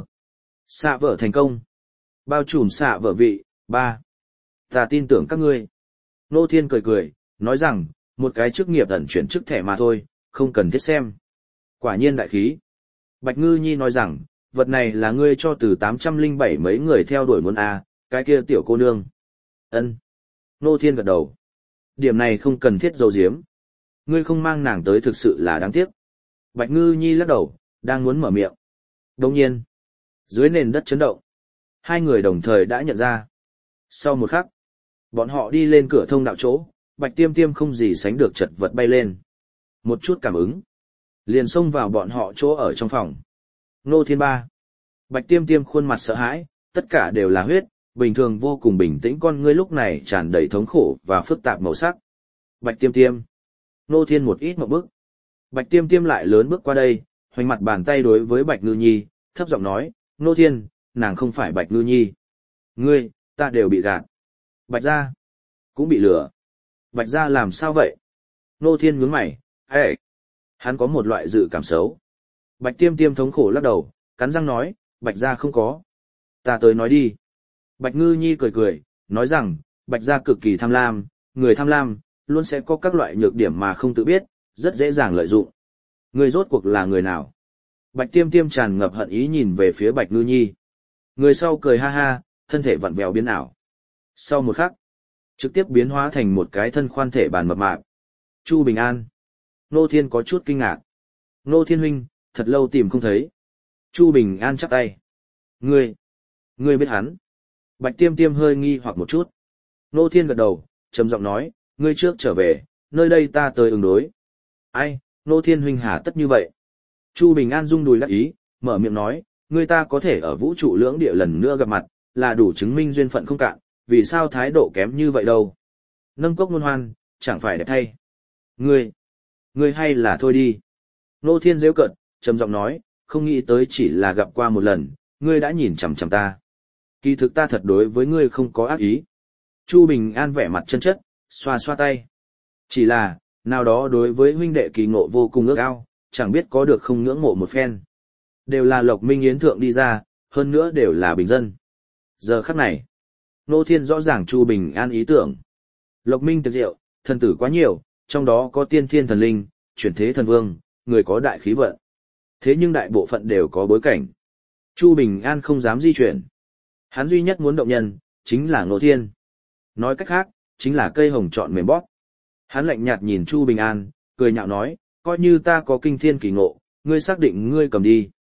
Xạ vở thành công. Bao trùm xạ vở vị, ba. Ta tin tưởng các ngươi. Ngô Thiên cười cười, nói rằng, một cái chức nghiệp ẩn chuyển chức thẻ mà thôi, không cần thiết xem. Quả nhiên đại khí. Bạch Ngư Nhi nói rằng, vật này là ngươi cho từ tám trăm lẻ bảy mấy người theo đuổi muốn a, cái kia tiểu cô nương. Ân. Ngô Thiên gật đầu. Điểm này không cần thiết giấu giếm. Ngươi không mang nàng tới thực sự là đáng tiếc. Bạch Ngư Nhi lắc đầu, đang muốn mở miệng. Đồng nhiên, dưới nền đất chấn động. Hai người đồng thời đã nhận ra. Sau một khắc, bọn họ đi lên cửa thông đạo chỗ, Bạch Tiêm Tiêm không gì sánh được chật vật bay lên. Một chút cảm ứng, liền xông vào bọn họ chỗ ở trong phòng. Ngô Thiên ba. Bạch Tiêm Tiêm khuôn mặt sợ hãi, tất cả đều là huyết, bình thường vô cùng bình tĩnh con ngươi lúc này tràn đầy thống khổ và phức tạp màu sắc. Bạch Tiêm Tiêm. Ngô Thiên một ít một bước. Bạch Tiêm Tiêm lại lớn bước qua đây, hoành mặt bàn tay đối với Bạch Ngư Nhi, thấp giọng nói, Ngô Thiên, nàng không phải Bạch Ngư Nhi. Ngươi, ta đều bị gạt. Bạch gia, cũng bị lừa. Bạch gia làm sao vậy? Ngô Thiên nhướng mày, ê! Hắn có một loại dự cảm xấu. Bạch Tiêm Tiêm thống khổ lắc đầu, cắn răng nói, Bạch gia không có. Ta tới nói đi. Bạch Ngư Nhi cười cười, nói rằng, Bạch gia cực kỳ tham lam, người tham lam, luôn sẽ có các loại nhược điểm mà không tự biết, rất dễ dàng lợi dụng. Người rốt cuộc là người nào? Bạch Tiêm Tiêm tràn ngập hận ý nhìn về phía Bạch Ngư Nhi. Người sau cười ha ha, thân thể vặn vẹo biến ảo. Sau một khắc, trực tiếp biến hóa thành một cái thân khoan thể bàn mập mạp. Chu Bình An. Ngô Thiên có chút kinh ngạc. Ngô Thiên huynh, thật lâu tìm không thấy. Chu Bình An chắp tay. Ngươi, ngươi biết hắn. Bạch Tiêm Tiêm hơi nghi hoặc một chút. Ngô Thiên gật đầu, trầm giọng nói, ngươi trước trở về, nơi đây ta tới ứng đối. Ai, Ngô Thiên huynh hà tất như vậy. Chu Bình An rung đùi đắc ý, mở miệng nói, ngươi ta có thể ở vũ trụ lưỡng địa lần nữa gặp mặt, là đủ chứng minh duyên phận không cạn, vì sao thái độ kém như vậy đâu. Nâng cốc ngôn hoan, chẳng phải đẹp thay. Ngươi, ngươi hay là thôi đi. Ngô Thiên giễu cợt, trầm giọng nói, không nghĩ tới chỉ là gặp qua một lần, ngươi đã nhìn chằm chằm ta. Kỳ thực ta thật đối với ngươi không có ác ý. Chu Bình An vẻ mặt chân chất, xoa xoa tay. Chỉ là, nào đó đối với huynh đệ kỳ ngộ vô cùng ước ao, chẳng biết có được không ngưỡng mộ một phen. Đều là Lộc Minh Yến thượng đi ra, hơn nữa đều là bình dân. Giờ khắc này, Ngô Thiên rõ ràng Chu Bình An ý tưởng. Lộc Minh tiệc rượu, thần tử quá nhiều, trong đó có tiên thiên thần linh, chuyển thế thần vương, người có đại khí vận. Thế nhưng đại bộ phận đều có bối cảnh. Chu Bình An không dám di chuyển. Hắn duy nhất muốn động nhân, chính là Ngô Thiên. Nói cách khác, chính là cây hồng chọn mềm bóp. Hắn lạnh nhạt nhìn Chu Bình An, cười nhạo nói, coi như ta có kinh thiên kỳ ngộ, ngươi xác định ngươi cầm đi.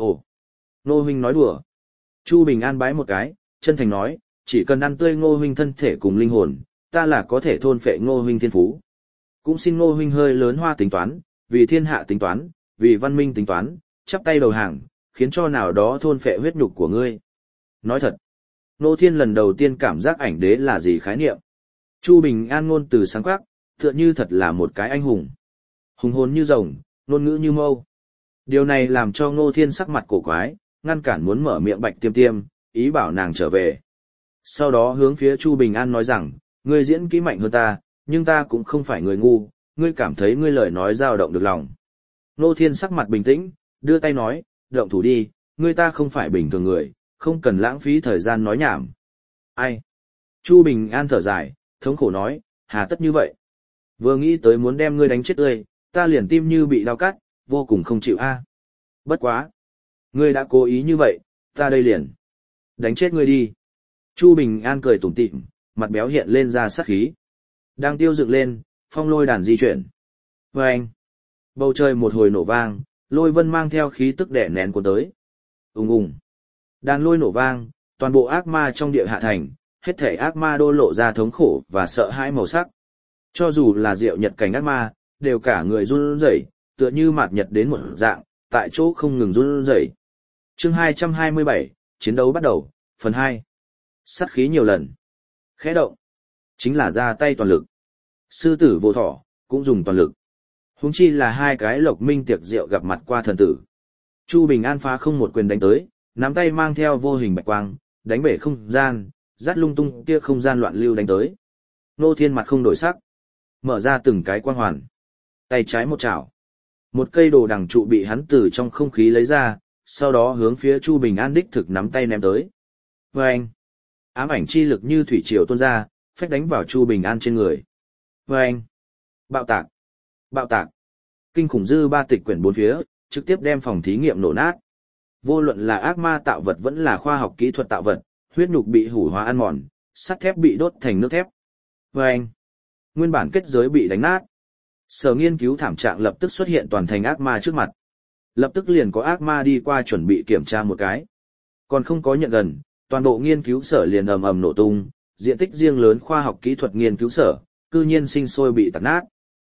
Ồ, Ngô huynh nói đùa. Chu Bình An bái một cái, chân thành nói, chỉ cần ăn tươi Ngô huynh thân thể cùng linh hồn, ta là có thể thôn phệ Ngô huynh thiên phú. Cũng xin Ngô huynh hơi lớn hoa tính toán, vì thiên hạ tính toán, vì văn minh tính toán, chắp tay đầu hàng, khiến cho nào đó thôn phệ huyết nhục của ngươi. Nói thật, Ngô Thiên lần đầu tiên cảm giác ảnh đế là gì khái niệm. Chu Bình An ngôn từ sáng quắc, tựa như thật là một cái anh hùng. Hùng hồn như rồng, ngôn ngữ như mâu. Điều này làm cho Ngô Thiên sắc mặt cổ quái, ngăn cản muốn mở miệng Bạch Tiêm Tiêm, ý bảo nàng trở về. Sau đó hướng phía Chu Bình An nói rằng, ngươi diễn kỹ mạnh hơn ta, nhưng ta cũng không phải người ngu, ngươi cảm thấy ngươi lời nói dao động được lòng. Ngô Thiên sắc mặt bình tĩnh, đưa tay nói, động thủ đi, ngươi ta không phải bình thường người, không cần lãng phí thời gian nói nhảm. Ai? Chu Bình An thở dài, thống khổ nói, hà tất như vậy? Vừa nghĩ tới muốn đem ngươi đánh chết tươi, ta liền tim như bị đau cắt, vô cùng không chịu a. Bất quá. Ngươi đã cố ý như vậy, ta đây liền. Đánh chết ngươi đi. Chu Bình An cười tủm tỉm, mặt béo hiện lên ra sát khí. Đang tiêu dựng lên, phong lôi đàn di chuyển. Và anh. Bầu trời một hồi nổ vang, lôi vân mang theo khí tức đẻ nén cuốn tới. Ùng ùng. Đàn lôi nổ vang, toàn bộ ác ma trong địa hạ thành, hết thể ác ma đô lộ ra thống khổ và sợ hãi màu sắc. Cho dù là Diệu Nhật cảnh ác ma, đều cả người run rẩy, tựa như mạt nhật đến một dạng, tại chỗ không ngừng run rẩy. Chương hai trăm hai mươi bảy, chiến đấu bắt đầu, phần hai. Sát khí nhiều lần. Khẽ động. Chính là ra tay toàn lực. Sư tử vô thỏ, cũng dùng toàn lực. Huống chi là hai cái lộc minh tiệc rượu gặp mặt qua thần tử. Chu Bình An phá không một quyền đánh tới, nắm tay mang theo vô hình bạch quang, đánh bể không gian, dắt lung tung kia không gian loạn lưu đánh tới. Ngô Thiên mặt không đổi sắc. Mở ra từng cái quang hoàn. Tay trái một chảo. Một cây đồ đằng trụ bị hắn từ trong không khí lấy ra, sau đó hướng phía Chu Bình An đích thực nắm tay ném tới. Và anh, ám ảnh chi lực như thủy triều tuôn ra, phách đánh vào Chu Bình An trên người. Và anh, bạo tạc, bạo tạc, kinh khủng dư ba tịch quyển bốn phía, trực tiếp đem phòng thí nghiệm nổ nát. Vô luận là ác ma tạo vật vẫn là khoa học kỹ thuật tạo vật, huyết nhục bị hủ hóa ăn mòn, sắt thép bị đốt thành nước thép. Và anh, nguyên bản kết giới bị đánh nát. Sở nghiên cứu thảm trạng lập tức xuất hiện toàn thành ác ma trước mặt. Lập tức liền có ác ma đi qua chuẩn bị kiểm tra một cái. Còn không có nhận gần, toàn bộ nghiên cứu sở liền ầm ầm nổ tung, diện tích riêng lớn khoa học kỹ thuật nghiên cứu sở, cư nhiên sinh sôi bị tàn nát.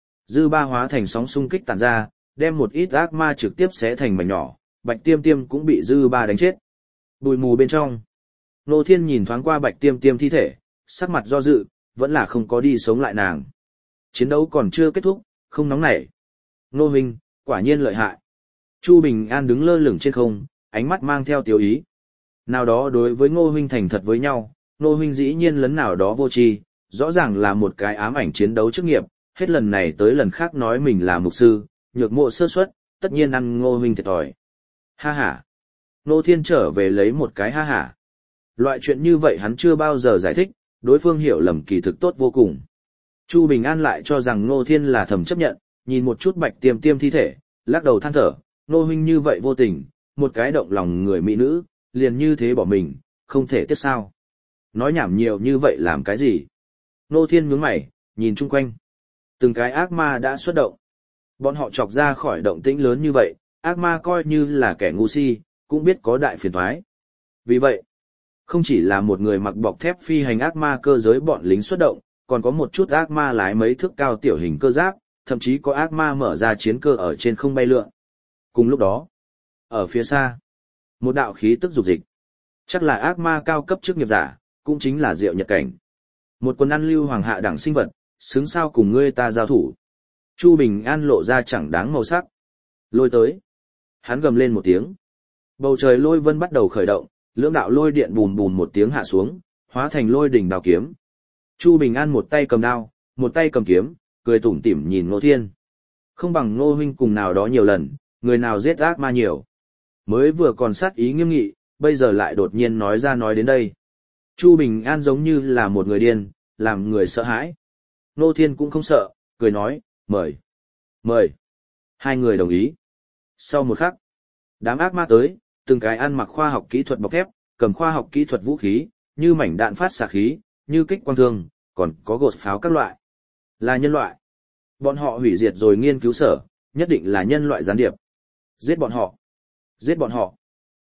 Dư ba hóa thành sóng xung kích tàn ra, đem một ít ác ma trực tiếp xé thành mảnh nhỏ, Bạch Tiêm Tiêm cũng bị dư ba đánh chết. Bụi mù bên trong. Ngô Thiên nhìn thoáng qua Bạch Tiêm Tiêm thi thể, sắc mặt do dự, vẫn là không có đi sống lại nàng. Chiến đấu còn chưa kết thúc, không nóng nảy. Ngô huynh, quả nhiên lợi hại. Chu Bình An đứng lơ lửng trên không, ánh mắt mang theo tiêu ý. Nào đó đối với Ngô huynh thành thật với nhau, Ngô huynh dĩ nhiên lấn nào đó vô tri, rõ ràng là một cái ám ảnh chiến đấu chức nghiệp, hết lần này tới lần khác nói mình là mục sư, nhược mộ sơ suất, tất nhiên ăn Ngô huynh thiệt thòi. Ha ha. Ngô Thiên trở về lấy một cái ha ha. Loại chuyện như vậy hắn chưa bao giờ giải thích, đối phương hiểu lầm kỳ thực tốt vô cùng. Chu Bình An lại cho rằng Ngô Thiên là thầm chấp nhận, nhìn một chút Bạch Tiêm Tiêm thi thể, lắc đầu than thở, Ngô huynh như vậy vô tình, một cái động lòng người mỹ nữ, liền như thế bỏ mình, không thể tiếc sao. Nói nhảm nhiều như vậy làm cái gì? Ngô Thiên nhướng mày, nhìn chung quanh. Từng cái ác ma đã xuất động. Bọn họ chọc ra khỏi động tĩnh lớn như vậy, ác ma coi như là kẻ ngu si, cũng biết có đại phiền toái. Vì vậy, không chỉ là một người mặc bọc thép phi hành ác ma cơ giới bọn lính xuất động, còn có một chút ác ma lái mấy thước cao tiểu hình cơ giáp, thậm chí có ác ma mở ra chiến cơ ở trên không bay lượn. Cùng lúc đó, ở phía xa, một đạo khí tức dục dịch. Chắc là ác ma cao cấp chức nghiệp giả, cũng chính là Diệu Nhật cảnh. Một quân ăn lưu hoàng hạ đẳng sinh vật, xứng sao cùng ngươi ta giao thủ. Chu Bình An lộ ra chẳng đáng màu sắc. Lôi tới. Hắn gầm lên một tiếng. Bầu trời lôi vân bắt đầu khởi động, lưỡng đạo lôi điện bùn bùn một tiếng hạ xuống, hóa thành lôi đỉnh đào kiếm. Chu Bình An một tay cầm đao, một tay cầm kiếm, cười tủm tỉm nhìn Ngô Thiên. Không bằng Ngô huynh cùng nào đó nhiều lần, người nào giết ác ma nhiều. Mới vừa còn sát ý nghiêm nghị, bây giờ lại đột nhiên nói ra nói đến đây. Chu Bình An giống như là một người điên, làm người sợ hãi. Ngô Thiên cũng không sợ, cười nói, mời, mời. Hai người đồng ý. Sau một khắc, đám ác ma tới, từng cái ăn mặc khoa học kỹ thuật bọc thép, cầm khoa học kỹ thuật vũ khí, như mảnh đạn phát xạ khí, như kích quang thương, còn có gột pháo các loại. Là nhân loại. Bọn họ hủy diệt rồi nghiên cứu sở, nhất định là nhân loại gián điệp. Giết bọn họ. Giết bọn họ.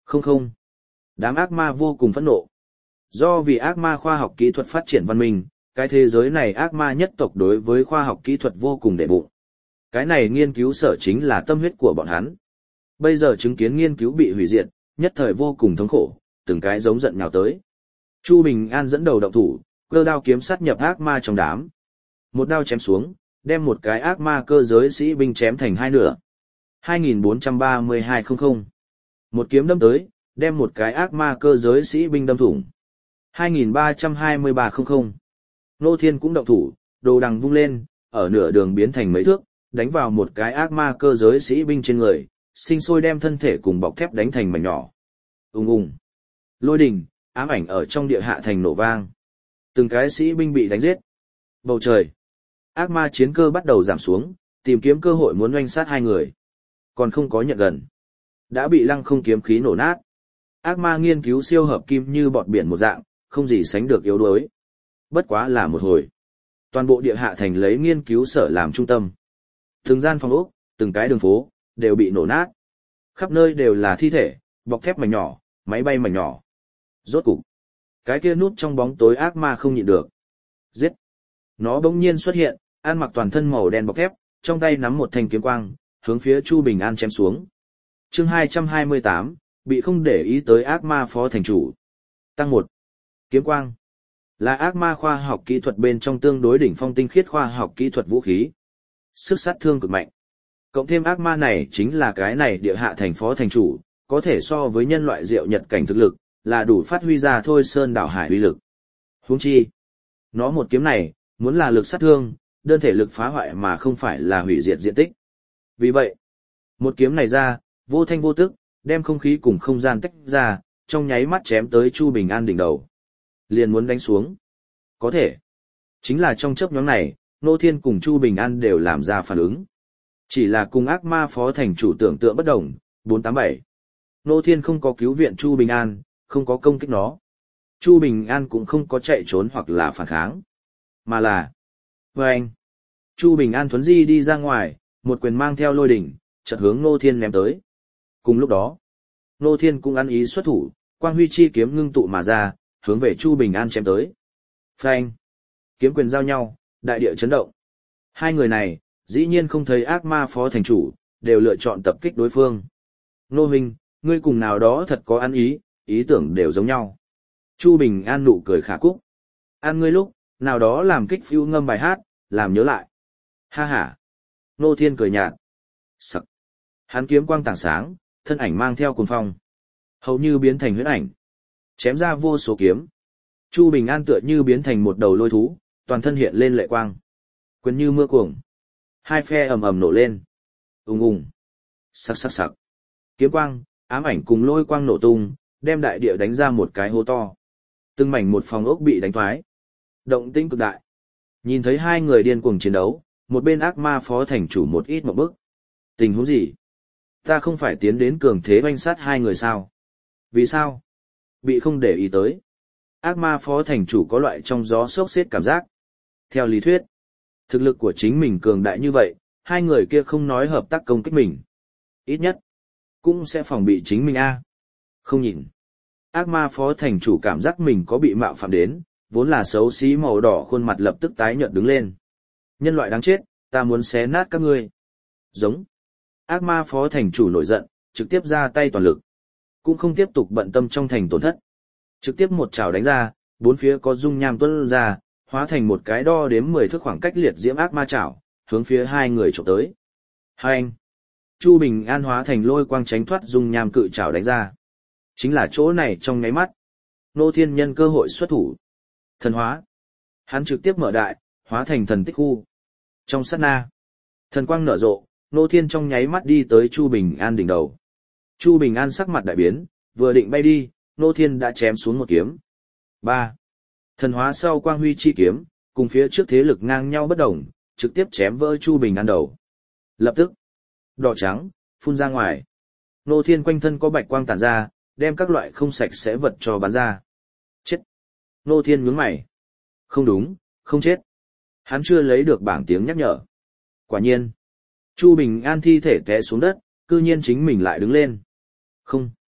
Không không. Đám ác ma vô cùng phẫn nộ. Do vì ác ma khoa học kỹ thuật phát triển văn minh, cái thế giới này ác ma nhất tộc đối với khoa học kỹ thuật vô cùng đệ bụng. Cái này nghiên cứu sở chính là tâm huyết của bọn hắn. Bây giờ chứng kiến nghiên cứu bị hủy diệt, nhất thời vô cùng thống khổ, từng cái giống giận nhào tới. Chu Bình An dẫn đầu động thủ, cơ đao kiếm sát nhập ác ma trong đám. Một đao chém xuống, đem một cái ác ma cơ giới sĩ binh chém thành hai nửa. hai nghìn bốn trăm ba mươi hai không. Một kiếm đâm tới, đem một cái ác ma cơ giới sĩ binh đâm thủng. hai nghìn ba trăm hai mươi ba không. Nô Thiên cũng động thủ, đồ đằng vung lên, ở nửa đường biến thành mấy thước, đánh vào một cái ác ma cơ giới sĩ binh trên người, sinh sôi đem thân thể cùng bọc thép đánh thành mảnh nhỏ. Ùng ùng. Lôi đình, ám ảnh ở trong địa hạ thành nổ vang. Từng cái sĩ binh bị đánh giết. Bầu trời. Ác ma chiến cơ bắt đầu giảm xuống, tìm kiếm cơ hội muốn oanh sát hai người. Còn không có nhận gần. Đã bị lăng không kiếm khí nổ nát. Ác ma nghiên cứu siêu hợp kim như bọt biển một dạng, không gì sánh được yếu đuối. Bất quá là một hồi. Toàn bộ địa hạ thành lấy nghiên cứu sở làm trung tâm. Từng gian phòng ốc, từng cái đường phố, đều bị nổ nát. Khắp nơi đều là thi thể, bọc thép mảnh nhỏ, máy bay mảnh nhỏ. Rốt cục, cái kia núp trong bóng tối ác ma không nhịn được. Giết! Nó bỗng nhiên xuất hiện, ăn mặc toàn thân màu đen bọc thép, trong tay nắm một thanh kiếm quang, hướng phía Chu Bình An chém xuống. Chương hai trăm hai mươi tám, bị không để ý tới ác ma phó thành chủ. Tăng một. Kiếm quang là ác ma khoa học kỹ thuật bên trong tương đối đỉnh phong tinh khiết khoa học kỹ thuật vũ khí. Sức sát thương cực mạnh. Cộng thêm ác ma này chính là cái này địa hạ thành phó thành chủ, có thể so với nhân loại diệu nhật cảnh thực lực, là đủ phát huy ra thôi sơn đảo hải uy lực. Huống chi, nó một kiếm này, muốn là lực sát thương, đơn thể lực phá hoại mà không phải là hủy diệt diện tích. Vì vậy, một kiếm này ra, vô thanh vô tức, đem không khí cùng không gian tách ra, trong nháy mắt chém tới Chu Bình An đỉnh đầu. Liền muốn đánh xuống. Có thể. Chính là trong chớp nhoáng này, Nô Thiên cùng Chu Bình An đều làm ra phản ứng. Chỉ là cùng ác ma phó thành chủ tưởng tượng bất đồng, bốn tám bảy. Nô Thiên không có cứu viện Chu Bình An, không có công kích nó. Chu Bình An cũng không có chạy trốn hoặc là phản kháng. Mà là... Vâng! Chu Bình An thuấn di đi ra ngoài, một quyền mang theo lôi đỉnh, chợt hướng Nô Thiên ném tới. Cùng lúc đó, Nô Thiên cũng ăn ý xuất thủ, quang huy chi kiếm ngưng tụ mà ra, hướng về Chu Bình An chém tới. Phanh! Kiếm quyền giao nhau, đại địa chấn động. Hai người này, dĩ nhiên không thấy ác ma phó thành chủ, đều lựa chọn tập kích đối phương. Nô Huynh, ngươi cùng nào đó thật có ăn ý, ý tưởng đều giống nhau. Chu Bình An nụ cười khả cúc. An ngươi lúc, nào đó làm kích phiêu ngâm bài hát, làm nhớ lại. Ha ha. Nô Thiên cười nhạt. Sặc. Hắn kiếm quang tảng sáng, thân ảnh mang theo cuồng phong. Hầu như biến thành huyễn ảnh. Chém ra vô số kiếm. Chu Bình An tựa như biến thành một đầu lôi thú, toàn thân hiện lên lệ quang. Quyền như mưa cuồng. Hai phe ầm ầm nổ lên. Ùng ùng. Sắc sắc sắc. Kiếm quang, ám ảnh cùng lôi quang nổ tung, đem đại địa đánh ra một cái hố to. Từng mảnh một phòng ốc bị đánh thoái. Động tĩnh cực đại. Nhìn thấy hai người điên cuồng chiến đấu, một bên ác ma phó thành chủ một ít một bức. Tình huống gì? Ta không phải tiến đến cường thế oanh sát hai người sao? Vì sao? Bị không để ý tới. Ác ma phó thành chủ có loại trong gió sốc xếp cảm giác. Theo lý thuyết, thực lực của chính mình cường đại như vậy, hai người kia không nói hợp tác công kích mình. Ít nhất, cũng sẽ phòng bị chính mình a. Không nhìn. Ác ma phó thành chủ cảm giác mình có bị mạo phạm đến, vốn là xấu xí màu đỏ khuôn mặt lập tức tái nhợt đứng lên. Nhân loại đáng chết, ta muốn xé nát các ngươi. Giống. Ác ma phó thành chủ nổi giận, trực tiếp ra tay toàn lực. Cũng không tiếp tục bận tâm trong thành tổn thất. Trực tiếp một chảo đánh ra, bốn phía có dung nham tuôn ra, hóa thành một cái đo đếm mười thước khoảng cách liệt diễm ác ma chảo, hướng phía hai người chụp tới. Hai anh. Chu Bình An hóa thành lôi quang tránh thoát dung nham cự chảo đánh ra. Chính là chỗ này trong nháy mắt. Nô Thiên nhân cơ hội xuất thủ. Thần hóa. Hắn trực tiếp mở đại, hóa thành thần tích khu. Trong sát na, thần quang nở rộ, Nô Thiên trong nháy mắt đi tới Chu Bình An đỉnh đầu. Chu Bình An sắc mặt đại biến, vừa định bay đi, Nô Thiên đã chém xuống một kiếm. Ba. Thần hóa sau quang huy chi kiếm, cùng phía trước thế lực ngang nhau bất đồng, trực tiếp chém vỡ Chu Bình An đầu. Lập tức, đỏ trắng, phun ra ngoài. Nô Thiên quanh thân có bạch quang tản ra, đem các loại không sạch sẽ vật cho bắn ra. Chết. Nô Thiên nhướng mày. Không đúng, không chết. Hắn chưa lấy được bảng tiếng nhắc nhở. Quả nhiên. Chu Bình An thi thể té xuống đất, cư nhiên chính mình lại đứng lên. Không.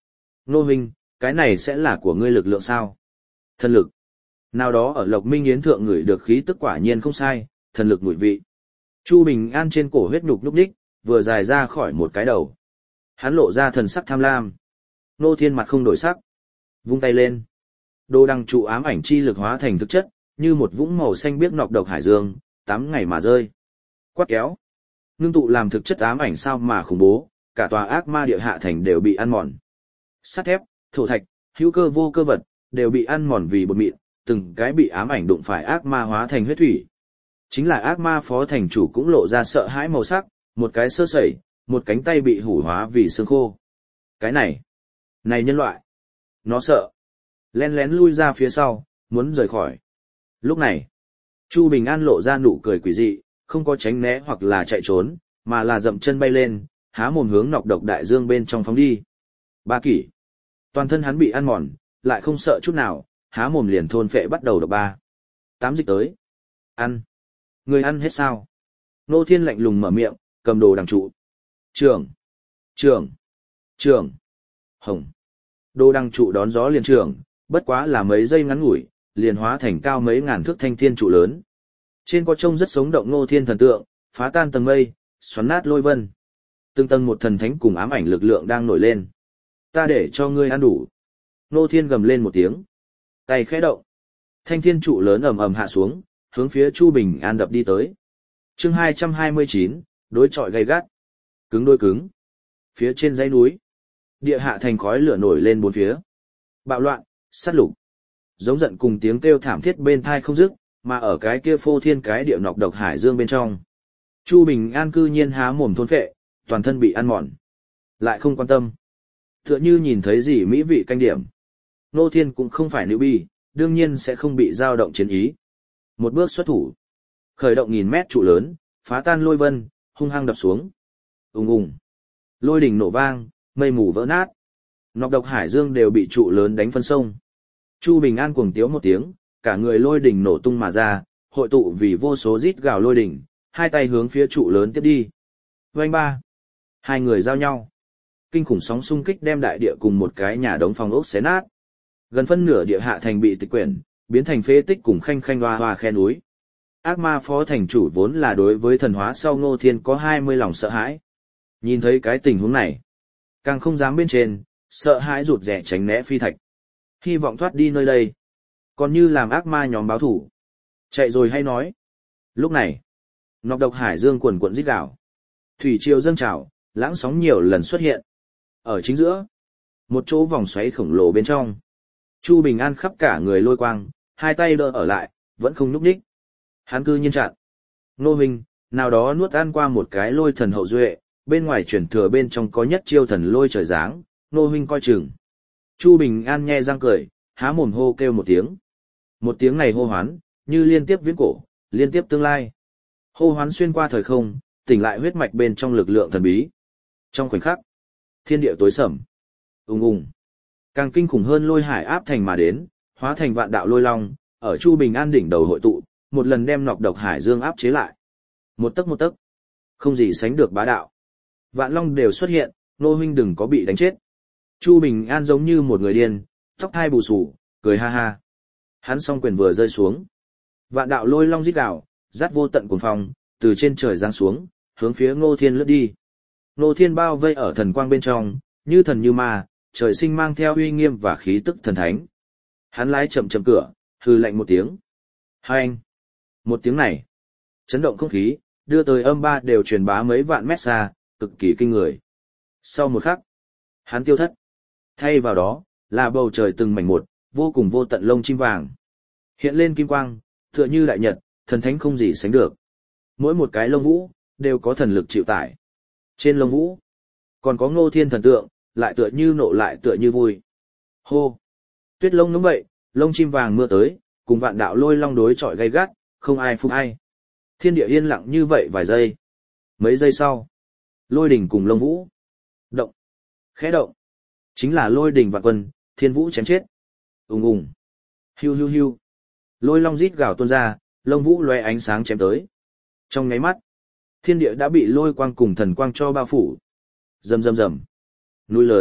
Nô huynh, cái này sẽ là của ngươi lực lượng sao? Thần lực. Nào đó ở Lộc Minh Yến thượng ngửi được khí tức quả nhiên không sai, thần lực mùi vị. Chu Bình An trên cổ huyết nhục lúc đích, vừa dài ra khỏi một cái đầu. Hắn lộ ra thần sắc tham lam. Nô Thiên mặt không đổi sắc. Vung tay lên. Đồ đăng trụ ám ảnh chi lực hóa thành thực chất, như một vũng màu xanh biếc nọc độc hải dương, tám ngày mà rơi. Quát kéo. Ngưng tụ làm thực chất ám ảnh sao mà khủng bố, cả tòa ác ma địa hạ thành đều bị ăn mòn. Sắt thép, thổ thạch, hữu cơ vô cơ vật, đều bị ăn mòn vì bột mịn, từng cái bị ám ảnh đụng phải ác ma hóa thành huyết thủy. Chính là ác ma phó thành chủ cũng lộ ra sợ hãi màu sắc, một cái sơ sẩy, một cánh tay bị hủ hóa vì xương khô. Cái này, này nhân loại, nó sợ. Lén lén lui ra phía sau, muốn rời khỏi. Lúc này, Chu Bình An lộ ra nụ cười quỷ dị, không có tránh né hoặc là chạy trốn, mà là dậm chân bay lên, há mồm hướng nọc độc đại dương bên trong phóng đi. Ba kỷ. Toàn thân hắn bị ăn mòn, lại không sợ chút nào, há mồm liền thôn phệ bắt đầu độc ba. Tám dịch tới. Ăn. Người ăn hết sao? Nô Thiên lạnh lùng mở miệng, cầm đồ đằng trụ. Trưởng. Trưởng. Trưởng. Hồng. Đồ đằng trụ đón gió liền trưởng, bất quá là mấy giây ngắn ngủi, liền hóa thành cao mấy ngàn thước thanh thiên trụ lớn. Trên có trông rất sống động Nô Thiên thần tượng, phá tan tầng mây, xoắn nát lôi vân. Từng tầng một thần thánh cùng ám ảnh lực lượng đang nổi lên. Ta để cho ngươi ăn đủ. Nô Thiên gầm lên một tiếng. Tay khẽ động. Thanh thiên trụ lớn ầm ầm hạ xuống, hướng phía Chu Bình An đập đi tới. Chương hai trăm hai mươi chín, đối chọi gay gắt. Cứng đôi cứng. Phía trên dãy núi, địa hạ thành khói lửa nổi lên bốn phía. Bạo loạn, sát lục. Giống giận cùng tiếng kêu thảm thiết bên thai không dứt, mà ở cái kia phô thiên cái địa nọc độc hải dương bên trong. Chu Bình An cư nhiên há mồm thôn phệ, toàn thân bị ăn mòn. Lại không quan tâm. Tựa như nhìn thấy gì mỹ vị canh điểm. Nô Thiên cũng không phải nữ bi, đương nhiên sẽ không bị dao động chiến ý. Một bước xuất thủ. Khởi động nghìn mét trụ lớn, phá tan lôi vân, hung hăng đập xuống. Ùng ùng. Lôi đỉnh nổ vang, mây mù vỡ nát. Nọc độc hải dương đều bị trụ lớn đánh phân sông. Chu Bình An cuồng tiếu một tiếng, cả người lôi đỉnh nổ tung mà ra, hội tụ vì vô số rít gào lôi đỉnh, hai tay hướng phía trụ lớn tiếp đi. Vành ba. Hai người giao nhau. Kinh khủng sóng xung kích đem đại địa cùng một cái nhà đống phòng ốc xé nát. Gần phân nửa địa hạ thành bị tịch quyển, biến thành phế tích cùng khanh khanh hoa hoa khe núi. Ác ma phó thành chủ vốn là đối với thần hóa sau Ngô Thiên có hai mươi lòng sợ hãi. Nhìn thấy cái tình huống này, càng không dám bên trên, sợ hãi rụt rẻ tránh né phi thạch. Hy vọng thoát đi nơi đây. Còn như làm ác ma nhóm báo thủ. Chạy rồi hay nói. Lúc này, nọc độc hải dương quần quận rít gào. Thủy triều dâng trào, lãng sóng nhiều lần xuất hiện. Ở chính giữa, một chỗ vòng xoáy khổng lồ bên trong. Chu Bình An khắp cả người lôi quang, hai tay đỡ ở lại, vẫn không nhúc nhích. Hắn cư nhiên chặn. Nô Minh, nào đó nuốt ăn qua một cái lôi thần hậu duệ, bên ngoài chuyển thừa bên trong có nhất chiêu thần lôi trời giáng, Nô Minh coi chừng. Chu Bình An nhe răng cười, há mồm hô kêu một tiếng. Một tiếng này hô hoán, như liên tiếp viễn cổ, liên tiếp tương lai. Hô hoán xuyên qua thời không, tỉnh lại huyết mạch bên trong lực lượng thần bí. Trong khoảnh khắc, thiên địa tối sầm. Ùng ùng. Càng kinh khủng hơn lôi hải áp thành mà đến, hóa thành vạn đạo lôi long, ở Chu Bình An đỉnh đầu hội tụ, một lần đem nọc độc hải dương áp chế lại. Một tấc một tấc, không gì sánh được bá đạo. Vạn long đều xuất hiện, Nô huynh đừng có bị đánh chết. Chu Bình An giống như một người điên, tóc hai bù xù, cười ha ha. Hắn song quyền vừa rơi xuống, vạn đạo lôi long rít gào, dắt vô tận cuồng phong, từ trên trời giáng xuống, hướng phía Ngô Thiên lướt đi. Ngô Thiên bao vây ở thần quang bên trong, như thần như ma, trời sinh mang theo uy nghiêm và khí tức thần thánh. Hắn lái chậm chậm cửa, hừ lạnh một tiếng. Hai anh. Một tiếng này, chấn động không khí, đưa tới âm ba đều truyền bá mấy vạn mét xa, cực kỳ kinh người. Sau một khắc, hắn tiêu thất. Thay vào đó, là bầu trời từng mảnh một, vô cùng vô tận lông chim vàng. Hiện lên kim quang, tựa như đại nhật, thần thánh không gì sánh được. Mỗi một cái lông vũ, đều có thần lực chịu tải. Trên lông vũ, còn có Ngô Thiên thần tượng, lại tựa như nộ lại tựa như vui. Hô! Tuyết lông nóng vậy, lông chim vàng mưa tới, cùng vạn đạo lôi long đối chọi gay gắt, không ai phục ai. Thiên địa yên lặng như vậy vài giây. Mấy giây sau, lôi đỉnh cùng lông vũ. Động! Khẽ động! Chính là lôi đỉnh vạn quân, thiên vũ chém chết. Ùng ùng! Hiu hiu hiu! Lôi long rít gào tuôn ra, lông vũ loe ánh sáng chém tới. Trong nháy mắt, thiên địa đã bị lôi quang cùng thần quang cho bao phủ. Rầm rầm rầm. Núi lớn,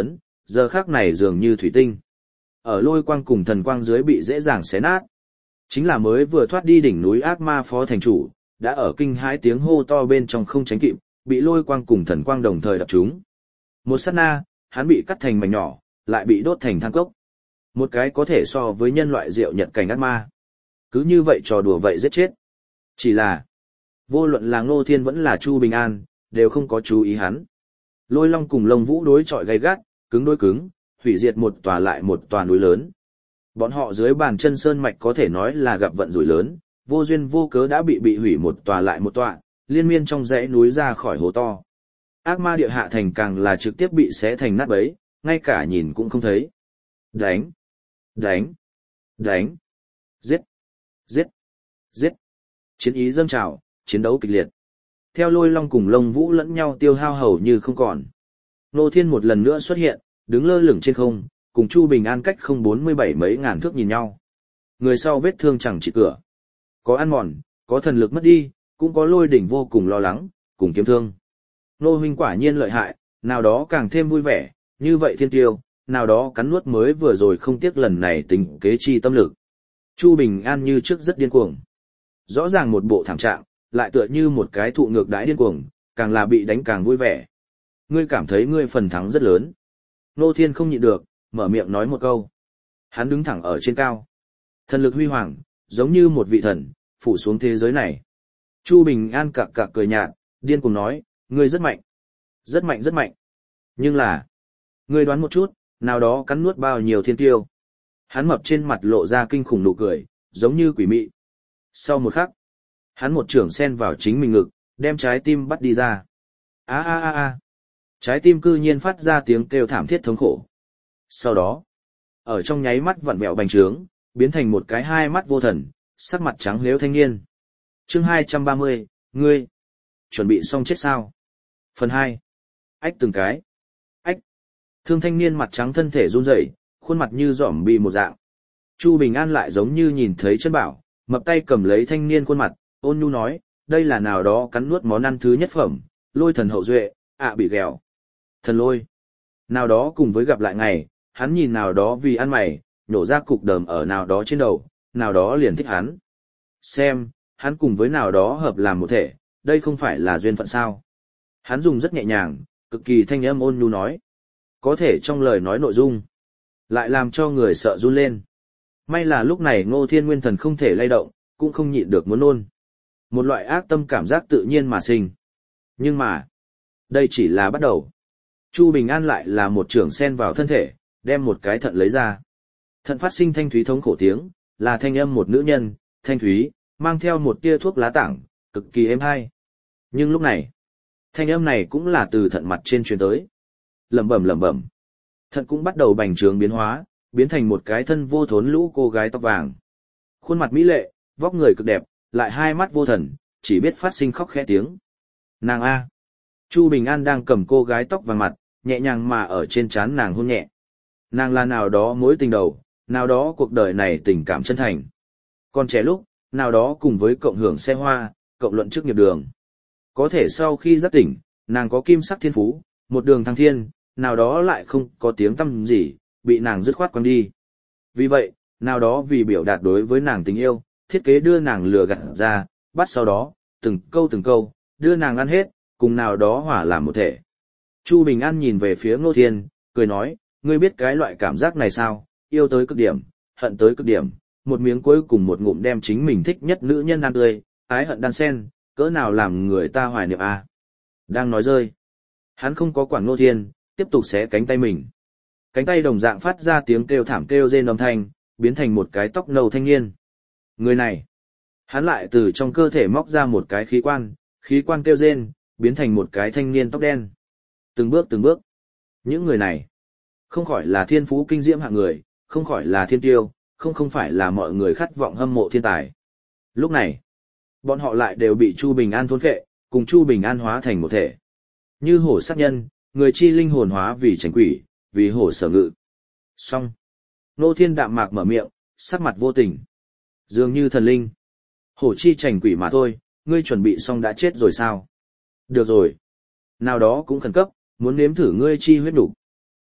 giờ khác này dường như thủy tinh. Ở lôi quang cùng thần quang dưới bị dễ dàng xé nát. Chính là mới vừa thoát đi đỉnh núi ác ma phó thành chủ, đã ở kinh hãi tiếng hô to bên trong không tránh kịp, bị lôi quang cùng thần quang đồng thời đập trúng. Một sát na, hắn bị cắt thành mảnh nhỏ, lại bị đốt thành than cốc. Một cái có thể so với nhân loại diệu nhật cảnh ác ma. Cứ như vậy trò đùa vậy giết chết. Chỉ là, vô luận là Ngô Thiên vẫn là Chu Bình An, đều không có chú ý hắn. Lôi Long cùng Lông Vũ đối chọi gay gắt, cứng đối cứng, hủy diệt một tòa lại một tòa núi lớn. Bọn họ dưới bàn chân sơn mạch có thể nói là gặp vận rủi lớn, vô duyên vô cớ đã bị bị hủy một tòa lại một tòa, liên miên trong dãy núi ra khỏi hố to. Ác ma địa hạ thành càng là trực tiếp bị xé thành nát bấy, ngay cả nhìn cũng không thấy. Đánh! Đánh! Đánh! Giết! Giết! Giết! Chiến ý dâng trào, chiến đấu kịch liệt. Theo Lôi Long cùng Lông Vũ lẫn nhau tiêu hao hầu như không còn. Ngô Thiên một lần nữa xuất hiện, đứng lơ lửng trên không, cùng Chu Bình An cách không bốn mươi bảy mấy ngàn thước nhìn nhau. Người sau vết thương chẳng chỉ cửa. Có ăn mòn, có thần lực mất đi, cũng có Lôi Đỉnh vô cùng lo lắng, cùng kiếm thương. Nô huynh quả nhiên lợi hại, nào đó càng thêm vui vẻ, như vậy thiên tiêu, nào đó cắn nuốt mới vừa rồi không tiếc lần này tính kế chi tâm lực. Chu Bình An như trước rất điên cuồng. Rõ ràng một bộ thảm trạng, lại tựa như một cái thụ ngược đãi điên cuồng, càng là bị đánh càng vui vẻ. Ngươi cảm thấy ngươi phần thắng rất lớn. Nô Thiên không nhịn được, mở miệng nói một câu. Hắn đứng thẳng ở trên cao. Thần lực huy hoàng, giống như một vị thần, phủ xuống thế giới này. Chu Bình An cặc cặc cười nhạt, điên cuồng nói, ngươi rất mạnh. Rất mạnh rất mạnh. Nhưng là, ngươi đoán một chút, nào đó cắn nuốt bao nhiêu thiên tiêu. Hắn mập trên mặt lộ ra kinh khủng nụ cười, giống như quỷ mị. Sau một khắc, hắn một trưởng sen vào chính mình ngực, đem trái tim bắt đi ra. A a a a. Trái tim cư nhiên phát ra tiếng kêu thảm thiết thống khổ. Sau đó, ở trong nháy mắt vặn vẹo bành trướng, biến thành một cái hai mắt vô thần, sắc mặt trắng lếu thanh niên. Chương hai trăm ba mươi, ngươi chuẩn bị xong chết sao? Phần hai. Ách từng cái. Ách. Thương thanh niên mặt trắng thân thể run rẩy, khuôn mặt như giỏm bị một dạng. Chu Bình An lại giống như nhìn thấy chân bảo, mập tay cầm lấy thanh niên khuôn mặt, ôn nhu nói, đây là nào đó cắn nuốt món ăn thứ nhất phẩm, Lôi thần hậu duệ, ạ bị ghẹo. Thần Lôi. Nào đó cùng với gặp lại ngày, hắn nhìn nào đó vì ăn mày, nhổ ra cục đờm ở nào đó trên đầu, nào đó liền thích hắn. Xem, hắn cùng với nào đó hợp làm một thể, đây không phải là duyên phận sao. Hắn dùng rất nhẹ nhàng, cực kỳ thanh âm ôn nhu nói. Có thể trong lời nói nội dung, lại làm cho người sợ run lên. May là lúc này Ngô Thiên Nguyên Thần không thể lay động, cũng không nhịn được muốn nôn. Một loại ác tâm cảm giác tự nhiên mà sinh. Nhưng mà, đây chỉ là bắt đầu. Chu Bình An lại là một trưởng sen vào thân thể, đem một cái thận lấy ra. Thận phát sinh thanh thúy thống khổ tiếng, là thanh âm một nữ nhân, thanh thúy, mang theo một tia thuốc lá tảng, cực kỳ êm hay. Nhưng lúc này, thanh âm này cũng là từ thận mặt trên truyền tới. Lẩm bẩm lẩm bẩm. Thận cũng bắt đầu bành trướng biến hóa, biến thành một cái thân vô thốn lũ cô gái tóc vàng. Khuôn mặt mỹ lệ, vóc người cực đẹp, lại hai mắt vô thần, chỉ biết phát sinh khóc khẽ tiếng. Nàng A. Chu Bình An đang cầm cô gái tóc vàng mặt, nhẹ nhàng mà ở trên trán nàng hôn nhẹ. Nàng là nào đó mối tình đầu, nào đó cuộc đời này tình cảm chân thành. Còn trẻ lúc, nào đó cùng với cộng hưởng xe hoa, cộng luận chức nghiệp đường. Có thể sau khi giác tỉnh, nàng có kim sắc thiên phú, một đường thăng thiên, nào đó lại không có tiếng tăm gì, bị nàng dứt khoát quăng đi. Vì vậy, nào đó vì biểu đạt đối với nàng tình yêu, thiết kế đưa nàng lừa gạt ra, bắt sau đó, từng câu từng câu, đưa nàng ăn hết, cùng nào đó hỏa làm một thể. Chu Bình An nhìn về phía Ngô Thiên, cười nói, ngươi biết cái loại cảm giác này sao, yêu tới cực điểm, hận tới cực điểm, một miếng cuối cùng một ngụm đem chính mình thích nhất nữ nhân ăn tươi, ái hận đan sen, cỡ nào làm người ta hoài niệm à. Đang nói rơi. Hắn không có quản Ngô Thiên, tiếp tục xé cánh tay mình. Cánh tay đồng dạng phát ra tiếng kêu thảm kêu rên âm thanh, biến thành một cái tóc nâu thanh niên. Người này, hắn lại từ trong cơ thể móc ra một cái khí quan, khí quan kêu rên, biến thành một cái thanh niên tóc đen. Từng bước từng bước. Những người này, không khỏi là thiên phú kinh diễm hạng người, không khỏi là thiên tiêu, không không phải là mọi người khát vọng hâm mộ thiên tài. Lúc này, bọn họ lại đều bị Chu Bình An thôn phệ, cùng Chu Bình An hóa thành một thể. Như hổ sát nhân, người chi linh hồn hóa vì tránh quỷ, vì hổ sở ngự. Xong. Nô Thiên đạm mạc mở miệng, sắc mặt vô tình. Dường như thần linh. Hổ chi trành quỷ mà thôi, ngươi chuẩn bị xong đã chết rồi sao? Được rồi. Nào đó cũng khẩn cấp, muốn nếm thử ngươi chi huyết đủ.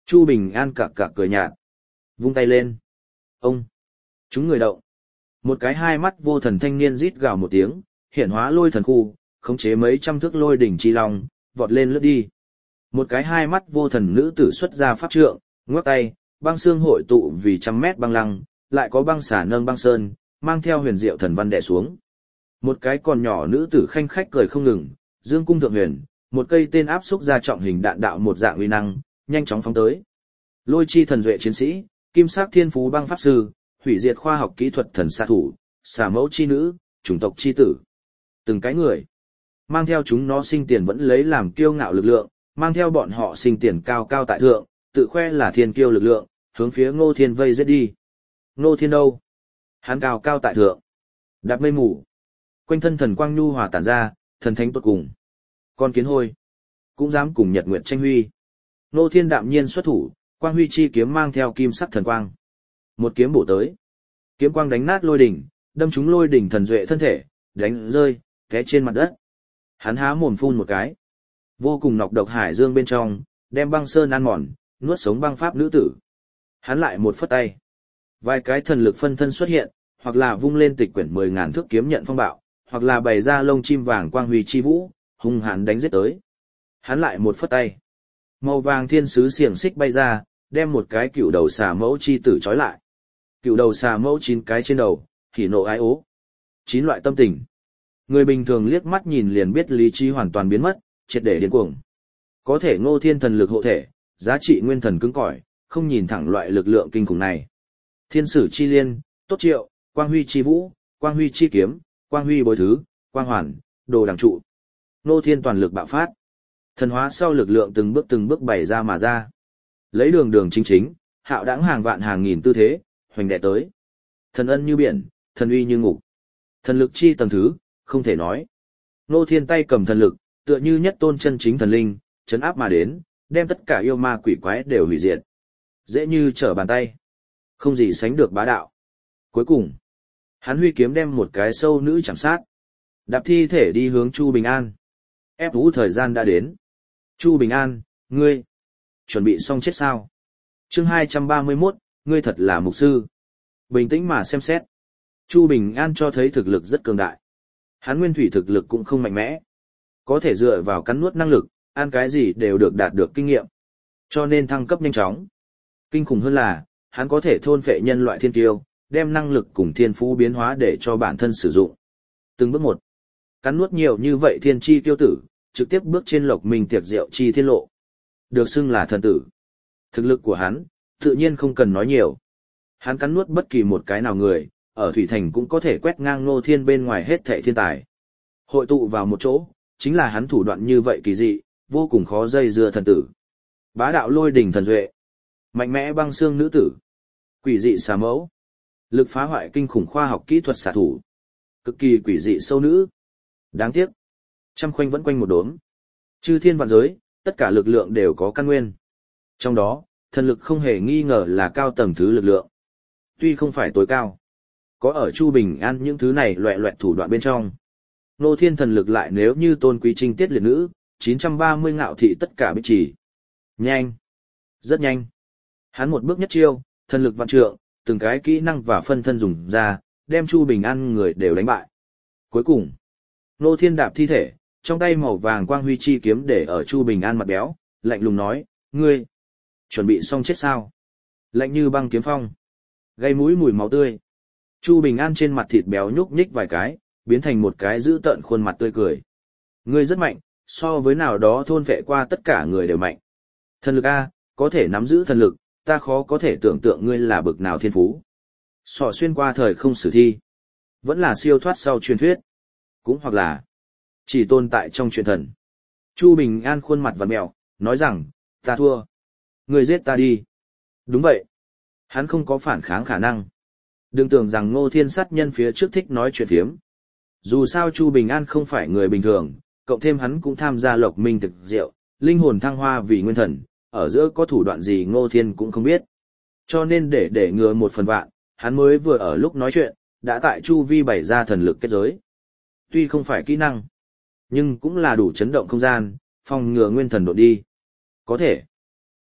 Chu Bình An cặc cặc cười nhạt. Vung tay lên. Ông. Chúng người động. Một cái hai mắt vô thần thanh niên rít gào một tiếng, hiện hóa lôi thần khu, khống chế mấy trăm thước lôi đỉnh chi long, vọt lên lướt đi. Một cái hai mắt vô thần nữ tử xuất ra pháp trượng, ngoắc tay, băng xương hội tụ vì trăm mét băng lăng, lại có băng xả nâng băng sơn, mang theo huyền diệu thần văn đè xuống. Một cái còn nhỏ nữ tử khanh khách cười không ngừng, dương cung thượng huyền, một cây tên áp xúc ra trọng hình đạn đạo một dạng uy năng, nhanh chóng phóng tới. Lôi chi thần duệ chiến sĩ, kim sắc thiên phú băng pháp sư, hủy diệt khoa học kỹ thuật thần xạ thủ, xà mẫu chi nữ, chủng tộc chi tử. Từng cái người, mang theo chúng nó sinh tiền vẫn lấy làm kiêu ngạo lực lượng, mang theo bọn họ sinh tiền cao cao tại thượng, tự khoe là thiên kiêu lực lượng, hướng phía Ngô Thiên vây giết đi. Ngô Thiên đâu? Hắn cao cao tại thượng, đạp mây mù, quanh thân thần quang nhu hòa tản ra, thần thánh tuột cùng. Con kiến hôi, cũng dám cùng Nhật Nguyệt tranh huy. Ngô Thiên đạm nhiên xuất thủ, quang huy chi kiếm mang theo kim sắc thần quang. Một kiếm bổ tới, kiếm quang đánh nát lôi đỉnh, đâm trúng lôi đỉnh thần duệ thân thể, đánh rơi, té trên mặt đất. Hắn há mồm phun một cái, vô cùng nọc độc hải dương bên trong, đem băng sơn ăn mòn, nuốt sống băng pháp nữ tử. Hắn lại một phất tay, vài cái thần lực phân thân xuất hiện, hoặc là vung lên tịch quyển mười ngàn thước kiếm nhận phong bạo, hoặc là bày ra lông chim vàng quang huy chi vũ, hung hãn đánh giết tới. Hắn lại một phất tay, màu vàng thiên sứ xiềng xích bay ra, đem một cái cựu đầu xà mẫu chi tử trói lại. Cựu đầu xà mẫu chín cái trên đầu, hỉ nộ ái ố. Chín loại tâm tình. Người bình thường liếc mắt nhìn liền biết lý trí hoàn toàn biến mất, triệt để điên cuồng. Có thể Ngô Thiên thần lực hộ thể, giá trị nguyên thần cứng cỏi, không nhìn thẳng loại lực lượng kinh khủng này. Thiên sử chi liên, tốt triệu, quang huy chi vũ, quang huy chi kiếm, quang huy bối thứ, quang hoàn, đồ đằng trụ. Ngô Thiên toàn lực bạo phát. Thần hóa sau lực lượng từng bước từng bước bày ra mà ra. Lấy đường đường chính chính, hạo đãng hàng vạn hàng nghìn tư thế, hoành đệ tới. Thần ân như biển, thần uy như ngục. Thần lực chi tầng thứ, không thể nói. Ngô Thiên tay cầm thần lực, tựa như nhất tôn chân chính thần linh, chấn áp mà đến, đem tất cả yêu ma quỷ quái đều hủy diệt. Dễ như trở bàn tay. Không gì sánh được bá đạo. Cuối cùng, hắn huy kiếm đem một cái sâu nữ chạm sát. Đạp thi thể đi hướng Chu Bình An. Ép vũ thời gian đã đến. Chu Bình An, ngươi, chuẩn bị xong chết sao? Chương hai trăm ba mươi mốt, ngươi thật là mục sư. Bình tĩnh mà xem xét. Chu Bình An cho thấy thực lực rất cường đại. Hắn nguyên thủy thực lực cũng không mạnh mẽ. Có thể dựa vào cắn nuốt năng lực, ăn cái gì đều được đạt được kinh nghiệm. Cho nên thăng cấp nhanh chóng. Kinh khủng hơn là, hắn có thể thôn phệ nhân loại thiên kiêu, đem năng lực cùng thiên phú biến hóa để cho bản thân sử dụng. Từng bước một. Cắn nuốt nhiều như vậy thiên chi tiêu tử, trực tiếp bước trên lộc mình tiệc rượu chi thiên lộ. Được xưng là thần tử. Thực lực của hắn, tự nhiên không cần nói nhiều. Hắn cắn nuốt bất kỳ một cái nào người, ở Thủy Thành cũng có thể quét ngang Ngô Thiên bên ngoài hết thảy thiên tài. Hội tụ vào một chỗ, chính là hắn thủ đoạn như vậy kỳ dị, vô cùng khó dây dưa thần tử. Bá đạo lôi đỉnh thần duệ, mạnh mẽ băng xương nữ tử, quỷ dị xà mẫu, lực phá hoại kinh khủng khoa học kỹ thuật xạ thủ, cực kỳ quỷ dị sâu nữ. Đáng tiếc, trăm khoanh vẫn quanh một đốm. Chư thiên vạn giới, tất cả lực lượng đều có căn nguyên. Trong đó, thần lực không hề nghi ngờ là cao tầng thứ lực lượng. Tuy không phải tối cao, có ở Chu Bình An những thứ này loẹ loẹt thủ đoạn bên trong. Ngô Thiên thần lực lại nếu như tôn quý trinh tiết liệt nữ, chín trăm ba mươi ngạo thị tất cả bích trì. Nhanh. Rất nhanh. Hắn một bước nhất chiêu, thần lực vạn trượng, từng cái kỹ năng và phân thân dùng ra, đem Chu Bình An người đều đánh bại. Cuối cùng, Ngô Thiên đạp thi thể, trong tay màu vàng quang huy chi kiếm để ở Chu Bình An mặt béo, lạnh lùng nói, ngươi, chuẩn bị xong chết sao? Lạnh như băng kiếm phong, gây mũi mùi máu tươi. Chu Bình An trên mặt thịt béo nhúc nhích vài cái, biến thành một cái dữ tợn khuôn mặt tươi cười. Ngươi rất mạnh, so với nào đó thôn vệ qua tất cả người đều mạnh. Thần lực A, có thể nắm giữ thần lực, ta khó có thể tưởng tượng ngươi là bực nào thiên phú. Sỏ xuyên qua thời không sử thi, vẫn là siêu thoát sau truyền thuyết, cũng hoặc là chỉ tồn tại trong truyền thần. Chu Bình An khuôn mặt vặn mẹo, nói rằng, ta thua. Ngươi giết ta đi. Đúng vậy. Hắn không có phản kháng khả năng. Đừng tưởng rằng Ngô Thiên sát nhân phía trước thích nói chuyện phiếm. Dù sao Chu Bình An không phải người bình thường, cộng thêm hắn cũng tham gia lộc minh thực diệu, linh hồn thăng hoa vì nguyên thần, ở giữa có thủ đoạn gì Ngô Thiên cũng không biết. Cho nên để để ngừa một phần vạn, hắn mới vừa ở lúc nói chuyện, đã tại Chu Vi bày ra thần lực kết giới. Tuy không phải kỹ năng, nhưng cũng là đủ chấn động không gian, phòng ngừa nguyên thần đột đi. Có thể,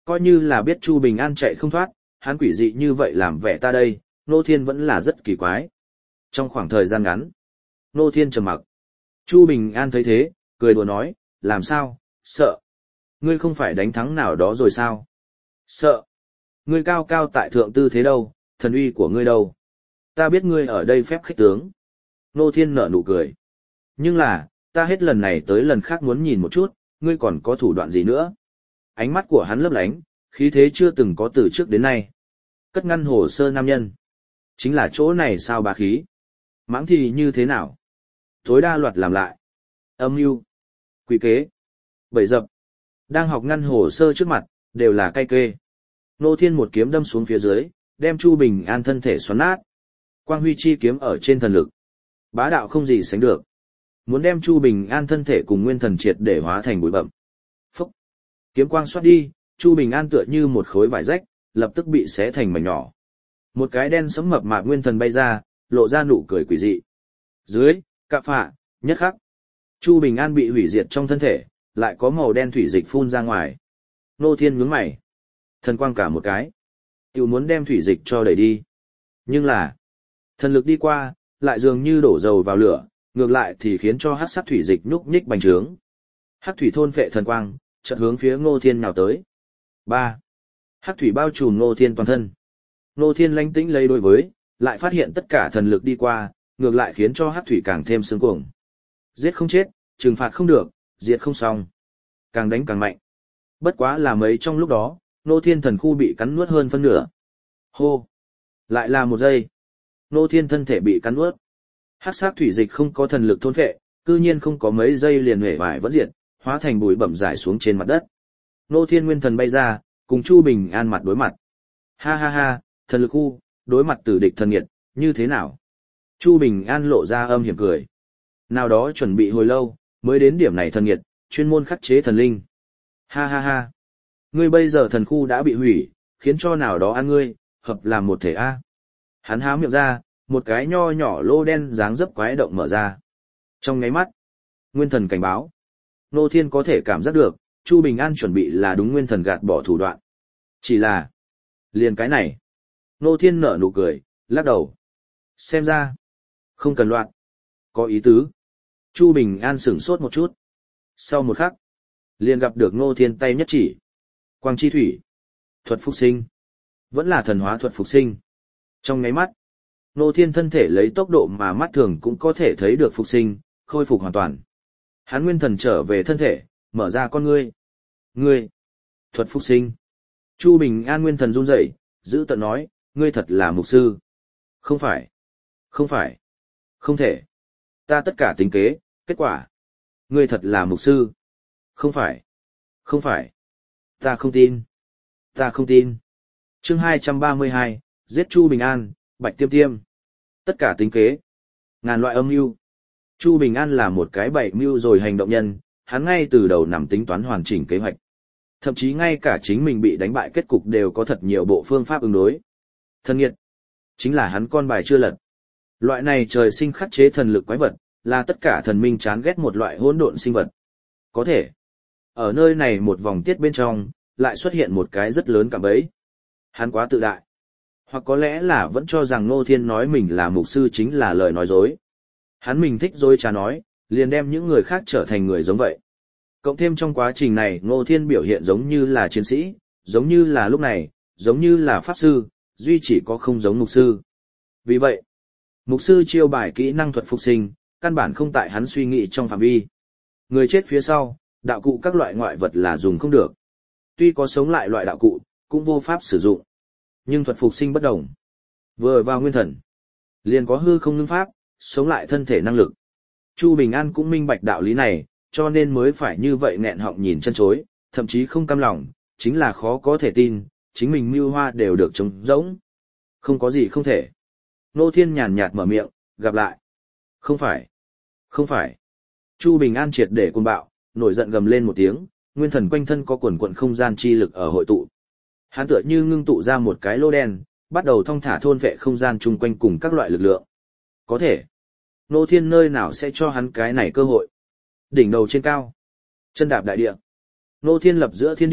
Coi như là biết Chu Bình An chạy không thoát, hắn quỷ dị như vậy làm vẻ ta đây, Ngô Thiên vẫn là rất kỳ quái. Trong khoảng thời gian ngắn, Ngô Thiên trầm mặc. Chu Bình An thấy thế, cười đùa nói, làm sao, sợ. Ngươi không phải đánh thắng nào đó rồi sao? Sợ. Ngươi cao cao tại thượng tư thế đâu, thần uy của ngươi đâu? Ta biết ngươi ở đây phép khích tướng. Ngô Thiên nở nụ cười. Nhưng là, ta hết lần này tới lần khác muốn nhìn một chút, ngươi còn có thủ đoạn gì nữa? Ánh mắt của hắn lấp lánh, khí thế chưa từng có từ trước đến nay. Cất ngăn hồ sơ nam nhân. Chính là chỗ này sao bá khí? Mãng thì như thế nào? Tối đa loạt làm lại. Âm mưu, quỷ kế, bẫy dập. Đang học ngăn hồ sơ trước mặt, đều là cay kê. Nô Thiên một kiếm đâm xuống phía dưới, đem Chu Bình An thân thể xoắn nát. Quang huy chi kiếm ở trên thần lực. Bá đạo không gì sánh được. Muốn đem Chu Bình An thân thể cùng nguyên thần triệt để hóa thành bụi bậm. Phúc! Kiếm quang xoát đi, Chu Bình An tựa như một khối vải rách, lập tức bị xé thành mảnh nhỏ. Một cái đen sẫm mập mạp nguyên thần bay ra, lộ ra nụ cười quỷ dị. Dưới, cạ phạ, nhất khắc. Chu Bình An bị hủy diệt trong thân thể, lại có màu đen thủy dịch phun ra ngoài. Nô Thiên nhướng mày. Thần quang cả một cái. Tiểu muốn đem thủy dịch cho đẩy đi. Nhưng là, thần lực đi qua, lại dường như đổ dầu vào lửa, ngược lại thì khiến cho hắc sắc thủy dịch nhúc nhích bành trướng. Hắc thủy thôn phệ thần quang, chợt hướng phía Ngô Thiên nào tới. Ba. Hắc thủy bao trùm Ngô Thiên toàn thân. Ngô Thiên lánh tĩnh lấy đối với, lại phát hiện tất cả thần lực đi qua, ngược lại khiến cho hắc thủy càng thêm sướng cuồng. Giết không chết, trừng phạt không được, diệt không xong. Càng đánh càng mạnh. Bất quá là mấy trong lúc đó, Ngô Thiên thần khu bị cắn nuốt hơn phân nửa. Hô! Lại là một giây. Ngô Thiên thân thể bị cắn nuốt. Hắc sắc thủy dịch không có thần lực thôn phệ, cư nhiên không có mấy giây liền huệ vải vẫn diệt, hóa thành bụi bẩm rải xuống trên mặt đất. Ngô Thiên nguyên thần bay ra, cùng Chu Bình An mặt đối mặt. Ha ha ha, thần lực khu, đối mặt tử địch thần nghiệt, như thế nào? Chu Bình An lộ ra âm hiểm cười. Nào đó chuẩn bị hồi lâu, mới đến điểm này thần nghiệt, chuyên môn khắc chế thần linh. Ha ha ha. Ngươi bây giờ thần khu đã bị hủy, khiến cho nào đó ăn ngươi, hợp làm một thể A. Hắn há miệng ra, một cái nho nhỏ lô đen dáng dấp quái động mở ra. Trong ngáy mắt, nguyên thần cảnh báo. Ngô Thiên có thể cảm giác được, Chu Bình An chuẩn bị là đúng nguyên thần gạt bỏ thủ đoạn. Chỉ là, liền cái này. Ngô Thiên nở nụ cười, lắc đầu. Xem ra, không cần loạn. Có ý tứ. Chu Bình An sửng sốt một chút. Sau một khắc, liền gặp được Ngô Thiên tay nhất chỉ. Quang chi thủy. Thuật phục sinh. Vẫn là thần hóa thuật phục sinh. Trong ngáy mắt, Ngô Thiên thân thể lấy tốc độ mà mắt thường cũng có thể thấy được phục sinh, khôi phục hoàn toàn. Hắn nguyên thần trở về thân thể, mở ra con ngươi. Ngươi. Thuật phục sinh. Chu Bình An nguyên thần run rẩy, giữ tận nói, ngươi thật là mục sư. Không phải. Không phải. Không thể. Ta tất cả tính kế, kết quả. Ngươi thật là mục sư. Không phải. Không phải. Ta không tin. Ta không tin. Chương hai trăm ba mươi hai, giết Chu Bình An, Bạch Tiêm Tiêm. Tất cả tính kế. Ngàn loại âm mưu. Chu Bình An là một cái bậy mưu rồi hành động nhân, hắn ngay từ đầu nằm tính toán hoàn chỉnh kế hoạch. Thậm chí ngay cả chính mình bị đánh bại kết cục đều có thật nhiều bộ phương pháp ứng đối. Thần nghiệt. Chính là hắn con bài chưa lật. Loại này trời sinh khắc chế thần lực quái vật, là tất cả thần minh chán ghét một loại hỗn độn sinh vật. Có thể, ở nơi này một vòng tiết bên trong, lại xuất hiện một cái rất lớn cạm bẫy. Hắn quá tự đại. Hoặc có lẽ là vẫn cho rằng Ngô Thiên nói mình là mục sư chính là lời nói dối. Hắn mình thích dối trá nói, liền đem những người khác trở thành người giống vậy. Cộng thêm trong quá trình này Ngô Thiên biểu hiện giống như là chiến sĩ, giống như là lúc này, giống như là pháp sư, duy chỉ có không giống mục sư. Vì vậy, mục sư chiêu bài kỹ năng thuật phục sinh, căn bản không tại hắn suy nghĩ trong phạm vi. Người chết phía sau, đạo cụ các loại ngoại vật là dùng không được. Tuy có sống lại loại đạo cụ, cũng vô pháp sử dụng. Nhưng thuật phục sinh bất đồng. Vừa vào nguyên thần, liền có hư không ngưng pháp, sống lại thân thể năng lực. Chu Bình An cũng minh bạch đạo lý này, cho nên mới phải như vậy nghẹn họng nhìn chân chối, thậm chí không cam lòng, chính là khó có thể tin, chính mình mưu hoa đều được trống rỗng. Không có gì không thể. Ngô Thiên nhàn nhạt mở miệng, gặp lại. Không phải. Không phải. Chu Bình An triệt để cuồng bạo, nổi giận gầm lên một tiếng, nguyên thần quanh thân có quần quận không gian chi lực ở hội tụ. Hắn tựa như ngưng tụ ra một cái lô đen, bắt đầu thong thả thôn vệ không gian chung quanh cùng các loại lực lượng. Có thể. Ngô Thiên nơi nào sẽ cho hắn cái này cơ hội. Đỉnh đầu trên cao. Chân đạp đại địa. Ngô Thiên lập giữa thiên địa,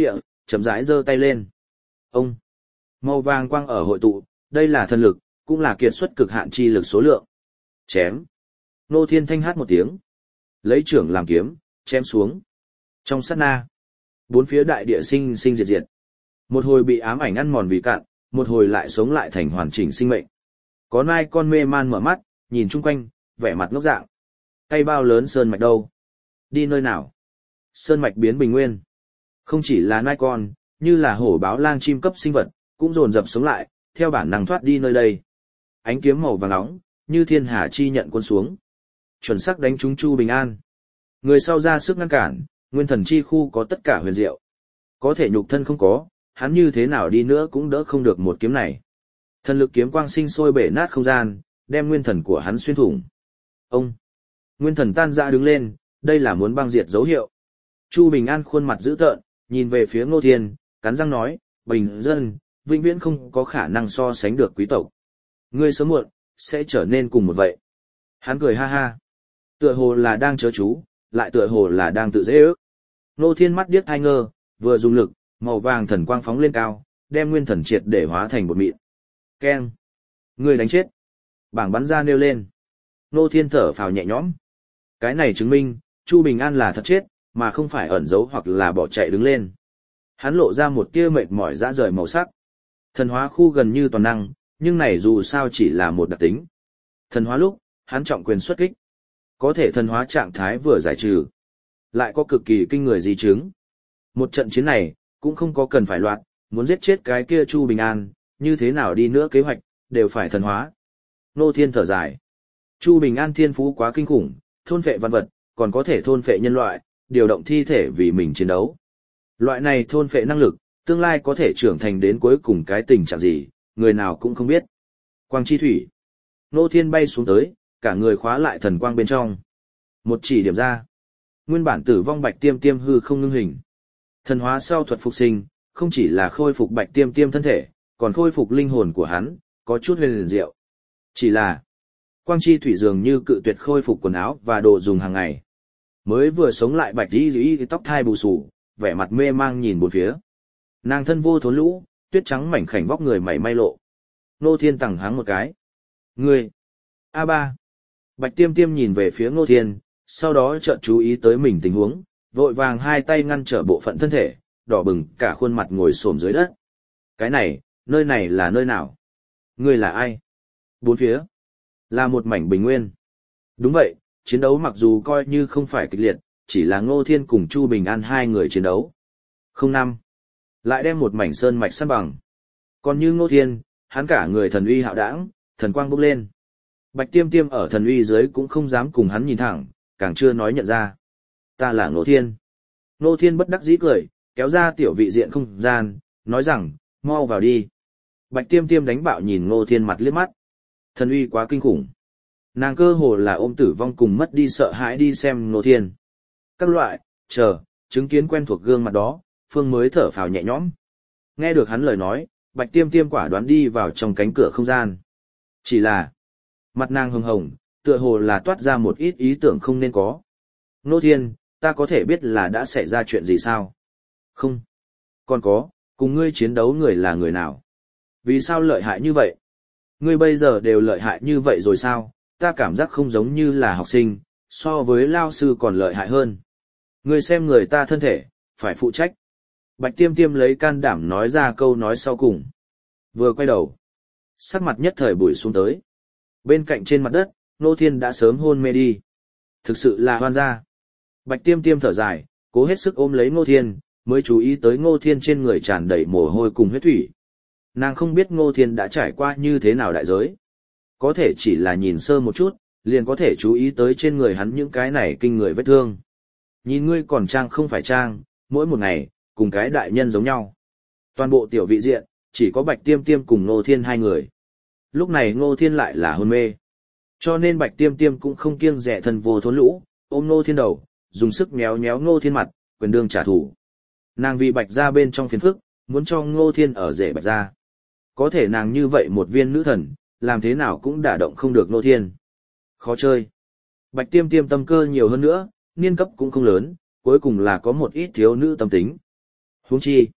chậm rãi giơ tay lên. Ông, màu vàng quang ở hội tụ, đây là thần lực, cũng là kiệt xuất cực hạn chi lực số lượng. Chém. Ngô Thiên thanh hát một tiếng. Lấy trưởng làm kiếm, chém xuống. Trong sát na, bốn phía đại địa sinh sinh diệt diệt. Một hồi bị ám ảnh ăn mòn vì cạn, một hồi lại sống lại thành hoàn chỉnh sinh mệnh. Có nai con mê man mở mắt, nhìn chung quanh, vẻ mặt ngốc dạng. Cây bao lớn sơn mạch đâu? Đi nơi nào? Sơn mạch biến bình nguyên. Không chỉ là nai con, như là hổ báo lang chim cấp sinh vật, cũng dồn dập sống lại, theo bản năng thoát đi nơi đây. Ánh kiếm màu vàng nóng, như thiên hà chi nhận quân xuống. Chuẩn xác đánh trúng Chu Bình An. Người sau ra sức ngăn cản, nguyên thần chi khu có tất cả huyền diệu. Có thể nhục thân không có, hắn như thế nào đi nữa cũng đỡ không được một kiếm này. Thần lực kiếm quang sinh sôi bể nát không gian, đem nguyên thần của hắn xuyên thủng. Ông! Nguyên thần tan ra đứng lên, đây là muốn băng diệt dấu hiệu. Chu Bình An khuôn mặt dữ tợn, nhìn về phía Ngô Thiên, cắn răng nói, bình dân, vĩnh viễn không có khả năng so sánh được quý tộc. Ngươi sớm muộn, sẽ trở nên cùng một vậy. Hắn cười ha ha. Tựa hồ là đang chớ chú, lại tựa hồ là đang tự dễ ước. Ngô Thiên mắt điếc hai ngơ, vừa dùng lực, màu vàng thần quang phóng lên cao, đem nguyên thần triệt để hóa thành bột mịn. Keng! Ngươi đánh chết! Bảng bắn ra nêu lên. Ngô Thiên thở phào nhẹ nhõm. Cái này chứng minh, Chu Bình An là thật chết, mà không phải ẩn giấu hoặc là bỏ chạy đứng lên. Hắn lộ ra một tia mệt mỏi dã rời màu sắc. Thần hóa khu gần như toàn năng, nhưng này dù sao chỉ là một đặc tính. Thần hóa lúc, hắn trọng quyền xuất kích. Có thể thần hóa trạng thái vừa giải trừ. Lại có cực kỳ kinh người di chứng. Một trận chiến này, cũng không có cần phải loạt, muốn giết chết cái kia Chu Bình An, như thế nào đi nữa kế hoạch, đều phải thần hóa. Ngô Thiên thở dài. Chu Bình An thiên phú quá kinh khủng, thôn phệ văn vật, còn có thể thôn phệ nhân loại, điều động thi thể vì mình chiến đấu. Loại này thôn phệ năng lực, tương lai có thể trưởng thành đến cuối cùng cái tình trạng gì, người nào cũng không biết. Quang chi thủy. Ngô Thiên bay xuống tới, cả người khóa lại thần quang bên trong. Một chỉ điểm ra. Nguyên bản tử vong Bạch Tiêm Tiêm hư không ngưng hình. Thần hóa sau thuật phục sinh, không chỉ là khôi phục Bạch Tiêm Tiêm thân thể, còn khôi phục linh hồn của hắn, có chút huyền diệu. Chỉ là, quang chi thủy dường như cự tuyệt khôi phục quần áo và đồ dùng hàng ngày. Mới vừa sống lại Bạch Y Y tóc thai bù xù, vẻ mặt mê mang nhìn bốn phía. Nàng thân vô thốn lũ, tuyết trắng mảnh khảnh vóc người mảy may lộ. Ngô Thiên tẳng háng một cái. Ngươi! a ba! Bạch Tiêm Tiêm nhìn về phía Ngô Thiên, sau đó chợt chú ý tới mình tình huống, vội vàng hai tay ngăn trở bộ phận thân thể, đỏ bừng cả khuôn mặt ngồi xổm dưới đất. Cái này, nơi này là nơi nào? Ngươi là ai? Bốn phía. Là một mảnh bình nguyên. Đúng vậy, chiến đấu mặc dù coi như không phải kịch liệt, chỉ là Ngô Thiên cùng Chu Bình An hai người chiến đấu. Không năm. Lại đem một mảnh sơn mạch săn bằng. Còn như Ngô Thiên, hắn cả người thần uy hạo đãng, thần quang bốc lên. Bạch Tiêm Tiêm ở thần uy dưới cũng không dám cùng hắn nhìn thẳng, càng chưa nói nhận ra. Ta là Ngô Thiên. Ngô Thiên bất đắc dĩ cười, kéo ra tiểu vị diện không gian, nói rằng, mau vào đi. Bạch Tiêm Tiêm đánh bạo nhìn Ngô Thiên mặt liếc mắt. Thần uy quá kinh khủng. Nàng cơ hồ là ôm tử vong cùng mất đi sợ hãi đi xem Ngô Thiên. Các loại, chờ, chứng kiến quen thuộc gương mặt đó, Phương mới thở phào nhẹ nhõm. Nghe được hắn lời nói, Bạch Tiêm Tiêm quả đoán đi vào trong cánh cửa không gian. Chỉ là, mặt nàng hồng hồng, tựa hồ là toát ra một ít ý tưởng không nên có. Ngô Thiên, ta có thể biết là đã xảy ra chuyện gì sao? Không. Còn có, cùng ngươi chiến đấu người là người nào? Vì sao lợi hại như vậy? Ngươi bây giờ đều lợi hại như vậy rồi sao? Ta cảm giác không giống như là học sinh, so với lao sư còn lợi hại hơn. Ngươi xem người ta thân thể, phải phụ trách. Bạch Tiêm Tiêm lấy can đảm nói ra câu nói sau cùng. Vừa quay đầu, sắc mặt nhất thời bụi xuống tới. Bên cạnh trên mặt đất, Ngô Thiên đã sớm hôn mê đi. Thực sự là hoan gia. Bạch Tiêm Tiêm thở dài, cố hết sức ôm lấy Ngô Thiên, mới chú ý tới Ngô Thiên trên người tràn đầy mồ hôi cùng huyết thủy. Nàng không biết Ngô Thiên đã trải qua như thế nào đại giới. Có thể chỉ là nhìn sơ một chút, liền có thể chú ý tới trên người hắn những cái này kinh người vết thương. Nhìn ngươi còn trang không phải trang, mỗi một ngày, cùng cái đại nhân giống nhau. Toàn bộ tiểu vị diện, chỉ có Bạch Tiêm Tiêm cùng Ngô Thiên hai người. Lúc này Ngô Thiên lại là hôn mê. Cho nên Bạch Tiêm Tiêm cũng không kiêng dè thân vô thốn lũ, ôm Ngô Thiên đầu, dùng sức méo méo Ngô Thiên mặt, quyền đương trả thù. Nàng vì Bạch gia bên trong phiền phức, muốn cho Ngô Thiên ở rể Bạch gia. Có thể nàng như vậy một viên nữ thần, làm thế nào cũng đả động không được Ngô Thiên. Khó chơi. Bạch Tiêm Tiêm tâm cơ nhiều hơn nữa, niên cấp cũng không lớn, cuối cùng là có một ít thiếu nữ tâm tính. Huống chi,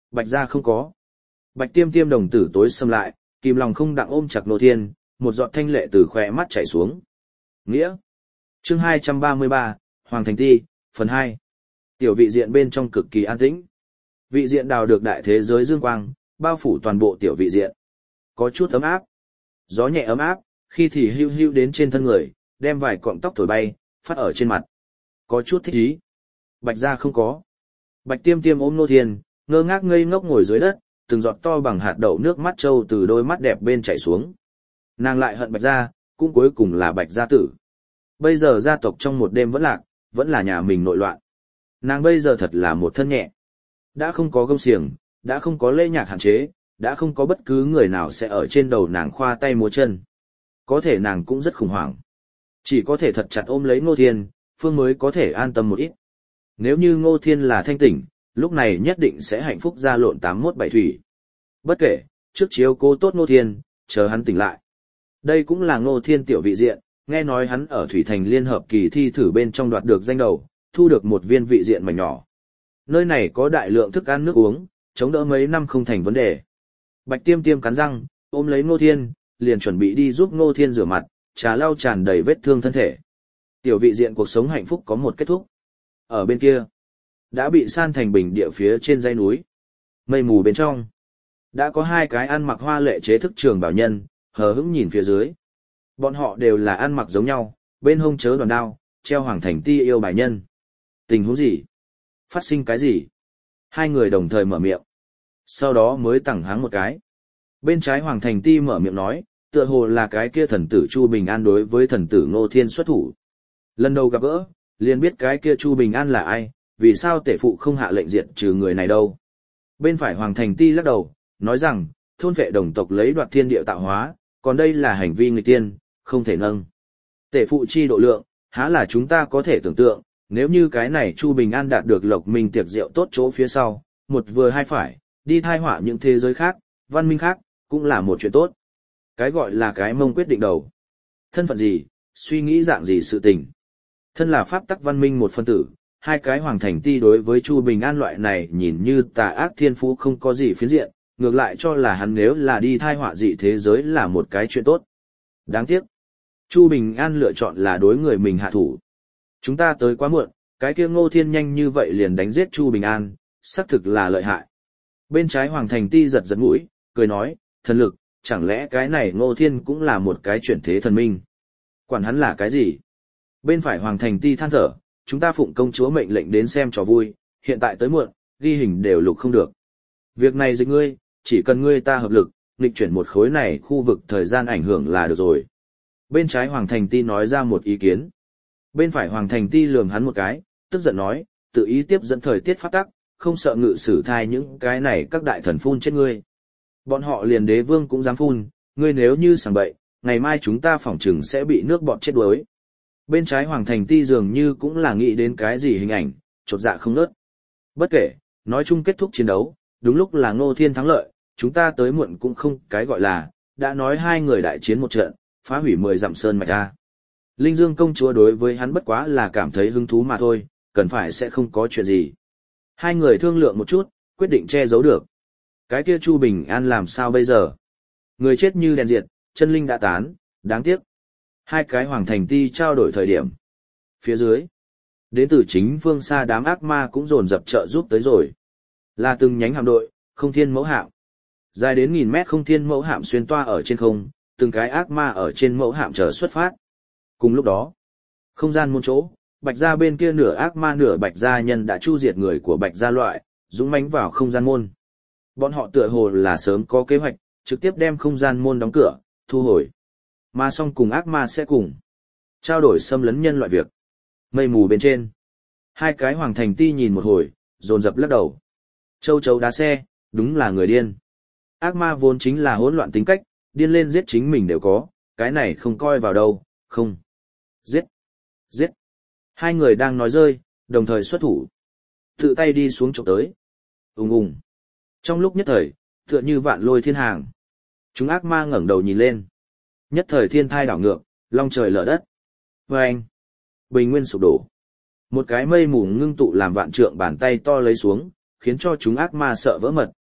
Bạch gia không có. Bạch tiêm tiêm đồng tử tối sầm lại, kìm lòng không đặng ôm chặt Ngô Thiên, một giọt thanh lệ từ khóe mắt chảy xuống. Nghĩa. Chương hai trăm ba mươi ba, Hoàng Thành Ti, phần hai. Tiểu vị diện bên trong cực kỳ an tĩnh. Vị diện đào được đại thế giới dương quang, bao phủ toàn bộ tiểu vị diện. Có chút ấm áp. Gió nhẹ ấm áp, khi thì hưu hưu đến trên thân người, đem vài cọng tóc thổi bay, phát ở trên mặt. Có chút thích ý. Bạch gia không có. Bạch tiêm tiêm ôm Ngô Thiên, ngơ ngác ngây ngốc ngồi dưới đất, từng giọt to bằng hạt đậu nước mắt trâu từ đôi mắt đẹp bên chảy xuống. Nàng lại hận Bạch gia, cũng cuối cùng là Bạch gia tử. Bây giờ gia tộc trong một đêm vẫn lạc, vẫn là nhà mình nội loạn. Nàng bây giờ thật là một thân nhẹ. Đã không có gông xiềng, đã không có lễ nhạc hạn chế, đã không có bất cứ người nào sẽ ở trên đầu nàng khoa tay múa chân. Có thể nàng cũng rất khủng hoảng. Chỉ có thể thật chặt ôm lấy Ngô Thiên, Phương mới có thể an tâm một ít. Nếu như Ngô Thiên là thanh tỉnh, lúc này nhất định sẽ hạnh phúc ra lộn tám mốt bảy thủy. Bất kể, trước chiếu cố tốt Ngô Thiên, chờ hắn tỉnh lại. Đây cũng là Ngô Thiên tiểu vị diện, nghe nói hắn ở Thủy Thành Liên Hợp kỳ thi thử bên trong đoạt được danh đầu, thu được một viên vị diện mảnh nhỏ. Nơi này có đại lượng thức ăn nước uống, chống đỡ mấy năm không thành vấn đề. Bạch tiêm tiêm cắn răng, ôm lấy Ngô Thiên, liền chuẩn bị đi giúp Ngô Thiên rửa mặt, trà lau tràn đầy vết thương thân thể. Tiểu vị diện cuộc sống hạnh phúc có một kết thúc. Ở bên kia, đã bị san thành bình địa phía trên dãy núi. Mây mù bên trong, đã có hai cái ăn mặc hoa lệ chế thức trường bảo nhân, hờ hững nhìn phía dưới. Bọn họ đều là ăn mặc giống nhau, bên hông chớ đoàn đao, treo Hoàng Thành Ti yêu bài nhân. Tình huống gì? Phát sinh cái gì? Hai người đồng thời mở miệng. Sau đó mới tẳng háng một cái. Bên trái Hoàng Thành Ti mở miệng nói, tựa hồ là cái kia thần tử Chu Bình An đối với thần tử Ngô Thiên xuất thủ. Lần đầu gặp gỡ, liền biết cái kia Chu Bình An là ai, vì sao tể phụ không hạ lệnh diệt trừ người này đâu. Bên phải Hoàng Thành Ti lắc đầu, nói rằng, thôn vệ đồng tộc lấy đoạt thiên địa tạo hóa, còn đây là hành vi nghịch tiên, không thể nâng. Tể phụ chi độ lượng, há là chúng ta có thể tưởng tượng, nếu như cái này Chu Bình An đạt được lộc minh tiệc rượu tốt chỗ phía sau, một vừa hai phải, đi thai họa những thế giới khác, văn minh khác, cũng là một chuyện tốt. Cái gọi là cái mông quyết định đầu. Thân phận gì, suy nghĩ dạng gì sự tình. Thân là pháp tắc văn minh một phân tử, hai cái Hoàng Thành Ti đối với Chu Bình An loại này nhìn như tà ác thiên phú không có gì phiến diện, ngược lại cho là hắn nếu là đi thai họa dị thế giới là một cái chuyện tốt. Đáng tiếc, Chu Bình An lựa chọn là đối người mình hạ thủ. Chúng ta tới quá muộn, cái kia Ngô Thiên nhanh như vậy liền đánh giết Chu Bình An, xác thực là lợi hại. Bên trái Hoàng Thành Ti giật giật mũi, cười nói, thần lực, chẳng lẽ cái này Ngô Thiên cũng là một cái chuyển thế thần minh? Quản hắn là cái gì? Bên phải Hoàng Thành Ti than thở, chúng ta phụng công chúa mệnh lệnh đến xem trò vui, hiện tại tới muộn, ghi hình đều lục không được. Việc này dịch ngươi, chỉ cần ngươi ta hợp lực, nghịch chuyển một khối này khu vực thời gian ảnh hưởng là được rồi. Bên trái Hoàng Thành Ti nói ra một ý kiến. Bên phải Hoàng Thành Ti lườm hắn một cái, tức giận nói, tự ý tiếp dẫn thời tiết phát tắc, không sợ ngự sử thai những cái này các đại thần phun chết ngươi. Bọn họ liền đế vương cũng dám phun, ngươi nếu như sảng bậy, ngày mai chúng ta phỏng chừng sẽ bị nước bọt chết đuối. Bên trái Hoàng Thành Ti dường như cũng là nghĩ đến cái gì hình ảnh, chột dạ không nớt. Bất kể, nói chung kết thúc chiến đấu, đúng lúc là Ngô Thiên thắng lợi, chúng ta tới muộn cũng không cái gọi là, đã nói hai người đại chiến một trận, phá hủy mười dặm sơn mạch a. Linh Dương công chúa đối với hắn bất quá là cảm thấy hứng thú mà thôi, cần phải sẽ không có chuyện gì. Hai người thương lượng một chút, quyết định che giấu được. Cái kia Chu Bình An làm sao bây giờ? Người chết như đèn diệt, chân linh đã tán, đáng tiếc. Hai cái Hoàng Thành Ti trao đổi thời điểm. Phía dưới, đến từ chính phương xa đám ác ma cũng dồn dập trợ giúp tới rồi. Là từng nhánh hạm đội, không thiên mẫu hạm. Dài đến nghìn mét không thiên mẫu hạm xuyên toa ở trên không, từng cái ác ma ở trên mẫu hạm chờ xuất phát. Cùng lúc đó, không gian môn chỗ, Bạch gia bên kia nửa ác ma nửa Bạch gia nhân đã chu diệt người của Bạch gia loại, dũng mãnh vào không gian môn. Bọn họ tựa hồ là sớm có kế hoạch, trực tiếp đem không gian môn đóng cửa, thu hồi. Mà xong cùng ác ma sẽ cùng trao đổi xâm lấn nhân loại việc. Mây mù bên trên, hai cái Hoàng Thành Ti nhìn một hồi, dồn dập lắc đầu. Châu chấu đá xe, đúng là người điên. Ác ma vốn chính là hỗn loạn tính cách, điên lên giết chính mình đều có, cái này không coi vào đâu, không. Giết, giết. Hai người đang nói rơi, đồng thời xuất thủ. Tự tay đi xuống chụp tới. Ùng ùng. Trong lúc nhất thời, tựa như vạn lôi thiên hàng. Chúng ác ma ngẩng đầu nhìn lên. Nhất thời thiên thai đảo ngược, long trời lở đất. Vâng! Bình nguyên sụp đổ. Một cái mây mù ngưng tụ làm vạn trượng bàn tay to lấy xuống, khiến cho chúng ác ma sợ vỡ mật,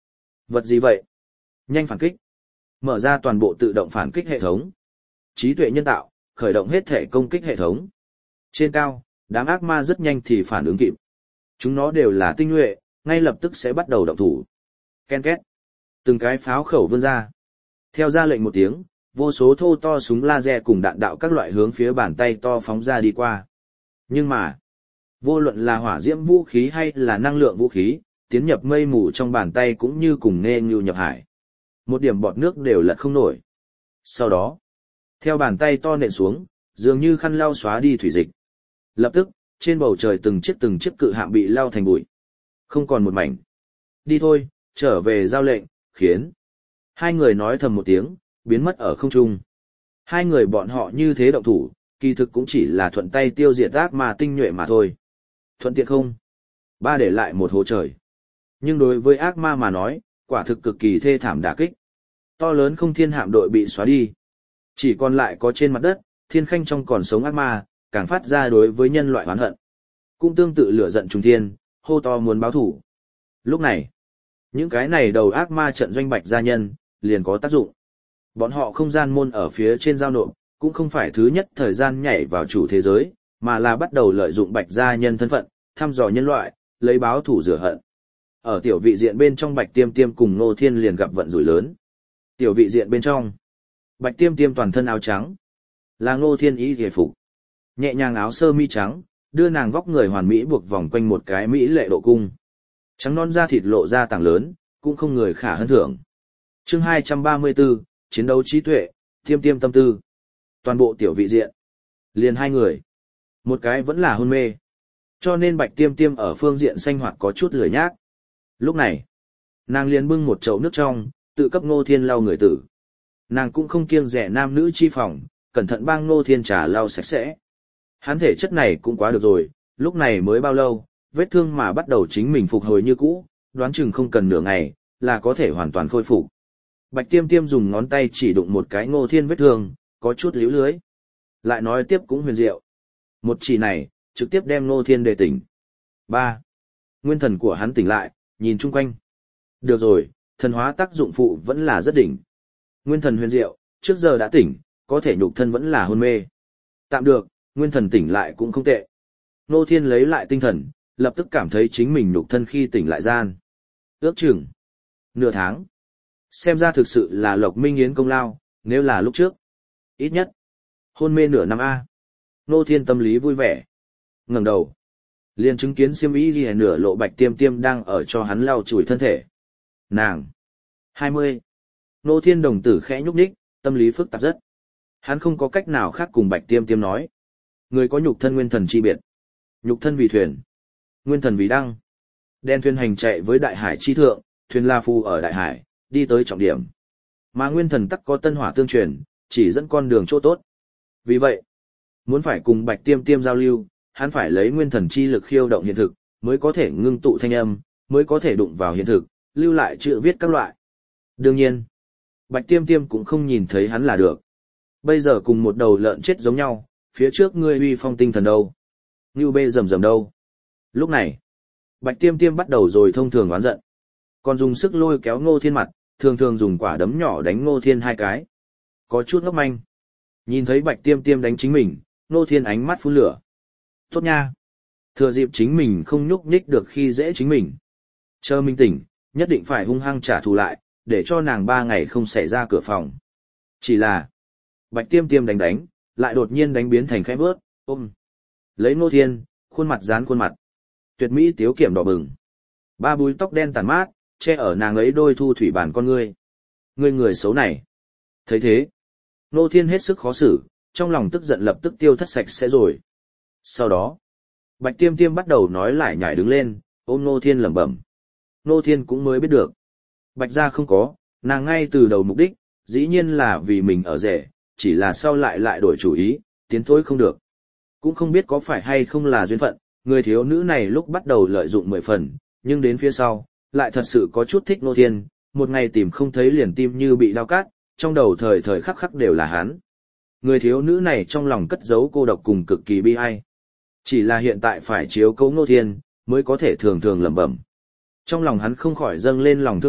Vật gì vậy? Nhanh phản kích. Mở ra toàn bộ tự động phản kích hệ thống. Trí tuệ nhân tạo, khởi động hết thể công kích hệ thống. Trên cao, đám ác ma rất nhanh thì phản ứng kịp. Chúng nó đều là tinh nhuệ, ngay lập tức sẽ bắt đầu động thủ. Ken két. Từng cái pháo khẩu vươn ra. Theo ra lệnh một tiếng, vô số thô to súng laser cùng đạn đạo các loại hướng phía bàn tay to phóng ra đi qua. Nhưng mà, vô luận là hỏa diễm vũ khí hay là năng lượng vũ khí, tiến nhập mây mù trong bàn tay cũng như cùng nghe như nhập hải. Một điểm bọt nước đều lật không nổi. Sau đó, theo bàn tay to nện xuống, dường như khăn lau xóa đi thủy dịch. Lập tức, trên bầu trời từng chiếc từng chiếc cự hạm bị lau thành bụi. Không còn một mảnh. Đi thôi, trở về giao lệnh, khiến. Hai người nói thầm một tiếng, biến mất ở không trung. Hai người bọn họ như thế động thủ, kỳ thực cũng chỉ là thuận tay tiêu diệt ác ma tinh nhuệ mà thôi. Thuận tiện không? Ba để lại một hố trời. Nhưng đối với ác ma mà nói, quả thực cực kỳ thê thảm đả kích. To lớn không thiên hạm đội bị xóa đi. Chỉ còn lại có trên mặt đất, thiên khanh trong còn sống ác ma, càng phát ra đối với nhân loại oán hận. Cũng tương tự lửa giận trùng thiên, hô to muốn báo thủ. Lúc này, những cái này đầu ác ma trận doanh bạch gia nhân, liền có tác dụng. Bọn họ không gian môn ở phía trên giao nộp, cũng không phải thứ nhất thời gian nhảy vào chủ thế giới, mà là bắt đầu lợi dụng bạch gia nhân thân phận, thăm dò nhân loại, lấy báo thủ rửa hận. Ở tiểu vị diện bên trong bạch tiêm tiêm cùng Ngô Thiên liền gặp vận rủi lớn. Tiểu vị diện bên trong, bạch tiêm tiêm toàn thân áo trắng, là Ngô Thiên y hề phục. Nhẹ nhàng áo sơ mi trắng, đưa nàng vóc người hoàn mỹ buộc vòng quanh một cái mỹ lệ độ cung. Trắng non da thịt lộ ra tảng lớn, cũng không người khả hơn thưởng. Chương hai trăm ba mươi tư, chiến đấu trí tuệ, tiêm tiêm tâm tư. Toàn bộ tiểu vị diện, liền hai người. Một cái vẫn là hôn mê. Cho nên bạch tiêm tiêm ở phương diện sinh hoạt có chút lười nhác. Lúc này, nàng liền bưng một chậu nước trong, tự cấp Ngô Thiên lau người tử. Nàng cũng không kiêng rẻ nam nữ chi phòng, cẩn thận bang Ngô Thiên trà lau sạch sẽ. Hắn thể chất này cũng quá được rồi, lúc này mới bao lâu, vết thương mà bắt đầu chính mình phục hồi như cũ, đoán chừng không cần nửa ngày, là có thể hoàn toàn khôi phục. Bạch tiêm tiêm dùng ngón tay chỉ đụng một cái Ngô Thiên vết thương, có chút líu lưới. Lại nói tiếp cũng huyền diệu. Một chỉ này, trực tiếp đem Ngô Thiên đề tỉnh. ba. Nguyên thần của hắn tỉnh lại, nhìn chung quanh. Được rồi, thần hóa tác dụng phụ vẫn là rất đỉnh. Nguyên thần huyền diệu, trước giờ đã tỉnh, có thể nhục thân vẫn là hôn mê. Tạm được, nguyên thần tỉnh lại cũng không tệ. Ngô Thiên lấy lại tinh thần, lập tức cảm thấy chính mình nhục thân khi tỉnh lại gian. Ước chừng nửa tháng. Xem ra thực sự là Lộc Minh Yến công lao, nếu là lúc trước. Ít nhất, hôn mê nửa năm A. Ngô Thiên tâm lý vui vẻ. Ngẩng đầu, liền chứng kiến xiêm y ghi nửa lộ bạch tiêm tiêm đang ở cho hắn lau chùi thân thể. Nàng. hai mươi. Ngô Thiên đồng tử khẽ nhúc nhích, tâm lý phức tạp rất. Hắn không có cách nào khác cùng bạch tiêm tiêm nói. Người có nhục thân nguyên thần chi biệt. Nhục thân vì thuyền. Nguyên thần vì đăng. Đen thuyền hành chạy với đại hải chi thượng, thuyền la phu ở đại hải, đi tới trọng điểm. Mà nguyên thần tắc có tân hỏa tương truyền, chỉ dẫn con đường chỗ tốt. Vì vậy, muốn phải cùng bạch tiêm tiêm giao lưu, hắn phải lấy nguyên thần chi lực khiêu động hiện thực, mới có thể ngưng tụ thanh âm, mới có thể đụng vào hiện thực, lưu lại chữ viết các loại. Đương nhiên, bạch tiêm tiêm cũng không nhìn thấy hắn là được. Bây giờ cùng một đầu lợn chết giống nhau, phía trước ngươi uy phong tinh thần đâu? Ngưu bê rầm rầm đâu? Lúc này, bạch tiêm tiêm bắt đầu rồi thông thường oán giận. Còn dùng sức lôi kéo Ngô Thiên mặt, thường thường dùng quả đấm nhỏ đánh Ngô Thiên hai cái. Có chút ngốc manh. Nhìn thấy bạch tiêm tiêm đánh chính mình, Ngô Thiên ánh mắt phun lửa. Tốt nha. Thừa dịp chính mình không nhúc nhích được khi dễ chính mình. Chờ mình tỉnh, nhất định phải hung hăng trả thù lại, để cho nàng ba ngày không xảy ra cửa phòng. Chỉ là, bạch tiêm tiêm đánh đánh, lại đột nhiên đánh biến thành khẽ vớt, ôm. Lấy Ngô Thiên, khuôn mặt dán khuôn mặt. Tuyệt mỹ tiếu kiểm đỏ bừng. Ba búi tóc đen tàn mát, che ở nàng ấy đôi thu thủy bản con ngươi. Ngươi người xấu này. Thấy thế, Ngô Thiên hết sức khó xử, trong lòng tức giận lập tức tiêu thất sạch sẽ rồi. Sau đó, bạch tiêm tiêm bắt đầu nói lại nhảy đứng lên, ôm Ngô Thiên lẩm bẩm. Ngô Thiên cũng mới biết được. Bạch gia không có, nàng ngay từ đầu mục đích, dĩ nhiên là vì mình ở rể, chỉ là sau lại lại đổi chủ ý, tiến thối không được. Cũng không biết có phải hay không là duyên phận, người thiếu nữ này lúc bắt đầu lợi dụng mười phần, nhưng đến phía sau, lại thật sự có chút thích Ngô Thiên, một ngày tìm không thấy liền tim như bị đau cát, trong đầu thời thời khắc khắc đều là hắn. Người thiếu nữ này trong lòng cất giấu cô độc cùng cực kỳ bi ai. Chỉ là hiện tại phải chiếu cố Ngô Thiên, mới có thể thường thường lẩm bẩm. Trong lòng hắn không khỏi dâng lên lòng thương tiếc,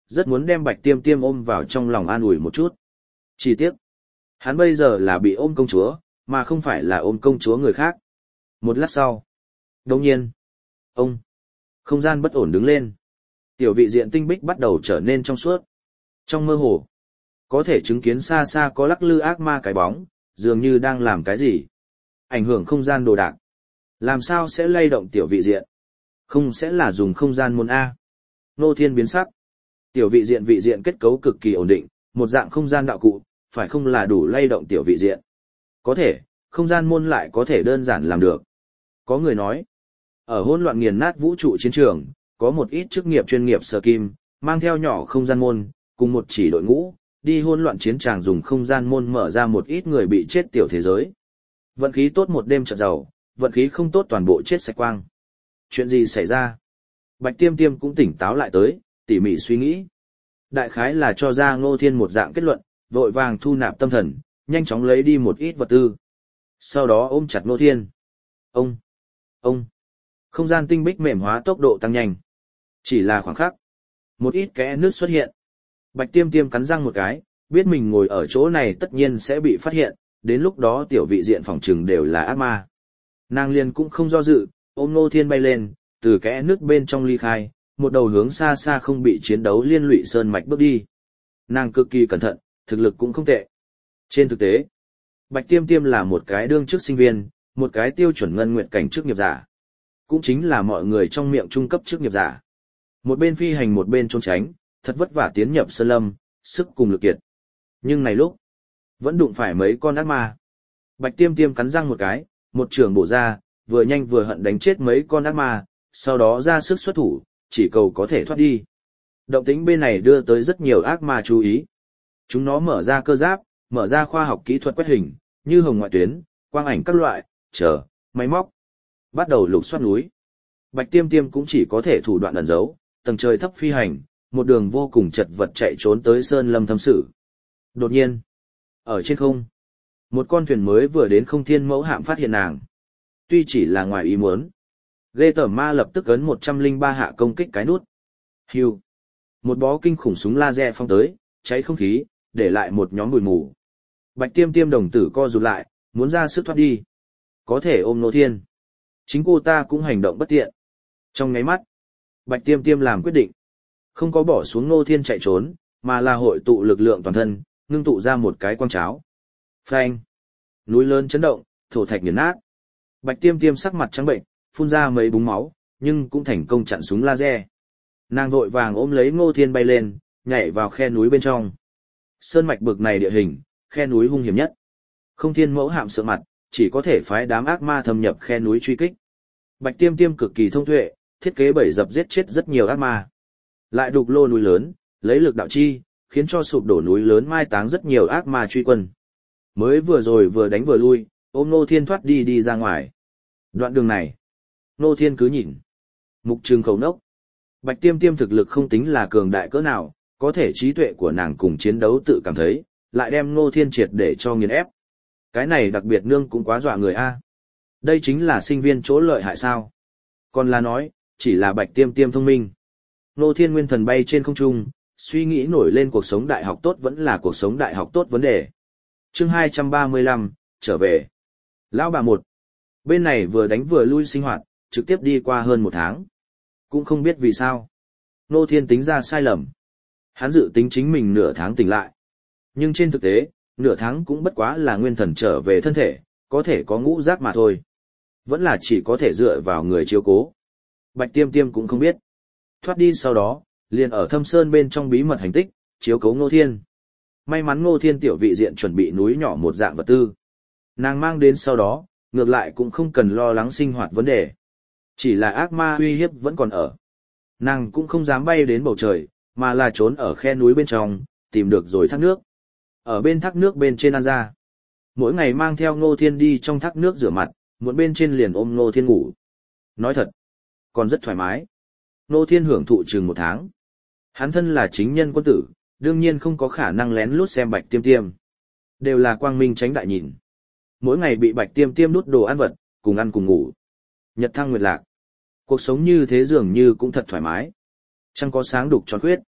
rất muốn đem Bạch Tiêm Tiêm ôm vào trong lòng an ủi một chút. Chỉ tiếc, hắn bây giờ là bị ôm công chúa, mà không phải là ôm công chúa người khác. Một lát sau, đồng nhiên, ông, không gian bất ổn đứng lên. Tiểu vị diện tinh bích bắt đầu trở nên trong suốt. Trong mơ hồ, có thể chứng kiến xa xa có lắc lư ác ma cái bóng, dường như đang làm cái gì. Ảnh hưởng không gian đồ đạc. Làm sao sẽ lay động tiểu vị diện? Không sẽ là dùng không gian môn A. Nô Thiên biến sắc. Tiểu vị diện vị diện kết cấu cực kỳ ổn định, một dạng không gian đạo cụ, phải không là đủ lay động tiểu vị diện. Có thể, không gian môn lại có thể đơn giản làm được. Có người nói, ở hỗn loạn nghiền nát vũ trụ chiến trường, có một ít chức nghiệp chuyên nghiệp sở kim, mang theo nhỏ không gian môn, cùng một chỉ đội ngũ, đi hỗn loạn chiến tràng dùng không gian môn mở ra một ít người bị chết tiểu thế giới. Vận khí tốt một đêm chợt giàu, vận khí không tốt toàn bộ chết sạch quang. Chuyện gì xảy ra? Bạch Tiêm Tiêm cũng tỉnh táo lại tới, tỉ mỉ suy nghĩ. Đại khái là cho ra Ngô Thiên một dạng kết luận, vội vàng thu nạp tâm thần, nhanh chóng lấy đi một ít vật tư. Sau đó ôm chặt Ngô Thiên. Ông! Ông! Không gian tinh bích mềm hóa tốc độ tăng nhanh. Chỉ là khoảng khắc. Một ít kẽ nước xuất hiện. Bạch Tiêm Tiêm cắn răng một cái, biết mình ngồi ở chỗ này tất nhiên sẽ bị phát hiện, đến lúc đó tiểu vị diện phòng trừng đều là ác ma. Nàng liền cũng không do dự, ôm Ngô Thiên bay lên, từ kẽ nước bên trong ly khai, một đầu hướng xa xa không bị chiến đấu liên lụy sơn mạch bước đi. Nàng cực kỳ cẩn thận, thực lực cũng không tệ. Trên thực tế, Bạch Tiêm Tiêm là một cái đương chức sinh viên, một cái tiêu chuẩn ngân nguyện cảnh chức nghiệp giả. Cũng chính là mọi người trong miệng trung cấp chức nghiệp giả. Một bên phi hành một bên trốn tránh, thật vất vả tiến nhập sơn lâm, sức cùng lực kiệt. Nhưng này lúc, vẫn đụng phải mấy con ác ma. Bạch Tiêm Tiêm cắn răng một cái, một trường bổ ra, vừa nhanh vừa hận đánh chết mấy con ác ma, sau đó ra sức xuất thủ, chỉ cầu có thể thoát đi. Động tĩnh bên này đưa tới rất nhiều ác ma chú ý. Chúng nó mở ra cơ giáp, mở ra khoa học kỹ thuật quét hình, như hồng ngoại tuyến, quang ảnh các loại, chờ, máy móc. Bắt đầu lục soát núi. Bạch Tiêm Tiêm cũng chỉ có thể thủ đoạn ẩn giấu, tầng trời thấp phi hành, một đường vô cùng chật vật chạy trốn tới sơn lâm thâm sự. Đột nhiên, ở trên không, một con thuyền mới vừa đến Không Thiên Mẫu Hạm phát hiện nàng. Tuy chỉ là ngoài ý muốn, ghê tởm ma lập tức ấn một trăm lẻ ba hạ công kích cái nút. Hưu. Một bó kinh khủng súng laser phong tới, cháy không khí, để lại một nhóm bụi mù. Bạch Tiêm Tiêm đồng tử co rụt lại, muốn ra sức thoát đi. Có thể ôm Ngô Thiên. Chính cô ta cũng hành động bất tiện. Trong ngáy mắt, Bạch Tiêm Tiêm làm quyết định. Không có bỏ xuống Ngô Thiên chạy trốn, mà là hội tụ lực lượng toàn thân, ngưng tụ ra một cái quang cháo. Phanh. Núi lớn chấn động, thổ thạch nghiền nát. Bạch Tiêm Tiêm sắc mặt trắng bệnh, phun ra mấy búng máu, nhưng cũng thành công chặn súng laser. Nàng vội vàng ôm lấy Ngô Thiên bay lên, nhảy vào khe núi bên trong. Sơn mạch bực này địa hình, khe núi hung hiểm nhất. Không Thiên Mẫu Hạm sợ mặt, chỉ có thể phái đám ác ma thâm nhập khe núi truy kích. Bạch Tiêm Tiêm cực kỳ thông tuệ, thiết kế bẫy dập giết chết rất nhiều ác ma. Lại đục lô núi lớn, lấy lực đạo chi, khiến cho sụp đổ núi lớn mai táng rất nhiều ác ma truy quân. Mới vừa rồi vừa đánh vừa lui, ôm Ngô Thiên thoát đi đi ra ngoài. Đoạn đường này, Ngô Thiên cứ nhìn. Mục trường khẩu nốc. Bạch Tiêm Tiêm thực lực không tính là cường đại cỡ nào, có thể trí tuệ của nàng cùng chiến đấu tự cảm thấy, lại đem Ngô Thiên triệt để cho nghiền ép. Cái này đặc biệt nương cũng quá dọa người a. Đây chính là sinh viên chỗ lợi hại sao. Còn là nói, chỉ là Bạch Tiêm Tiêm thông minh. Ngô Thiên nguyên thần bay trên không trung, suy nghĩ nổi lên cuộc sống đại học tốt vẫn là cuộc sống đại học tốt vấn đề. Chương hai trăm ba mươi lăm, trở về. Lão bà một. Bên này vừa đánh vừa lui sinh hoạt, trực tiếp đi qua hơn một tháng. Cũng không biết vì sao. Ngô Thiên tính ra sai lầm. Hắn dự tính chính mình nửa tháng tỉnh lại. Nhưng trên thực tế, nửa tháng cũng bất quá là nguyên thần trở về thân thể, có thể có ngũ giác mà thôi. Vẫn là chỉ có thể dựa vào người chiếu cố. Bạch Tiêm Tiêm cũng không biết. Thoát đi sau đó, liền ở thâm sơn bên trong bí mật hành tích, chiếu cố Ngô Thiên. May mắn Ngô Thiên tiểu vị diện chuẩn bị núi nhỏ một dạng vật tư. Nàng mang đến sau đó, ngược lại cũng không cần lo lắng sinh hoạt vấn đề. Chỉ là ác ma uy hiếp vẫn còn ở. Nàng cũng không dám bay đến bầu trời, mà là trốn ở khe núi bên trong, tìm được rồi thác nước. Ở bên thác nước bên trên ăn ra. Mỗi ngày mang theo Ngô Thiên đi trong thác nước rửa mặt, một bên trên liền ôm Ngô Thiên ngủ. Nói thật, còn rất thoải mái. Ngô Thiên hưởng thụ chừng một tháng. Hắn thân là chính nhân quân tử, đương nhiên không có khả năng lén lút xem Bạch Tiêm Tiêm. Đều là quang minh tránh đại nhìn. Mỗi ngày bị Bạch Tiêm Tiêm đút đồ ăn vật, cùng ăn cùng ngủ. Nhật thăng nguyệt lạc. Cuộc sống như thế dường như cũng thật thoải mái. Chẳng có sáng đục tròn khuyết.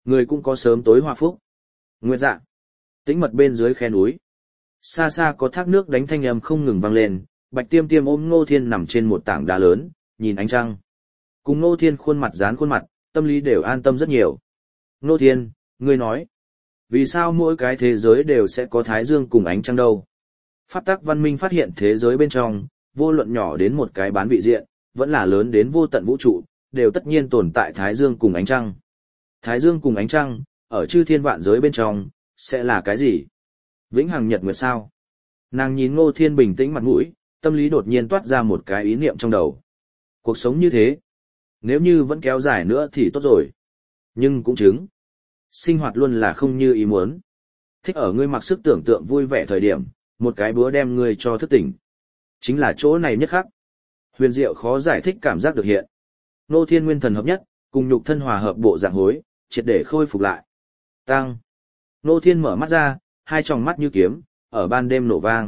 Người cũng có sớm tối hòa phúc. Nguyệt dạ. Tĩnh mật bên dưới khe núi. Xa xa có thác nước đánh thanh âm không ngừng vang lên, Bạch Tiêm Tiêm ôm Ngô Thiên nằm trên một tảng đá lớn, nhìn ánh trăng. Cùng Ngô Thiên khuôn mặt dán khuôn mặt, tâm lý đều an tâm rất nhiều. Ngô Thiên, ngươi nói, vì sao mỗi cái thế giới đều sẽ có thái dương cùng ánh trăng đâu? Pháp tắc văn minh phát hiện thế giới bên trong, vô luận nhỏ đến một cái bán vị diện, vẫn là lớn đến vô tận vũ trụ, đều tất nhiên tồn tại thái dương cùng ánh trăng. Thái dương cùng ánh trăng, ở chư thiên vạn giới bên trong, sẽ là cái gì? Vĩnh hằng nhật nguyệt sao? Nàng nhìn Ngô Thiên bình tĩnh mặt mũi, tâm lý đột nhiên toát ra một cái ý niệm trong đầu. Cuộc sống như thế, nếu như vẫn kéo dài nữa thì tốt rồi. Nhưng cũng chứng, sinh hoạt luôn là không như ý muốn. Thích ở ngươi mặc sức tưởng tượng vui vẻ thời điểm, một cái búa đem ngươi cho thức tỉnh. Chính là chỗ này nhất khắc. Huyền diệu khó giải thích cảm giác được hiện. Ngô Thiên nguyên thần hợp nhất, cùng nhục thân hòa hợp bộ dạng hối, triệt để khôi phục lại. Tăng. Ngô Thiên mở mắt ra, hai tròng mắt như kiếm, ở ban đêm nổ vang.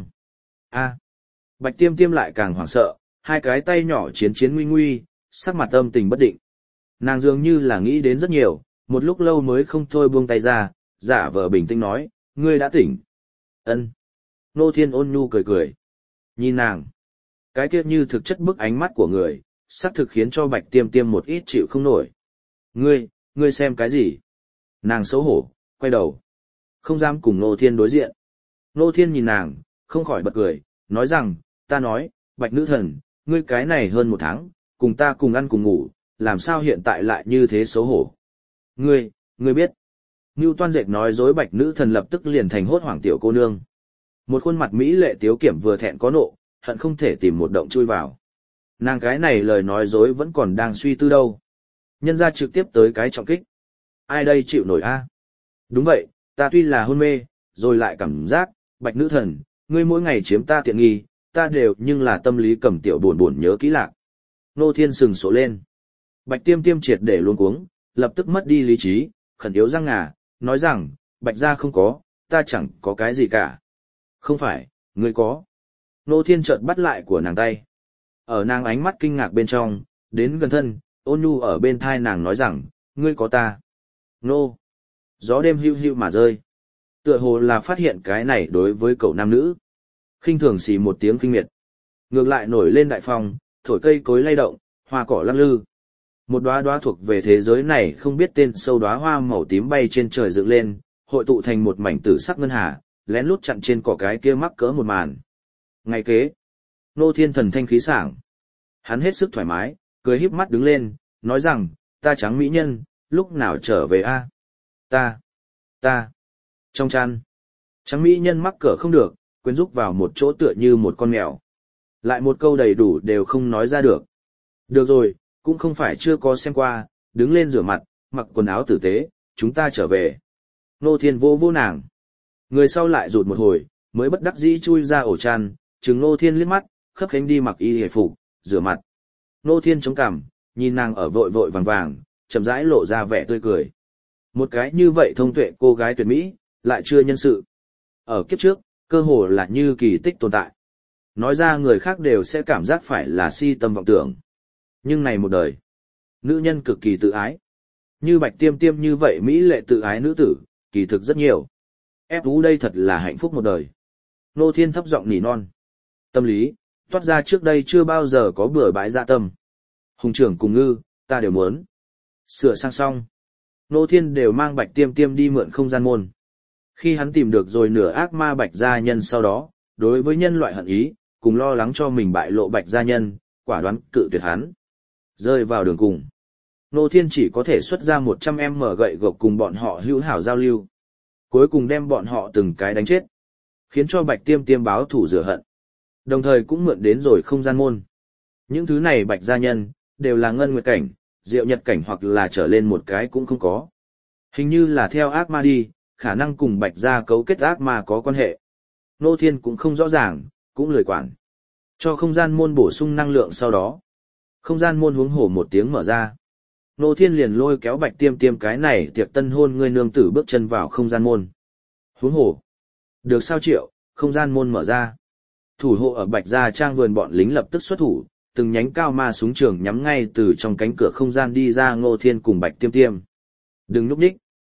A. Bạch Tiêm Tiêm lại càng hoảng sợ, hai cái tay nhỏ chiến chiến nguy nguy, sắc mặt âm tình bất định. Nàng dường như là nghĩ đến rất nhiều, một lúc lâu mới không thôi buông tay ra, giả vờ bình tĩnh nói, ngươi đã tỉnh. Ân. Ngô Thiên ôn nhu cười cười. Nhìn nàng. Cái kia như thực chất bức ánh mắt của người, sắc thực khiến cho Bạch Tiêm Tiêm một ít chịu không nổi. Ngươi, ngươi xem cái gì? Nàng xấu hổ, quay đầu. Không dám cùng Ngô Thiên đối diện. Ngô Thiên nhìn nàng, không khỏi bật cười, nói rằng, ta nói, Bạch nữ thần, ngươi cái này hơn một tháng, cùng ta cùng ăn cùng ngủ, làm sao hiện tại lại như thế xấu hổ? Ngươi, ngươi biết. Ngưu Toan Dệt nói dối Bạch nữ thần lập tức liền thành hốt hoảng tiểu cô nương. Một khuôn mặt mỹ lệ tiếu kiểm vừa thẹn có nộ, hận không thể tìm một động chui vào. Nàng cái này lời nói dối vẫn còn đang suy tư đâu. Nhân ra trực tiếp tới cái trọng kích. Ai đây chịu nổi a? Đúng vậy, ta tuy là hôn mê, rồi lại cảm giác, Bạch nữ thần, ngươi mỗi ngày chiếm ta tiện nghi, ta đều nhưng là tâm lý cầm tiểu buồn buồn nhớ kỹ lạc. Ngô Thiên sừng sổ lên. Bạch Tiêm Tiêm triệt để luống cuống, lập tức mất đi lý trí, khẩn yếu răng ngà, nói rằng, Bạch gia không có, ta chẳng có cái gì cả. Không phải, ngươi có. Ngô Thiên chợt bắt lại của nàng tay. Ở nàng ánh mắt kinh ngạc bên trong, đến gần thân, ôn nhu ở bên thai nàng nói rằng, ngươi có ta. Nô. Gió đêm hưu hưu mà rơi. Tựa hồ là phát hiện cái này đối với cậu nam nữ. Khinh thường xì một tiếng kinh miệt. Ngược lại nổi lên đại phong, thổi cây cối lay động, hoa cỏ lắc lư. Một đóa đóa thuộc về thế giới này không biết tên sâu đóa hoa màu tím bay trên trời dựng lên, hội tụ thành một mảnh tử sắc ngân hà, lén lút chặn trên cỏ cái kia mắc cỡ một màn. Ngày kế, Ngô Thiên thần thanh khí sảng. Hắn hết sức thoải mái, cười híp mắt đứng lên, nói rằng, ta trắng mỹ nhân, lúc nào trở về a? Ta, ta, trong chăn. Trắng mỹ nhân mắc cỡ không được, quyến rúc vào một chỗ tựa như một con mèo. Lại một câu đầy đủ đều không nói ra được. Được rồi, cũng không phải chưa có xem qua, đứng lên rửa mặt, mặc quần áo tử tế, chúng ta trở về. Ngô Thiên vô vô nàng. Người sau lại rụt một hồi, mới bất đắc dĩ chui ra ổ chăn, chừng Ngô Thiên liếc mắt, khấp khánh đi mặc y hề phục, rửa mặt. Ngô Thiên chống cằm, nhìn nàng ở vội vội vàng vàng, chậm rãi lộ ra vẻ tươi cười. Một cái như vậy thông tuệ cô gái tuyệt mỹ, lại chưa nhân sự. Ở kiếp trước, cơ hồ là như kỳ tích tồn tại. Nói ra người khác đều sẽ cảm giác phải là si tâm vọng tưởng. Nhưng này một đời, nữ nhân cực kỳ tự ái. Như Bạch Tiêm Tiêm như vậy mỹ lệ tự ái nữ tử, kỳ thực rất nhiều. Ép Ú đây thật là hạnh phúc một đời. Ngô Thiên thấp giọng nỉ non. Tâm lý, toát ra trước đây chưa bao giờ có bừa bãi dạ tâm. Hùng trưởng cùng ngư, ta đều muốn. Sửa sang xong. Ngô Thiên đều mang Bạch Tiêm Tiêm đi mượn không gian môn. Khi hắn tìm được rồi nửa ác ma Bạch gia nhân sau đó, đối với nhân loại hận ý, cùng lo lắng cho mình bại lộ Bạch gia nhân, quả đoán cự tuyệt hắn. Rơi vào đường cùng. Ngô Thiên chỉ có thể xuất ra một trăm em mở gậy gộc cùng bọn họ hữu hảo giao lưu. Cuối cùng đem bọn họ từng cái đánh chết. Khiến cho Bạch Tiêm Tiêm báo thủ rửa hận. Đồng thời cũng mượn đến rồi không gian môn. Những thứ này Bạch gia nhân, đều là ngân nguyệt cảnh, diệu nhật cảnh hoặc là trở lên một cái cũng không có. Hình như là theo ác ma đi, khả năng cùng Bạch gia cấu kết ác ma có quan hệ. Ngô Thiên cũng không rõ ràng, cũng lười quản. Cho không gian môn bổ sung năng lượng sau đó. Không gian môn huống hổ một tiếng mở ra. Ngô Thiên liền lôi kéo Bạch Tiêm Tiêm cái này tiệc tân hôn người nương tử bước chân vào không gian môn. Huống hổ. Được sao triệu, không gian môn mở ra. Thủ hộ ở Bạch gia trang vườn bọn lính lập tức xuất thủ, từng nhánh cao ma súng trường nhắm ngay từ trong cánh cửa không gian đi ra Ngô Thiên cùng Bạch Tiêm Tiêm. Đừng núp nhích.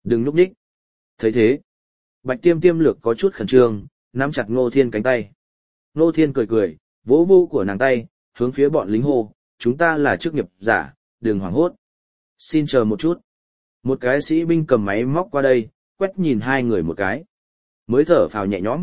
Đừng núp đích. Thấy thế, Bạch Tiêm Tiêm lược có chút khẩn trương, nắm chặt Ngô Thiên cánh tay. Ngô Thiên cười cười, vỗ vô của nàng tay, hướng phía bọn lính hô, chúng ta là chức nghiệp giả, đừng hoảng hốt. Xin chờ một chút. Một cái sĩ binh cầm máy móc qua đây, quét nhìn hai người một cái. Mới thở phào nhẹ nhõm.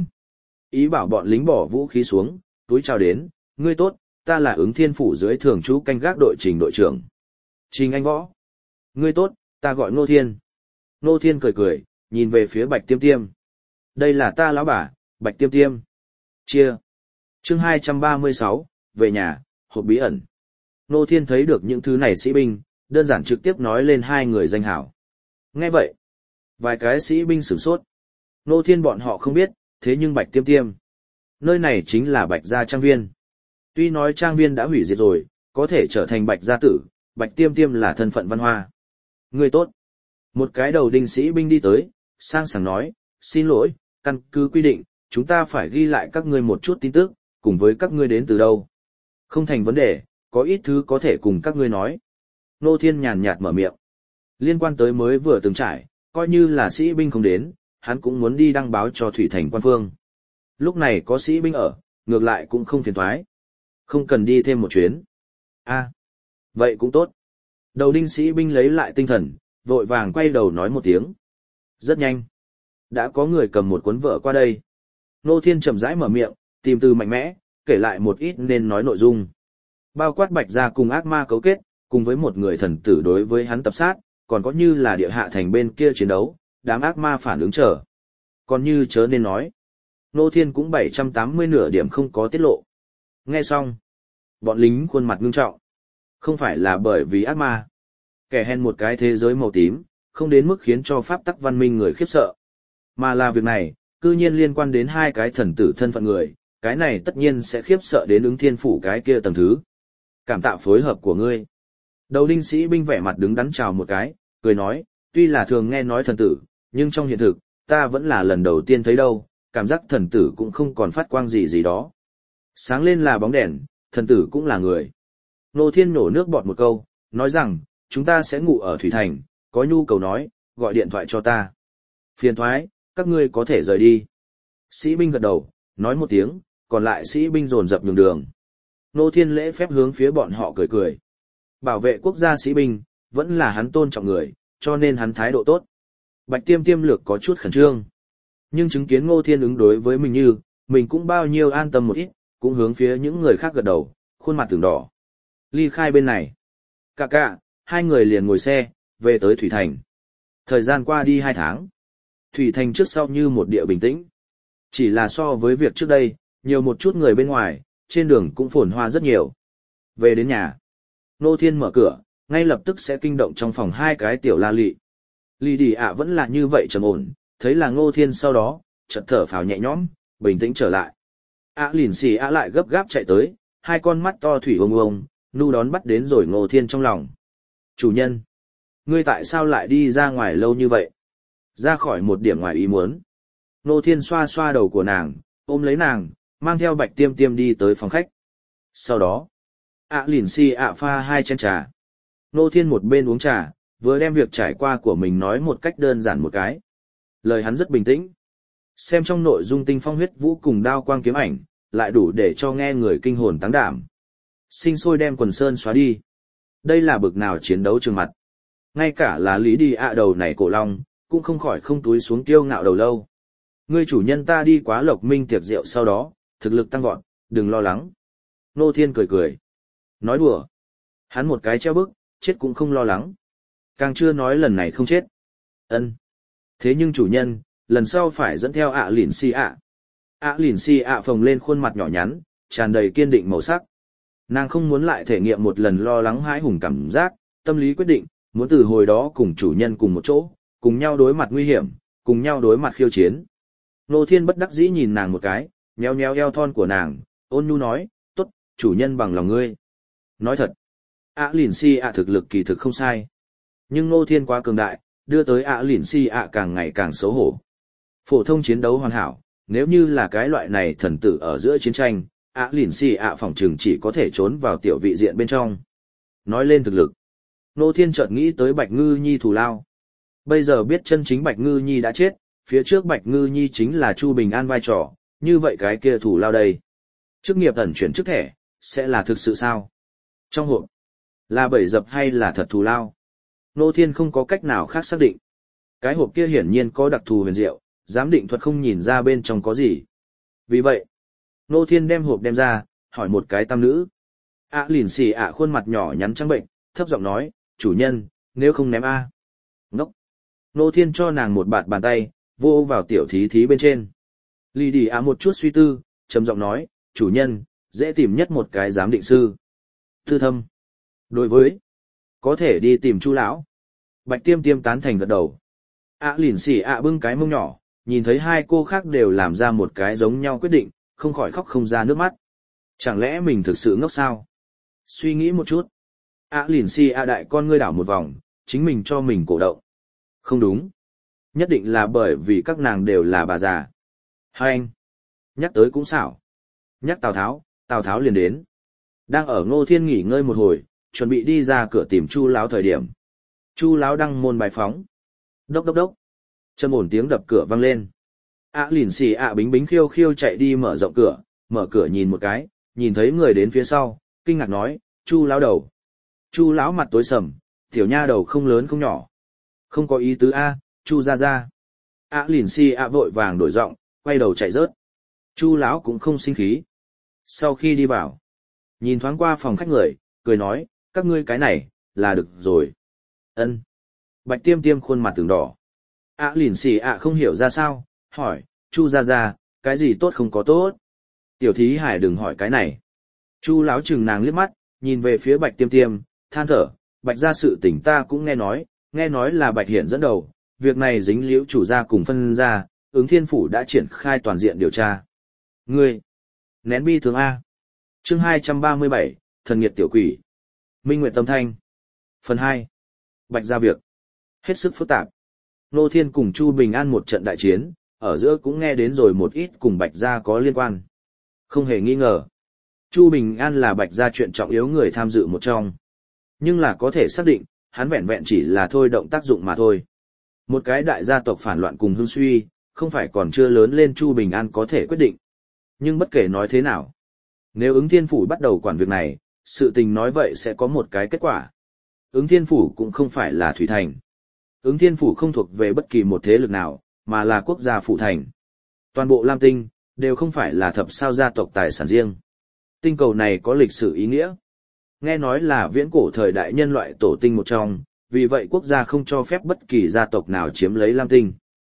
Ý bảo bọn lính bỏ vũ khí xuống, túi chào đến, ngươi tốt, ta là ứng thiên phủ dưới thường trú canh gác đội Trình đội trưởng. Trình Anh Võ. Ngươi tốt, ta gọi Ngô Thiên. Ngô Thiên cười cười, nhìn về phía Bạch Tiêm Tiêm. Đây là ta lão bà, Bạch Tiêm Tiêm. Chia. Chương hai trăm ba mươi sáu, về nhà, hộp bí ẩn. Ngô Thiên thấy được những thứ này sĩ binh, đơn giản trực tiếp nói lên hai người danh hảo. Nghe vậy, vài cái sĩ binh sửng sốt. Ngô Thiên bọn họ không biết, thế nhưng Bạch Tiêm Tiêm. Nơi này chính là Bạch Gia Trang Viên. Tuy nói Trang Viên đã hủy diệt rồi, có thể trở thành Bạch Gia Tử, Bạch Tiêm Tiêm là thân phận văn hoa. Người tốt. Một cái đầu đinh sĩ binh đi tới, sang sảng nói, xin lỗi, căn cứ quy định, chúng ta phải ghi lại các ngươi một chút tin tức, cùng với các ngươi đến từ đâu. Không thành vấn đề, có ít thứ có thể cùng các ngươi nói. Ngô Thiên nhàn nhạt mở miệng. Liên quan tới mới vừa từng trải, coi như là sĩ binh không đến, hắn cũng muốn đi đăng báo cho Thủy Thành quan phương. Lúc này có sĩ binh ở, ngược lại cũng không phiền toái. Không cần đi thêm một chuyến. A, vậy cũng tốt. Đầu đinh sĩ binh lấy lại tinh thần, vội vàng quay đầu nói một tiếng. Rất nhanh. Đã có người cầm một cuốn vở qua đây. Ngô Thiên chậm rãi mở miệng, tìm từ mạnh mẽ, kể lại một ít nên nói nội dung. Bao quát Bạch Gia cùng ác ma cấu kết, cùng với một người thần tử đối với hắn tập sát, còn có như là địa hạ thành bên kia chiến đấu, đám ác ma phản ứng trở. Còn như chớ nên nói. Ngô Thiên cũng bảy trăm tám mươi nửa điểm không có tiết lộ. Nghe xong. Bọn lính khuôn mặt ngưng trọng. Không phải là bởi vì ác ma. Kẻ hèn một cái thế giới màu tím, không đến mức khiến cho pháp tắc văn minh người khiếp sợ. Mà là việc này, cư nhiên liên quan đến hai cái thần tử thân phận người, cái này tất nhiên sẽ khiếp sợ đến ứng thiên phủ cái kia tầng thứ. Cảm tạ phối hợp của ngươi. Đầu đinh sĩ binh vẻ mặt đứng đắn chào một cái, cười nói, tuy là thường nghe nói thần tử, nhưng trong hiện thực, ta vẫn là lần đầu tiên thấy đâu, cảm giác thần tử cũng không còn phát quang gì gì đó. Sáng lên là bóng đèn, thần tử cũng là người. Ngô Thiên nổ nước bọt một câu, nói rằng, chúng ta sẽ ngủ ở Thủy Thành, có nhu cầu nói, gọi điện thoại cho ta. Phiền thoái, các ngươi có thể rời đi. Sĩ binh gật đầu, nói một tiếng, còn lại sĩ binh dồn dập nhường đường. Ngô Thiên lễ phép hướng phía bọn họ cười cười. Bảo vệ quốc gia sĩ binh, vẫn là hắn tôn trọng người, cho nên hắn thái độ tốt. Bạch Tiêm Tiêm lược có chút khẩn trương. Nhưng chứng kiến Ngô Thiên ứng đối với mình như, mình cũng bao nhiêu an tâm một ít, cũng hướng phía những người khác gật đầu, khuôn mặt tưởng đỏ. Ly khai bên này. Cà cà, hai người liền ngồi xe, về tới Thủy Thành. Thời gian qua đi hai tháng. Thủy Thành trước sau như một địa bình tĩnh. Chỉ là so với việc trước đây, nhiều một chút người bên ngoài, trên đường cũng phồn hoa rất nhiều. Về đến nhà. Ngô Thiên mở cửa, ngay lập tức sẽ kinh động trong phòng hai cái tiểu la lị. Lì đi ạ vẫn là như vậy trầm ổn, thấy là Ngô Thiên sau đó, chợt thở phào nhẹ nhõm, bình tĩnh trở lại. ạ lìn xì ạ lại gấp gáp chạy tới, hai con mắt to thủy ông ông, nu đón bắt đến rồi Ngô Thiên trong lòng. Chủ nhân, ngươi tại sao lại đi ra ngoài lâu như vậy? Ra khỏi một điểm ngoài ý muốn. Ngô Thiên xoa xoa đầu của nàng, ôm lấy nàng, mang theo Bạch Tiêm Tiêm đi tới phòng khách. Sau đó, ạ lìn xì ạ pha hai chén trà. Ngô Thiên một bên uống trà, vừa đem việc trải qua của mình nói một cách đơn giản một cái. Lời hắn rất bình tĩnh. Xem trong nội dung tinh phong huyết vũ cùng đao quang kiếm ảnh, lại đủ để cho nghe người kinh hồn táng đảm. Sinh sôi đem quần sơn xóa đi. Đây là bực nào chiến đấu trường mặt. Ngay cả là lý đi ạ đầu này cổ long, cũng không khỏi không túi xuống kiêu ngạo đầu lâu. Ngươi chủ nhân ta đi quá Lộc Minh tiệc rượu sau đó, thực lực tăng vọt, đừng lo lắng. Ngô Thiên cười cười. Nói đùa. Hắn một cái treo bức, chết cũng không lo lắng. Càng chưa nói lần này không chết. Ân. Thế nhưng chủ nhân, lần sau phải dẫn theo ạ lìn xì ạ. ạ lìn xì ạ phồng lên khuôn mặt nhỏ nhắn, tràn đầy kiên định màu sắc. Nàng không muốn lại thể nghiệm một lần lo lắng hãi hùng cảm giác, tâm lý quyết định, muốn từ hồi đó cùng chủ nhân cùng một chỗ, cùng nhau đối mặt nguy hiểm, cùng nhau đối mặt khiêu chiến. Ngô Thiên bất đắc dĩ nhìn nàng một cái, nhéo nhéo eo thon của nàng, ôn nhu nói, tốt, chủ nhân bằng lòng ngươi. Nói thật, ạ lìn xì ạ thực lực kỳ thực không sai. Nhưng Ngô Thiên quá cường đại, đưa tới ạ lìn xì ạ càng ngày càng xấu hổ. Phổ thông chiến đấu hoàn hảo, nếu như là cái loại này thần tử ở giữa chiến tranh, ạ lìn xì ạ phòng trừng chỉ có thể trốn vào tiểu vị diện bên trong. Nói lên thực lực, Ngô Thiên chợt nghĩ tới Bạch Ngư Nhi thù lao. Bây giờ biết chân chính Bạch Ngư Nhi đã chết, phía trước Bạch Ngư Nhi chính là Chu Bình An vai trò, như vậy cái kia thủ lao đây. Chức nghiệp ẩn chuyển chức thẻ, sẽ là thực sự sao? Trong hộp, là bẫy dập hay là thật thù lao? Nô Thiên không có cách nào khác xác định. Cái hộp kia hiển nhiên có đặc thù huyền diệu, giám định thuật không nhìn ra bên trong có gì. Vì vậy, Nô Thiên đem hộp đem ra, hỏi một cái tam nữ. ạ à, lìn xì ạ khuôn mặt nhỏ nhắn trắng bệnh, thấp giọng nói, chủ nhân, nếu không ném A. Ngốc. Nô Thiên cho nàng một bạt bàn tay, vô vào tiểu thí thí bên trên. Lì đi ạ một chút suy tư, trầm giọng nói, chủ nhân, dễ tìm nhất một cái giám định sư. Tư thâm. Đối với, có thể đi tìm chu lão. Bạch tiêm tiêm tán thành gật đầu. ạ à, lìn xì ạ bưng cái mông nhỏ, nhìn thấy hai cô khác đều làm ra một cái giống nhau quyết định, không khỏi khóc không ra nước mắt. Chẳng lẽ mình thực sự ngốc sao? Suy nghĩ một chút. ạ à, lìn xì ạ đại con ngươi đảo một vòng, chính mình cho mình cổ động. Không đúng. Nhất định là bởi vì các nàng đều là bà già. Hai anh. Nhắc tới cũng xảo. Nhắc Tào Tháo, Tào Tháo liền đến. Đang ở Ngô Thiên nghỉ ngơi một hồi, chuẩn bị đi ra cửa tìm Chu Lão thời điểm. Chu Lão đăng môn bài phóng. Đốc đốc đốc. Trầm ổn tiếng đập cửa vang lên. ạ lìn xì ạ bính bính khiêu khiêu chạy đi mở rộng cửa, mở cửa nhìn một cái, nhìn thấy người đến phía sau, kinh ngạc nói, Chu Lão đầu. Chu Lão mặt tối sầm, tiểu nha đầu không lớn không nhỏ. Không có ý tứ A, Chu ra ra. ạ lìn xì ạ vội vàng đổi giọng, quay đầu chạy rớt. Chu Lão cũng không sinh khí. Sau khi đi vào, nhìn thoáng qua phòng khách người, cười nói, các ngươi cái này, là được rồi. Ân. Bạch tiêm tiêm khuôn mặt từng đỏ. ạ lìn xì ạ không hiểu ra sao, hỏi, Chu ra ra, cái gì tốt không có tốt. Tiểu thí hải đừng hỏi cái này. Chu Lão chừng nàng liếc mắt, nhìn về phía bạch tiêm tiêm, than thở, bạch ra sự tình ta cũng nghe nói, nghe nói là bạch hiển dẫn đầu, việc này dính liễu chủ gia cùng phân gia, ứng thiên phủ đã triển khai toàn diện điều tra. Ngươi, nén bi thương A. Chương hai trăm ba mươi bảy, Thần Nghiệt Tiểu Quỷ. Minh Nguyệt Tâm Thanh. Phần hai. Bạch ra việc. Hết sức phức tạp. Nô Thiên cùng Chu Bình An một trận đại chiến, ở giữa cũng nghe đến rồi một ít cùng Bạch gia có liên quan. Không hề nghi ngờ. Chu Bình An là Bạch gia chuyện trọng yếu người tham dự một trong. Nhưng là có thể xác định, hắn vẹn vẹn chỉ là thôi động tác dụng mà thôi. Một cái đại gia tộc phản loạn cùng hưng suy, không phải còn chưa lớn lên Chu Bình An có thể quyết định. Nhưng bất kể nói thế nào, nếu ứng thiên phủ bắt đầu quản việc này, sự tình nói vậy sẽ có một cái kết quả. Ứng thiên phủ cũng không phải là thủy thành. Ứng thiên phủ không thuộc về bất kỳ một thế lực nào, mà là quốc gia phủ thành. Toàn bộ Lam Tinh, đều không phải là thập sao gia tộc tài sản riêng. Tinh cầu này có lịch sử ý nghĩa. Nghe nói là viễn cổ thời đại nhân loại tổ tinh một trong, vì vậy quốc gia không cho phép bất kỳ gia tộc nào chiếm lấy Lam Tinh.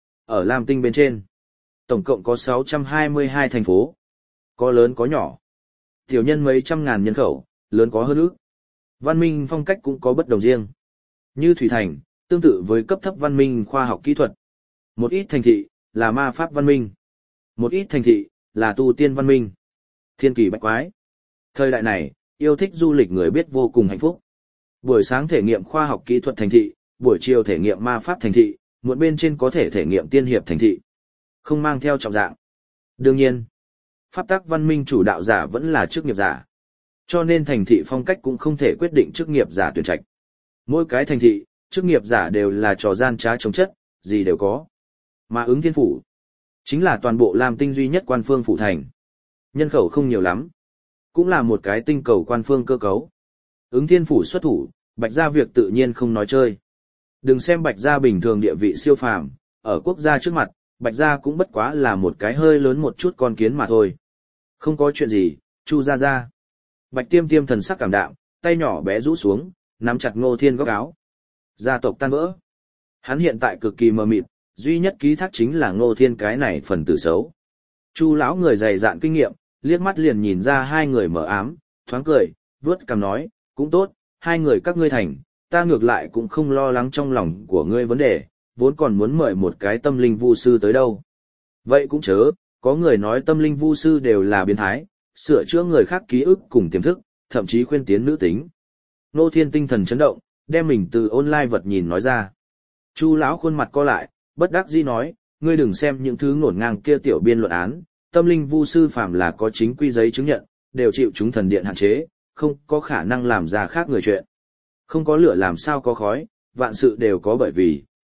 Ở Lam Tinh bên trên, tổng cộng có sáu trăm hai mươi hai thành phố. Có lớn có nhỏ. Tiểu nhân mấy trăm ngàn nhân khẩu, lớn có hơn ước. Văn minh phong cách cũng có bất đồng riêng. Như Thủy Thành, tương tự với cấp thấp văn minh khoa học kỹ thuật. Một ít thành thị, là ma pháp văn minh. Một ít thành thị, là tu tiên văn minh. Thiên kỳ bách quái. Thời đại này, yêu thích du lịch người biết vô cùng hạnh phúc. Buổi sáng thể nghiệm khoa học kỹ thuật thành thị, buổi chiều thể nghiệm ma pháp thành thị, muộn bên trên có thể thể nghiệm tiên hiệp thành thị. Không mang theo trọng dạng. Đương nhiên, pháp tắc văn minh chủ đạo giả vẫn là chức nghiệp giả. Cho nên thành thị phong cách cũng không thể quyết định chức nghiệp giả tuyển trạch. Mỗi cái thành thị, chức nghiệp giả đều là trò gian trá chống chất, gì đều có. Mà ứng thiên phủ, chính là toàn bộ Lam Tinh duy nhất quan phương phủ thành. Nhân khẩu không nhiều lắm, cũng là một cái tinh cầu quan phương cơ cấu. Ứng thiên phủ xuất thủ, Bạch gia việc tự nhiên không nói chơi. Đừng xem Bạch gia bình thường địa vị siêu phàm, ở quốc gia trước mặt, Bạch gia cũng bất quá là một cái hơi lớn một chút con kiến mà thôi. Không có chuyện gì, Chu gia gia. Bạch tiêm tiêm thần sắc cảm đạm, tay nhỏ bé rũ xuống, nắm chặt Ngô Thiên góc áo. Gia tộc tan vỡ. Hắn hiện tại cực kỳ mờ mịt, duy nhất ký thác chính là Ngô Thiên cái này phần tử xấu. Chu lão người dày dạn kinh nghiệm, liếc mắt liền nhìn ra hai người mờ ám, thoáng cười, vớt cằm nói, cũng tốt, hai người các ngươi thành, ta ngược lại cũng không lo lắng trong lòng của ngươi vấn đề, vốn còn muốn mời một cái tâm linh vu sư tới đâu. Vậy cũng chớ, có người nói tâm linh vu sư đều là biến thái, sửa chữa người khác ký ức cùng tiềm thức, thậm chí khuyên tiến nữ tính. Ngô Thiên tinh thần chấn động, đem mình từ online vật nhìn nói ra. Chu lão khuôn mặt co lại, bất đắc dĩ nói, ngươi đừng xem những thứ ngổn ngang kia tiểu biên luận án, tâm linh vu sư phàm là có chính quy giấy chứng nhận, đều chịu chúng thần điện hạn chế, không có khả năng làm ra khác người chuyện. Không có lửa làm sao có khói, vạn sự đều có bởi vì,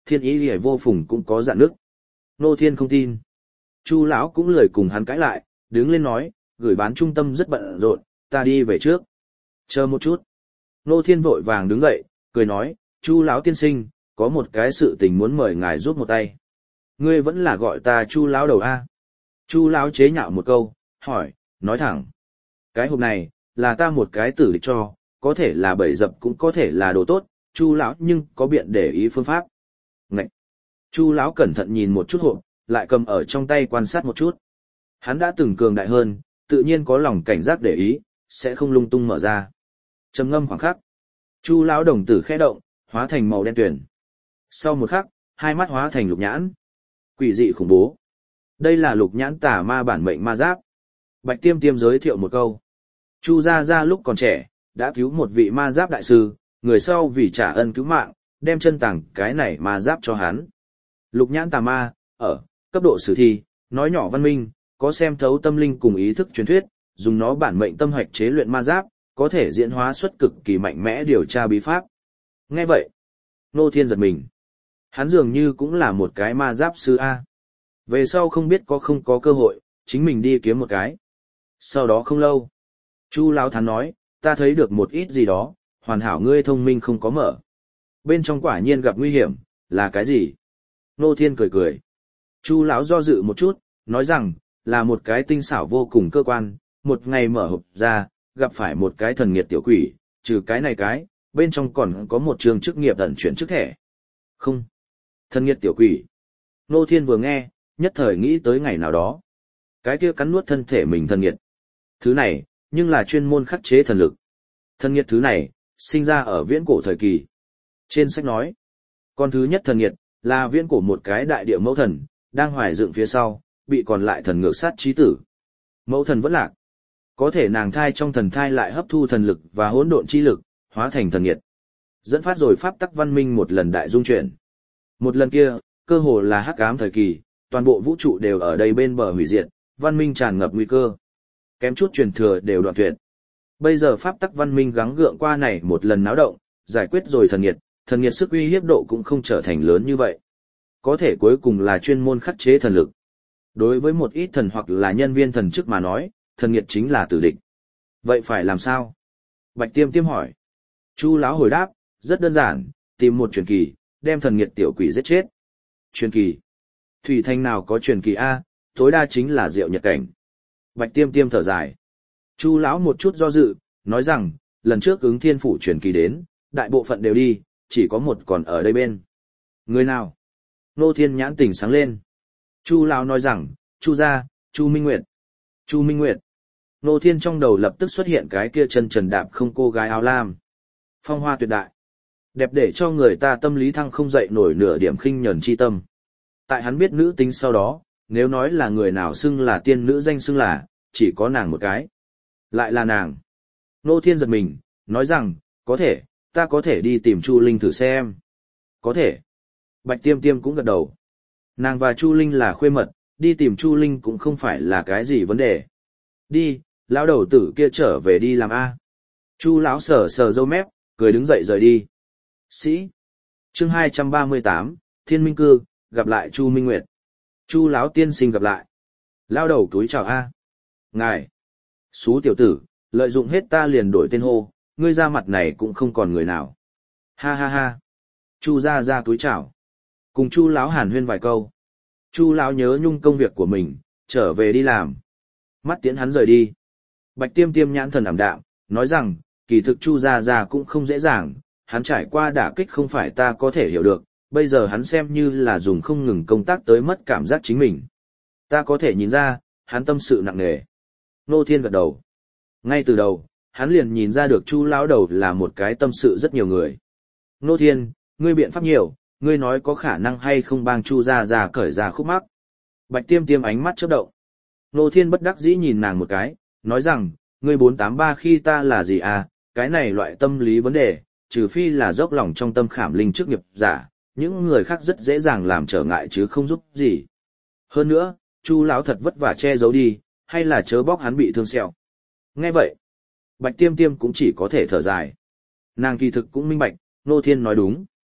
Thiên ý liễu vô phùng cũng có dạn nước. Nô Thiên không tin. Chu lão cũng lời cùng hắn cãi lại, đứng lên nói, gửi bán trung tâm rất bận rộn, ta đi về trước. Chờ một chút. Nô Thiên vội vàng đứng dậy, cười nói, Chu lão tiên sinh, có một cái sự tình muốn mời ngài giúp một tay. Ngươi vẫn là gọi ta Chu lão đầu a. Chu lão chế nhạo một câu, hỏi, nói thẳng. Cái hộp này, là ta một cái tử địch cho, có thể là bẫy dập cũng có thể là đồ tốt, Chu lão nhưng có biện để ý phương pháp. Ngậy. Chu lão cẩn thận nhìn một chút hộp, lại cầm ở trong tay quan sát một chút. Hắn đã từng cường đại hơn, tự nhiên có lòng cảnh giác để ý, sẽ không lung tung mở ra. Trầm ngâm khoảng khắc, Chu lão đồng tử khẽ động, hóa thành màu đen tuyền. Sau một khắc, hai mắt hóa thành lục nhãn. Quỷ dị khủng bố. Đây là lục nhãn tà ma bản mệnh ma giáp. Bạch Tiêm Tiêm giới thiệu một câu. Chu gia gia lúc còn trẻ, đã cứu một vị ma giáp đại sư, người sau vì trả ân cứu mạng, đem chân tàng cái này ma giáp cho hắn. Lục nhãn tà ma, ở cấp độ sử thi, nói nhỏ văn minh, có xem thấu tâm linh cùng ý thức truyền thuyết, dùng nó bản mệnh tâm hoạch chế luyện ma giáp, có thể diễn hóa xuất cực kỳ mạnh mẽ điều tra bí pháp. Nghe vậy, Nô Thiên giật mình. Hắn dường như cũng là một cái ma giáp sư A. Về sau không biết có không có cơ hội, chính mình đi kiếm một cái. Sau đó không lâu, Chu lão thán nói, ta thấy được một ít gì đó, hoàn hảo ngươi thông minh không có mở. Bên trong quả nhiên gặp nguy hiểm, là cái gì? Nô Thiên cười cười. Chu lão do dự một chút, nói rằng, là một cái tinh xảo vô cùng cơ quan, một ngày mở hộp ra, gặp phải một cái thần nghiệt tiểu quỷ, trừ cái này cái, bên trong còn có một trường chức nghiệp ẩn chuyển chức thẻ. Không. Thần nghiệt tiểu quỷ. Nô Thiên vừa nghe, nhất thời nghĩ tới ngày nào đó. Cái kia cắn nuốt thân thể mình thần nghiệt. Thứ này, nhưng là chuyên môn khắc chế thần lực. Thần nghiệt thứ này, sinh ra ở viễn cổ thời kỳ. Trên sách nói, con thứ nhất thần nghiệt, là viễn cổ một cái đại địa mẫu thần, đang hoài dựng phía sau, bị còn lại thần ngược sát chí tử. Mẫu thần vẫn lạc. Có thể nàng thai trong thần thai lại hấp thu thần lực và hỗn độn chi lực, hóa thành thần nghiệt. Dẫn phát rồi pháp tắc văn minh một lần đại dung chuyển. Một lần kia, cơ hồ là hắc ám thời kỳ, toàn bộ vũ trụ đều ở đây bên bờ hủy diệt, văn minh tràn ngập nguy cơ. Kém chút truyền thừa đều đoạn tuyệt. Bây giờ pháp tắc văn minh gắng gượng qua này một lần náo động, giải quyết rồi thần nghiệt, thần nghiệt sức uy hiếp độ cũng không trở thành lớn như vậy. Có thể cuối cùng là chuyên môn khắc chế thần lực. Đối với một ít thần hoặc là nhân viên thần chức mà nói, thần nghiệt chính là tử địch. Vậy phải làm sao? Bạch Tiêm Tiêm hỏi. Chu lão hồi đáp, rất đơn giản, tìm một truyền kỳ, đem thần nghiệt tiểu quỷ giết chết. Truyền kỳ? Thủy Thanh nào có truyền kỳ A, tối đa chính là diệu nhật cảnh. Bạch Tiêm Tiêm thở dài. Chu lão một chút do dự, nói rằng, lần trước ứng thiên phủ truyền kỳ đến, đại bộ phận đều đi, chỉ có một còn ở đây bên. Người nào? Nô Thiên nhãn tỉnh sáng lên. Chu lão nói rằng, Chu gia, Chu Minh Nguyệt. Chu Minh Nguyệt. Nô Thiên trong đầu lập tức xuất hiện cái kia chân trần đạp không cô gái áo lam. Phong hoa tuyệt đại. Đẹp để cho người ta tâm lý thăng không dậy nổi nửa điểm khinh nhẫn chi tâm. Tại hắn biết nữ tính sau đó, nếu nói là người nào xưng là tiên nữ danh xưng là, chỉ có nàng một cái. Lại là nàng. Nô Thiên giật mình, nói rằng, có thể, ta có thể đi tìm Chu Linh thử xem. Có thể. Bạch Tiêm Tiêm cũng gật đầu. Nàng và Chu Linh là khuê mật, đi tìm Chu Linh cũng không phải là cái gì vấn đề. Đi, lão đầu tử kia trở về đi làm A. Chu lão sờ sờ râu mép, cười đứng dậy rời đi. Sĩ. Chương hai trăm ba mươi tám, Thiên Minh Cư, gặp lại Chu Minh Nguyệt. Chu lão tiên sinh gặp lại. Lão đầu túi chào A. Ngài. Xú tiểu tử, lợi dụng hết ta liền đổi tên hô, ngươi ra mặt này cũng không còn người nào. Ha ha ha. Chu ra ra túi chào. Cùng Chu lão hàn huyên vài câu. Chu lão nhớ nhung công việc của mình, trở về đi làm. Mắt tiễn hắn rời đi. Bạch Tiêm Tiêm nhãn thần ảm đạm, nói rằng, kỳ thực Chu gia gia cũng không dễ dàng, hắn trải qua đả kích không phải ta có thể hiểu được, bây giờ hắn xem như là dùng không ngừng công tác tới mất cảm giác chính mình. Ta có thể nhìn ra, hắn tâm sự nặng nề. Nô Thiên gật đầu. Ngay từ đầu, hắn liền nhìn ra được Chu lão đầu là một cái tâm sự rất nhiều người. Nô Thiên, ngươi biện pháp nhiều, ngươi nói có khả năng hay không bang Chu gia gia cởi ra khúc mắc. Bạch Tiêm Tiêm ánh mắt chớp động. Nô Thiên bất đắc dĩ nhìn nàng một cái, nói rằng, ngươi bốn tám ba khi ta là gì à, cái này loại tâm lý vấn đề, trừ phi là dốc lòng trong tâm khảm linh trước nghiệp giả, những người khác rất dễ dàng làm trở ngại chứ không giúp gì. Hơn nữa, Chu lão thật vất vả che giấu đi, hay là chớ bóc hắn bị thương sẹo. Nghe vậy, Bạch Tiêm Tiêm cũng chỉ có thể thở dài. Nàng kỳ thực cũng minh bạch, Nô Thiên nói đúng.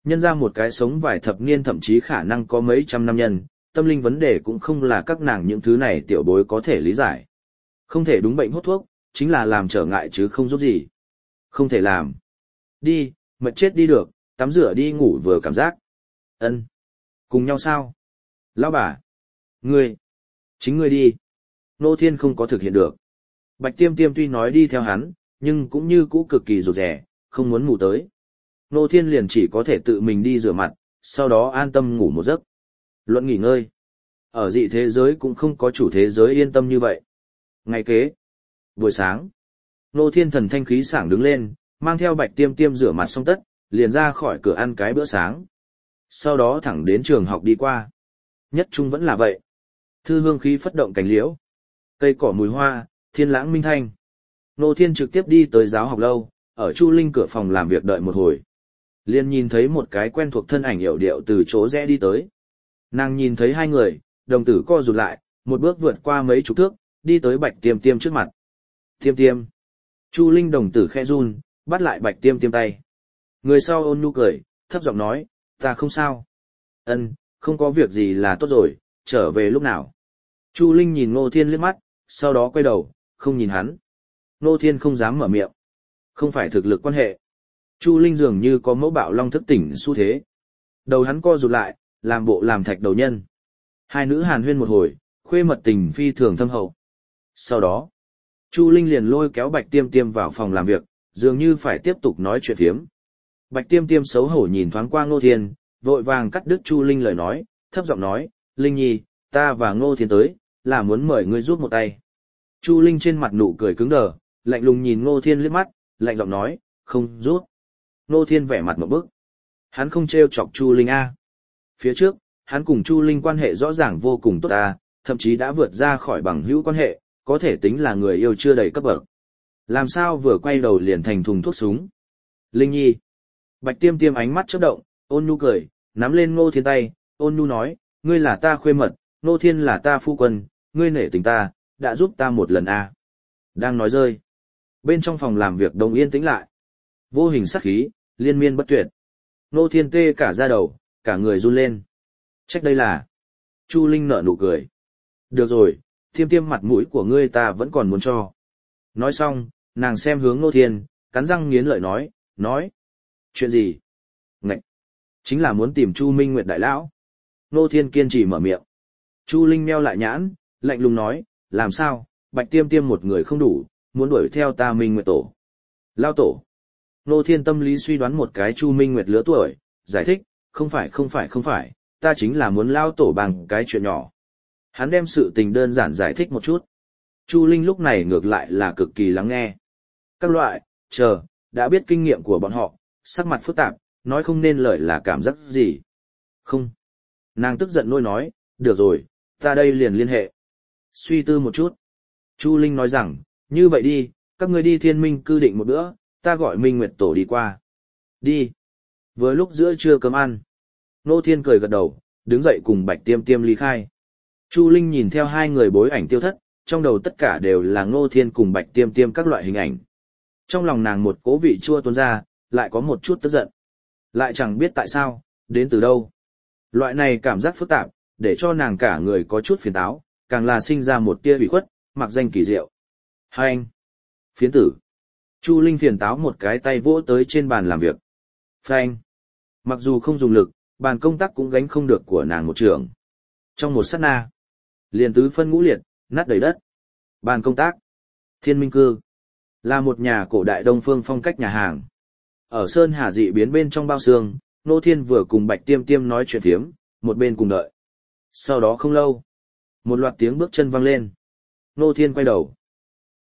Nhân ra một cái sống vài thập niên thậm chí khả năng có mấy trăm năm nhân, tâm linh vấn đề cũng không là các nàng những thứ này tiểu bối có thể lý giải. Không thể đúng bệnh hút thuốc, chính là làm trở ngại chứ không giúp gì. Không thể làm. Đi, mệt chết đi được, tắm rửa đi ngủ vừa cảm giác. Ân, cùng nhau sao? Lão bà. Ngươi. Chính ngươi đi. Nô Thiên không có thực hiện được. Bạch Tiêm Tiêm tuy nói đi theo hắn, nhưng cũng như cũ cực kỳ rụt rè, không muốn ngủ tới. Nô Thiên liền chỉ có thể tự mình đi rửa mặt, sau đó an tâm ngủ một giấc. Luận nghỉ ngơi. Ở dị thế giới cũng không có chủ thế giới yên tâm như vậy. Ngày kế. Buổi sáng. Nô Thiên thần thanh khí sảng đứng lên, mang theo Bạch Tiêm Tiêm rửa mặt xong tất, liền ra khỏi cửa ăn cái bữa sáng. Sau đó thẳng đến trường học đi qua. Nhất trung vẫn là vậy. Thư hương khí phất động cành liễu. Cây cỏ mùi hoa, thiên lãng minh thanh. Nô Thiên trực tiếp đi tới giáo học lâu, ở Chu Linh cửa phòng làm việc đợi một hồi. Liền nhìn thấy một cái quen thuộc thân ảnh yểu điệu từ chỗ rẽ đi tới. Nàng nhìn thấy hai người, đồng tử co rụt lại, một bước vượt qua mấy chục thước, đi tới Bạch Tiêm Tiêm trước mặt. Tiêm Tiêm. Chu Linh đồng tử khẽ run, bắt lại Bạch Tiêm Tiêm tay. Người sau ôn nhu cười, thấp giọng nói, ta không sao. Ân, không có việc gì là tốt rồi, trở về lúc nào. Chu Linh nhìn Ngô Thiên liếc mắt, sau đó quay đầu, không nhìn hắn. Ngô Thiên không dám mở miệng. Không phải thực lực quan hệ. Chu Linh dường như có mẫu bạo long thức tỉnh xu thế. Đầu hắn co rụt lại, làm bộ làm thạch đầu nhân. Hai nữ hàn huyên một hồi, khuê mật tình phi thường thâm hậu. Sau đó, Chu Linh liền lôi kéo Bạch Tiêm Tiêm vào phòng làm việc, dường như phải tiếp tục nói chuyện phiếm. Bạch Tiêm Tiêm xấu hổ nhìn thoáng qua Ngô Thiên, vội vàng cắt đứt Chu Linh lời nói, thấp giọng nói, Linh Nhi, ta và Ngô Thiên tới, là muốn mời ngươi giúp một tay. Chu Linh trên mặt nụ cười cứng đờ, lạnh lùng nhìn Ngô Thiên liếc mắt, lạnh giọng nói, không giúp. Ngô Thiên vẻ mặt một bức. Hắn không trêu chọc Chu Linh a. Phía trước, hắn cùng Chu Linh quan hệ rõ ràng vô cùng tốt a, thậm chí đã vượt ra khỏi bằng hữu quan hệ, có thể tính là người yêu chưa đầy cấp bậc. Làm sao vừa quay đầu liền thành thùng thuốc súng. Linh Nhi. Bạch Tiêm Tiêm ánh mắt chớp động, ôn nhu cười, nắm lên Ngô Thiên tay, ôn nhu nói, ngươi là ta khuê mật, Ngô Thiên là ta phu quân, ngươi nể tình ta, đã giúp ta một lần a. Đang nói rơi. Bên trong phòng làm việc đồng yên tĩnh lại. Vô hình sắc khí, liên miên bất tuyệt. Ngô Thiên tê cả da đầu, cả người run lên. Trách đây là. Chu Linh nở nụ cười. Được rồi, Tiêm Tiêm mặt mũi của ngươi ta vẫn còn muốn cho. Nói xong, nàng xem hướng Ngô Thiên, cắn răng nghiến lợi nói, nói. Chuyện gì? Ngậy! Chính là muốn tìm Chu Minh Nguyệt đại lão. Ngô Thiên kiên trì mở miệng. Chu Linh meo lại nhãn, lạnh lùng nói, làm sao, Bạch Tiêm Tiêm một người không đủ, muốn đuổi theo ta Minh Nguyệt tổ. Lao tổ. Ngô Thiên tâm lý suy đoán một cái Chu Minh Nguyệt lứa tuổi, giải thích, không phải không phải không phải, ta chính là muốn lao tổ bằng cái chuyện nhỏ. Hắn đem sự tình đơn giản giải thích một chút. Chu Linh lúc này ngược lại là cực kỳ lắng nghe. Các loại, chờ, đã biết kinh nghiệm của bọn họ, sắc mặt phức tạp, nói không nên lời là cảm giác gì. Không. Nàng tức giận nôi nói, được rồi, ta đây liền liên hệ. Suy tư một chút. Chu Linh nói rằng, như vậy đi, các ngươi đi Thiên Minh cư định một bữa, ta gọi Minh Nguyệt tổ đi qua. Đi. Vừa lúc giữa trưa cơm ăn. Nô Thiên cười gật đầu, đứng dậy cùng Bạch Tiêm Tiêm ly khai. Chu Linh nhìn theo hai người bối ảnh tiêu thất, trong đầu tất cả đều là Ngô Thiên cùng Bạch Tiêm Tiêm các loại hình ảnh. Trong lòng nàng một cố vị chua tuôn ra, lại có một chút tức giận. Lại chẳng biết tại sao, đến từ đâu. Loại này cảm giác phức tạp, để cho nàng cả người có chút phiền táo, càng là sinh ra một tia ủy khuất, mặc danh kỳ diệu. Hai anh. Phiến tử. Chu Linh phiền táo một cái tay vỗ tới trên bàn làm việc. Phanh. Mặc dù không dùng lực, bàn công tác cũng gánh không được của nàng một trường. Trong một sát na, liền tứ phân ngũ liệt, nát đầy đất. Bàn công tác. Thiên Minh cư. Là một nhà cổ đại đông phương phong cách nhà hàng. Ở Sơn Hà dị biến bên trong bao xương, Nô Thiên vừa cùng Bạch Tiêm Tiêm nói chuyện phiếm, một bên cùng đợi. Sau đó không lâu, một loạt tiếng bước chân vang lên. Nô Thiên quay đầu.